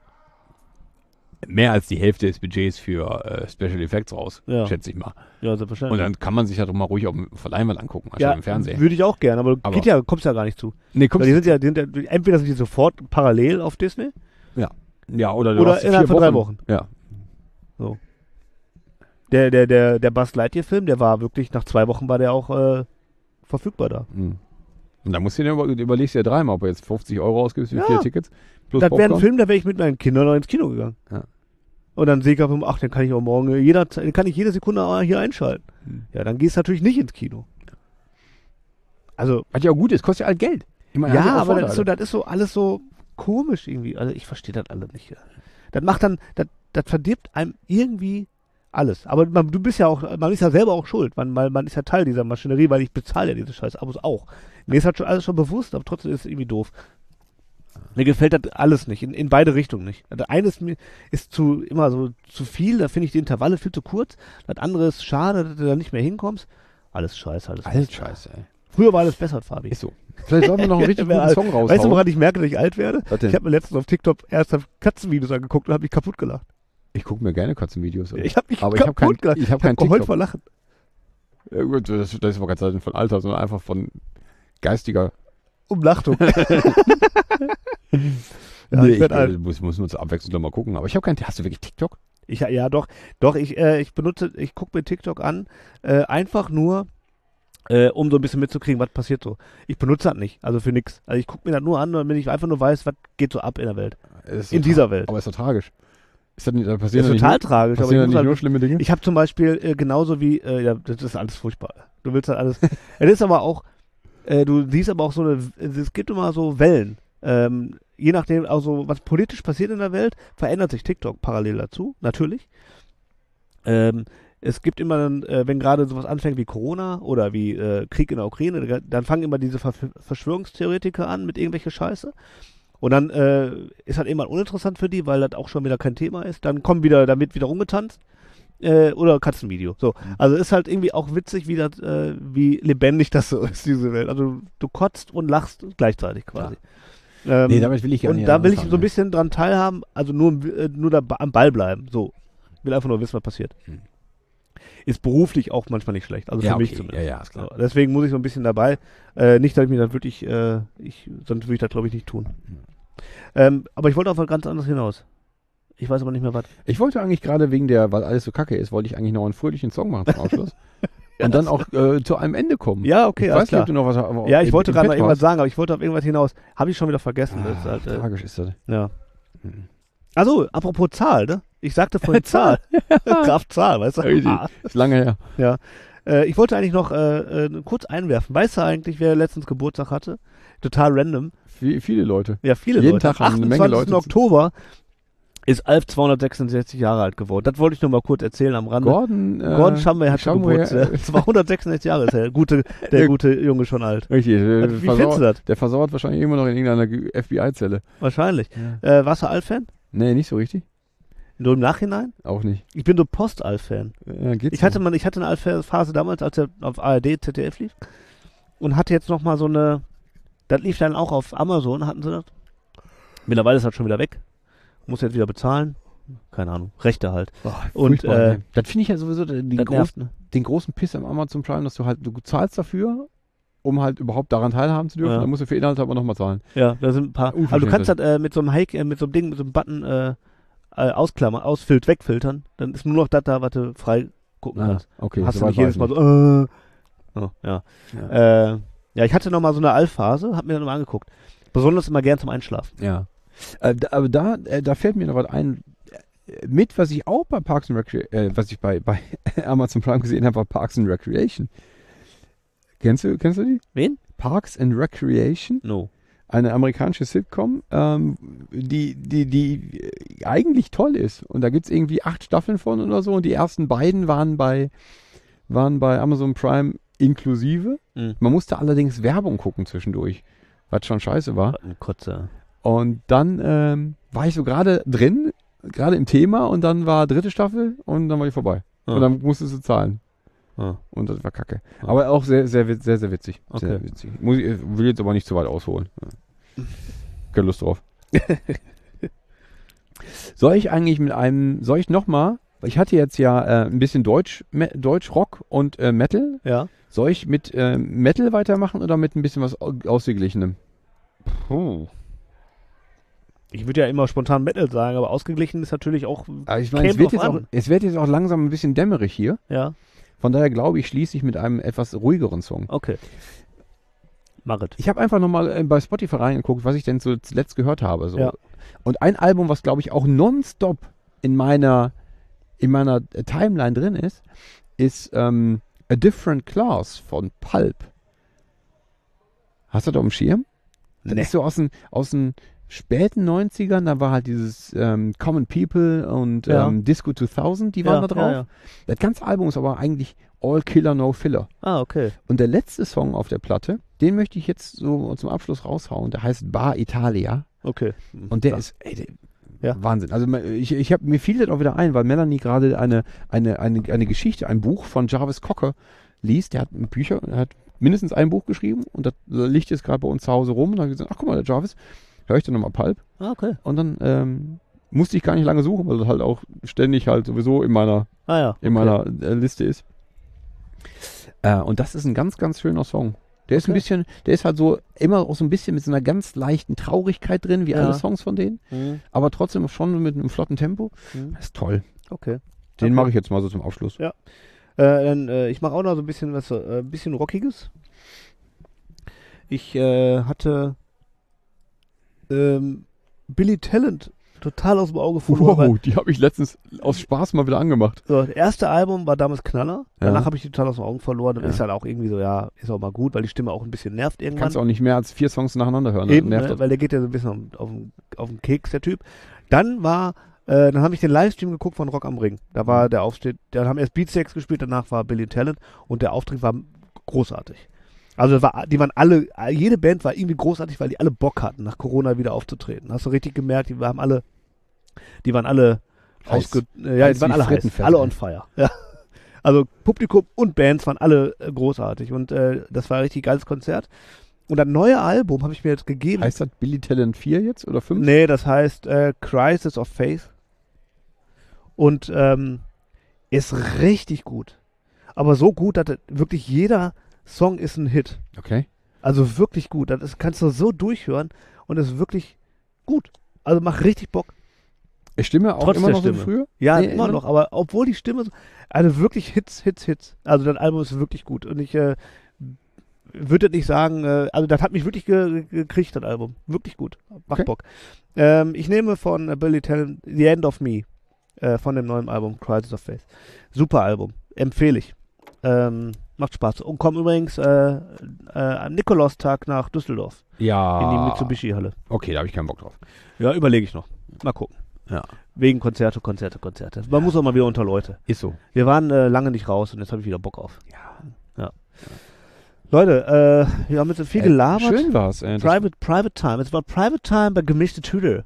mehr als die Hälfte des Budgets für äh, Special Effects raus, Ja. schätze ich mal. Ja, Und selbstverständlich. dann kann man sich ja doch mal ruhig auf dem auf der Leinwand angucken, anstatt Ja, im Fernsehen. würde ich auch gerne, aber, Aber- geht ja, kommst ja gar nicht zu. Nee, Weil kommst die sind ja, die sind ja, entweder sind die sofort parallel auf Disney ja, oder du oder hast innerhalb vier von drei Wochen. Ja. Der, der, der, der Buzz Lightyear-Film, der war wirklich, nach zwei Wochen war der auch äh, verfügbar da. Mhm. Und da musst du dir über, überlegst du ja dreimal, ob du jetzt fünfzig Euro ausgibst für Ja. vier Tickets. Plus Das wäre ein Popcorn. Film, da wäre ich mit meinen Kindern noch ins Kino gegangen. Ja. Und dann sehe ich auf dem, ach, den kann ich auch morgen, äh, jeder, den kann ich jede Sekunde hier einschalten. Hm. Ja, dann gehst du natürlich nicht ins Kino. Also, Was ja auch gut ist, kostet ja halt Geld. Ich meine, hat ja, auch aber das ist, so, Vorteile. das ist so alles so komisch irgendwie. Also ich verstehe das alles nicht. Das macht dann, das, das verdirbt einem irgendwie alles. Aber man, du bist ja auch, man ist ja selber auch schuld, man, weil man ist ja Teil dieser Maschinerie, weil ich bezahle ja diese scheiß Abos auch. Mir ist halt schon alles schon bewusst, aber trotzdem ist es irgendwie doof. Mir gefällt das alles nicht, in, in beide Richtungen nicht. Das eine ist mir ist zu immer so zu viel, da finde ich die Intervalle viel zu kurz. Das andere ist schade, dass du da nicht mehr hinkommst. Alles scheiße, alles Alles Mist. scheiße, ey. Früher war alles besser, Fabi. Ist so. Vielleicht sollten wir noch einen richtig Wer guten alt- Song raushauen. Weißt du, woran ich merke, dass ich alt werde? Was denn? Ich habe mir letztens auf TikTok ernsthaft Katzenvideos angeguckt und habe mich kaputt gelacht. Ich gucke mir gerne Katzenvideos an. Ich habe mich Aber ich habe kaputt kein, gelacht. ich hab kein geheult TikTok. vor Lachen. Ja, gut, das, das ist aber ganz selten von Alter, sondern einfach von geistiger. Umlachtung. ja, Nee, ich werd alt. äh, muss, muss man zur Abwechslung mal gucken. Aber ich habe kein. Hast du wirklich TikTok? Ich, ja, doch. Doch, ich, äh, ich benutze, ich gucke mir TikTok an, äh, einfach nur, äh, um so ein bisschen mitzukriegen, was passiert so. Ich benutze das nicht, also für nix. Also ich gucke mir das nur an, damit ich einfach nur weiß, was geht so ab in der Welt. Ist In so dieser tra- Welt. Aber ist doch tragisch. Ist das nicht, da Das passieren ist ja nicht total nur, tragisch, aber ich passieren ja muss nicht nur halt, schlimme Dinge? ich habe zum Beispiel äh, genauso wie, äh, ja, das ist alles furchtbar. Du willst halt alles. Es ist aber auch, äh, du siehst aber auch so eine, es gibt immer so Wellen. Ähm, je nachdem, also was politisch passiert in der Welt, verändert sich TikTok parallel dazu, natürlich. Ähm, es gibt immer dann, äh, wenn gerade sowas anfängt wie Corona oder wie äh, Krieg in der Ukraine, dann fangen immer diese Ver Verschwörungstheoretiker an mit irgendwelcher Scheiße. Und dann äh, ist halt immer uninteressant für die, weil das auch schon wieder kein Thema ist. Dann kommen wieder damit wieder rumgetanzt. Äh, oder Katzenvideo. So. Also ist halt irgendwie auch witzig, wie das, äh, wie lebendig das so ist, diese Welt. Also du kotzt und lachst gleichzeitig quasi. Ähm, Nee, damit will ich gar und nicht da will ich anfangen, so ein ne? bisschen dran teilhaben, also nur, äh, nur da am Ball bleiben. So. Ich will einfach nur wissen, was passiert. Hm. Ist beruflich auch manchmal nicht schlecht. Also Ja, für mich okay. zumindest. Ja, ja, ist klar. So, deswegen muss ich so ein bisschen dabei. Äh, nicht, dass ich mir das wirklich, äh, ich, sonst würde ich das glaube ich nicht tun. Ähm, aber ich wollte auf was ganz anderes hinaus. Ich weiß aber nicht mehr was. Ich wollte eigentlich gerade wegen der, weil alles so kacke ist, wollte ich eigentlich noch einen fröhlichen Song machen zum Abschluss. Und dann auch äh, zu einem Ende kommen. Ja, okay, ich alles weiß klar. nicht, ob du noch was aber Ja, ich im- wollte im gerade noch Bett irgendwas warst. sagen, aber ich wollte auf irgendwas hinaus. Habe ich schon wieder vergessen. Das ist Ah, halt, äh, tragisch ist das. ja. Hm. Also, apropos Zahl, ne? Ich sagte vorhin Zahl. Kraft Zahl, weißt du? Richtig. Ah. Ist lange her. Ja. Äh, ich wollte eigentlich noch äh, äh, kurz einwerfen. Weißt du eigentlich, wer letztens Geburtstag hatte? Total random. Wie, viele Leute. Ja, viele Jeden Leute. Tag haben eine Menge achtundzwanzigsten Leute. Oktober ist Alf zweihundertsechsundsechzig Jahre alt geworden. Das wollte ich nur mal kurz erzählen am Rande. Gordon, äh, Gordon Shumway hat schon Shumway, Geburtstag. äh, zweihundertsechsundsechzig Jahre ist er. Gute, der Ja. gute Junge schon alt. Richtig. äh, Wie versauert- findest du das? Der versauert wahrscheinlich immer noch in irgendeiner G- F B I-Zelle. Wahrscheinlich. Äh, warst du Alf-Fan? Nee, nicht so richtig. Nur im Nachhinein? Auch nicht. Ich bin so Post-Alf-Fan. Äh, geht's Ich hatte, mal, ich hatte eine Alf-Phase damals, als er auf A R D, Z D F lief. Und hatte jetzt noch mal so eine, das lief dann auch auf Amazon, hatten sie das. Mittlerweile ist das schon wieder weg. Muss jetzt wieder bezahlen. Keine Ahnung, Rechte halt. Boah, Und, furchtbar, äh, ne? Das finde ich ja sowieso den, Das groß, nervt, ne? den großen Piss am Amazon Prime, dass du halt, du zahlst dafür, um halt überhaupt daran teilhaben zu dürfen. Ja. Dann musst du für Inhalte aber nochmal zahlen. Ja, da sind ein paar. Unverschämt. Aber du kannst das äh, mit so einem Hike, äh, mit so einem Ding, mit so einem Button äh, äh, ausklammern, ausfiltern, wegfiltern. Dann ist nur noch das da, was du frei gucken Ah, kannst. okay. Hast du soweit nicht jedes war Mal ich so, äh, oh, ja. Ja. Äh, ja, ich hatte noch mal so eine Alf-Phase, hab mir dann mal angeguckt. Besonders immer gern zum Einschlafen. Ja. Äh, da, aber da, äh, da fällt mir noch was ein. Äh, Mit, was ich auch bei Parks and Recreation, äh, was ich bei, bei Amazon Prime gesehen habe, war Parks and Recreation. Kennst du, kennst du die? Wen? Parks and Recreation? No. Eine amerikanische Sitcom, ähm, die, die, die äh, eigentlich toll ist. Und da gibt es irgendwie acht Staffeln von oder so. Und die ersten beiden waren bei, waren bei Amazon Prime inklusive. Mhm. Man musste allerdings Werbung gucken zwischendurch, was schon scheiße war. Ein Kotze. Und dann ähm, war ich so gerade drin, gerade im Thema. Und dann war dritte Staffel und dann war die vorbei. Ah. Und dann musstest du zahlen. Ah. Und das war kacke. Ah. Aber auch sehr, sehr, wit- sehr, sehr witzig. Okay. Sehr witzig. Muss ich, will jetzt aber nicht zu weit ausholen. Ja. Keine Lust drauf. Soll ich eigentlich mit einem, soll ich nochmal, ich hatte jetzt ja äh, ein bisschen Deutsch, Me Deutsch Rock und äh, Metal. Ja. Soll ich mit äh, Metal weitermachen oder mit ein bisschen was au- Ausgeglichenem? Puh. Ich würde ja immer spontan Metal sagen, aber ausgeglichen ist natürlich auch. Also ich meine, es Käme wird, drauf jetzt auch, an. es wird jetzt auch langsam ein bisschen dämmerig hier. Ja, Von daher glaube ich, schließe ich mit einem etwas ruhigeren Song. okay. Marit. Ich habe einfach nochmal äh, bei Spotify reingeguckt, was ich denn so zuletzt gehört habe. So. Ja. Und ein Album, was glaube ich auch nonstop in meiner, in meiner äh, Timeline drin ist, ist ähm, A Different Class von Pulp. Hast du da auf dem Schirm? Das Nee. ist so aus den, aus den späten neunzigern, da war halt dieses ähm, Common People und Ja. ähm, Disco zweitausend, die waren Ja, da drauf. ja, ja. Das ganze Album ist aber eigentlich All Killer, No Filler. Ah, okay. Und der letzte Song auf der Platte, den möchte ich jetzt so zum Abschluss raushauen. Der heißt Bar Italia. Okay. Und der Ja. ist ey, der, Ja. Wahnsinn. Also me- ich, ich hab, mir fiel das auch wieder ein, weil Melanie gerade eine, eine, eine, eine Geschichte, ein Buch von Jarvis Cocker liest. Der hat Bücher, er hat mindestens ein Buch geschrieben und das liegt jetzt gerade bei uns zu Hause rum. Und dann habe ich gesagt, ach guck mal, der Jarvis, höre ich dann nochmal Pulp. Ah, okay. Und dann ähm, musste ich gar nicht lange suchen, weil das halt auch ständig halt sowieso in meiner, Ah, ja. in okay. meiner äh, Liste ist. Äh, und das ist ein ganz, ganz schöner Song. Der ist ein Okay. bisschen, der ist halt so immer auch so ein bisschen mit so einer ganz leichten Traurigkeit drin, wie Ja. alle Songs von denen, Mhm. aber trotzdem schon mit einem flotten Tempo. Mhm. Das ist toll. Okay. Den Okay. mache ich jetzt mal so zum Abschluss. Ja. Äh, dann, äh, ich mache auch noch so ein bisschen was, äh, ein bisschen Rockiges. Ich äh, hatte ähm, Billy Talent total aus dem Auge verloren. weil- Wow, die habe ich letztens aus Spaß mal wieder angemacht. So, das erste Album war damals Knaller. Danach Ja. habe ich die total aus den Augen verloren. Dann Ja. ist halt auch irgendwie so, ja, ist auch mal gut, weil die Stimme auch ein bisschen nervt irgendwann. Kannst auch nicht mehr als vier Songs nacheinander hören. Eben, Nervt ne, das. weil der geht ja so ein bisschen auf, auf, den, auf den Keks, der Typ. Dann war, äh, dann habe ich den Livestream geguckt von Rock am Ring. Da war Mhm. der Auftritt, dann haben erst Beatsteaks gespielt, danach war Billy Talent und der Auftritt war großartig. Also das war, die waren alle, jede Band war irgendwie großartig, weil die alle Bock hatten, nach Corona wieder aufzutreten. Hast du richtig gemerkt, die haben alle, die waren alle Heiß. ausge, äh, ja, Heiß die waren wie alle heiß, Frittenfett, alle ey. on fire. Ja. Also Publikum und Bands waren alle äh, großartig und äh, das war ein richtig geiles Konzert. Und das neue Album habe ich mir jetzt gegeben. Heißt das Billy Talent vier jetzt oder fünf? Nee, das heißt äh, Crisis of Faith. Und ähm, ist richtig gut. Aber so gut, dass das wirklich jeder Song ist ein Hit. Okay. Also wirklich gut. Das ist, kannst du so durchhören und ist wirklich, gut. Also macht richtig Bock. Ich stimme auch Trotz immer der noch so wie Stimme. früher? Ja, Nee, immer noch, aber obwohl die Stimme, so- also wirklich Hits, Hits, Hits. Also das Album ist wirklich gut und ich äh, würde nicht sagen, äh, also das hat mich wirklich ge gekriegt, das Album. Wirklich gut. Macht Okay. Bock. Ähm, ich nehme von äh, Billy Talent The End of Me äh, von dem neuen Album Crisis of Faith. Super Album. Empfehle ich. Ähm, macht Spaß. Und komm übrigens äh, äh, am Nikolaustag nach Düsseldorf Ja. in die Mitsubishi-Halle. Okay, da habe ich keinen Bock drauf. Ja, überlege ich noch. Mal gucken. Ja. Wegen Konzerte, Konzerte, Konzerte. Man muss auch mal wieder unter Leute. Ist so. Wir waren äh, lange nicht raus und jetzt habe ich wieder Bock auf. Ja. ja. Leute, äh, wir haben jetzt viel gelabert. Schön war's. Äh, das- Private, Private Time. Es war Private Time bei gemischte Tüte.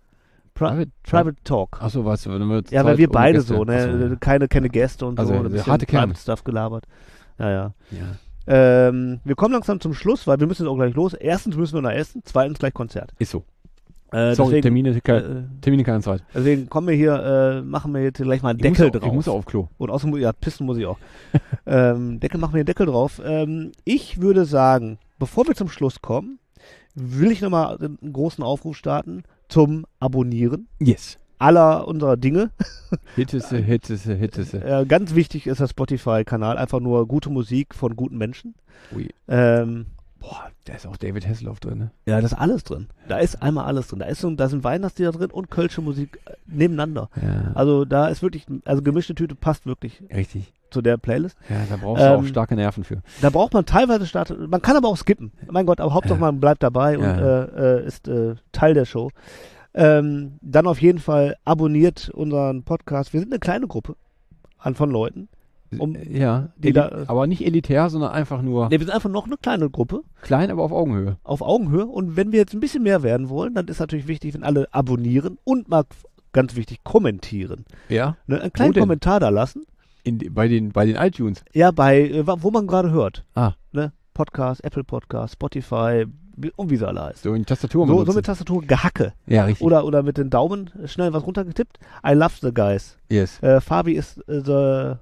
Pri Private- Private Talk. Ach so, was? Wenn wir Ja, Zeit weil wir ohne beide Gäste- so, ne? Ach so. Keine, keine Gäste und Also, so. der Ein bisschen harte Kern. Private Stuff gelabert. Ja, ja. Ja. Ähm, wir kommen langsam zum Schluss, weil wir müssen jetzt auch gleich los. Erstens müssen wir noch essen, zweitens gleich Konzert. Ist so. Äh, Sorry, deswegen, Termine, ke äh, Termine keine Zeit. deswegen kommen wir hier, äh, machen wir jetzt gleich mal einen Ich muss Deckel auch- drauf. Ich muss auch auf Klo. Und außerdem, ja, pissen muss ich auch. ähm, Deckel, machen wir den Deckel drauf. Ähm, ich würde sagen, bevor wir zum Schluss kommen, will ich nochmal einen großen Aufruf starten zum Abonnieren Yes. aller unserer Dinge. Hittese, hittese, hittese. Äh, ganz wichtig ist der Spotify-Kanal, einfach nur gute Musik von guten Menschen. Ui. Ähm, Boah, da ist auch David Hasselhoff drin, ne? ja, da ist alles drin. Da ist einmal alles drin. Da, ist so, da sind Weihnachtslieder drin und kölsche Musik äh, nebeneinander. Ja. Also da ist wirklich, also gemischte Tüte passt wirklich Richtig. zu der Playlist. Ja, da brauchst du Ähm, auch starke Nerven für. Da braucht man teilweise Start, man kann aber auch skippen. Mein Gott, aber Hauptsache Ja. man bleibt dabei und Ja. äh, äh, ist äh, Teil der Show. Ähm, dann auf jeden Fall abonniert unseren Podcast. Wir sind eine kleine Gruppe an von Leuten. Um, ja, die eli- da- aber nicht elitär, sondern einfach nur Ne, wir sind einfach noch eine kleine Gruppe klein, aber auf Augenhöhe. auf Augenhöhe. Und wenn wir jetzt ein bisschen mehr werden wollen, dann ist natürlich wichtig, wenn alle abonnieren und mal ganz wichtig kommentieren. Ja. Ne, einen kleinen denn? Kommentar da lassen. In, bei, den, bei den iTunes. Ja, bei, äh, wo man gerade hört. Ah. Ne? Podcast, Apple Podcast, Spotify wie- und wie sie alle heißt. So in Tastatur So, so benutzen. mit Tastatur Gehacke. Ja, richtig. Oder, oder mit den Daumen schnell was runtergetippt. I love the guys. yes. Äh, Fabi ist äh, the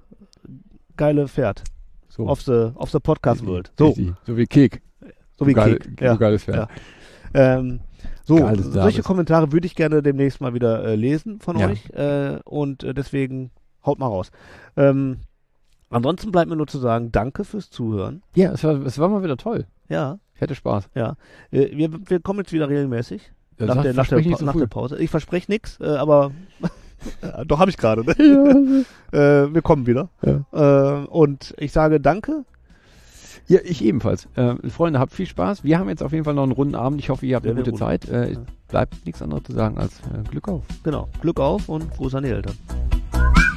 geile Pferd So. of the, of the Podcast Richtig, World. So, richtig. So wie Kek. so wie Geil, Kek. so Ja. geiles Pferd. Ja. Ähm, so, Geiles solche Davis. Kommentare würde ich gerne demnächst mal wieder äh, lesen von Ja. euch. Äh, und äh, deswegen haut mal raus. Ähm, ansonsten bleibt mir nur zu sagen, danke fürs Zuhören. Ja, es war, es war mal wieder toll. Ja, Ich hatte Spaß. ja. Äh, wir, wir kommen jetzt wieder regelmäßig. Ja, nach, sag- der, nach, der, versprich nicht Pa- so nach früh. der Pause. Ich verspreche nichts, äh, aber Ja, doch habe ich gerade. Ne? äh, wir kommen wieder. Ja. Äh, und ich sage danke. Ja, ich ebenfalls. Äh, Freunde, habt viel Spaß. Wir haben jetzt auf jeden Fall noch einen runden Abend. Ich hoffe, ihr habt Der eine gute wäre Zeit. Äh, Ja. Bleibt nichts anderes zu sagen als äh, Glück auf. Genau. Glück auf und Gruß an die Eltern.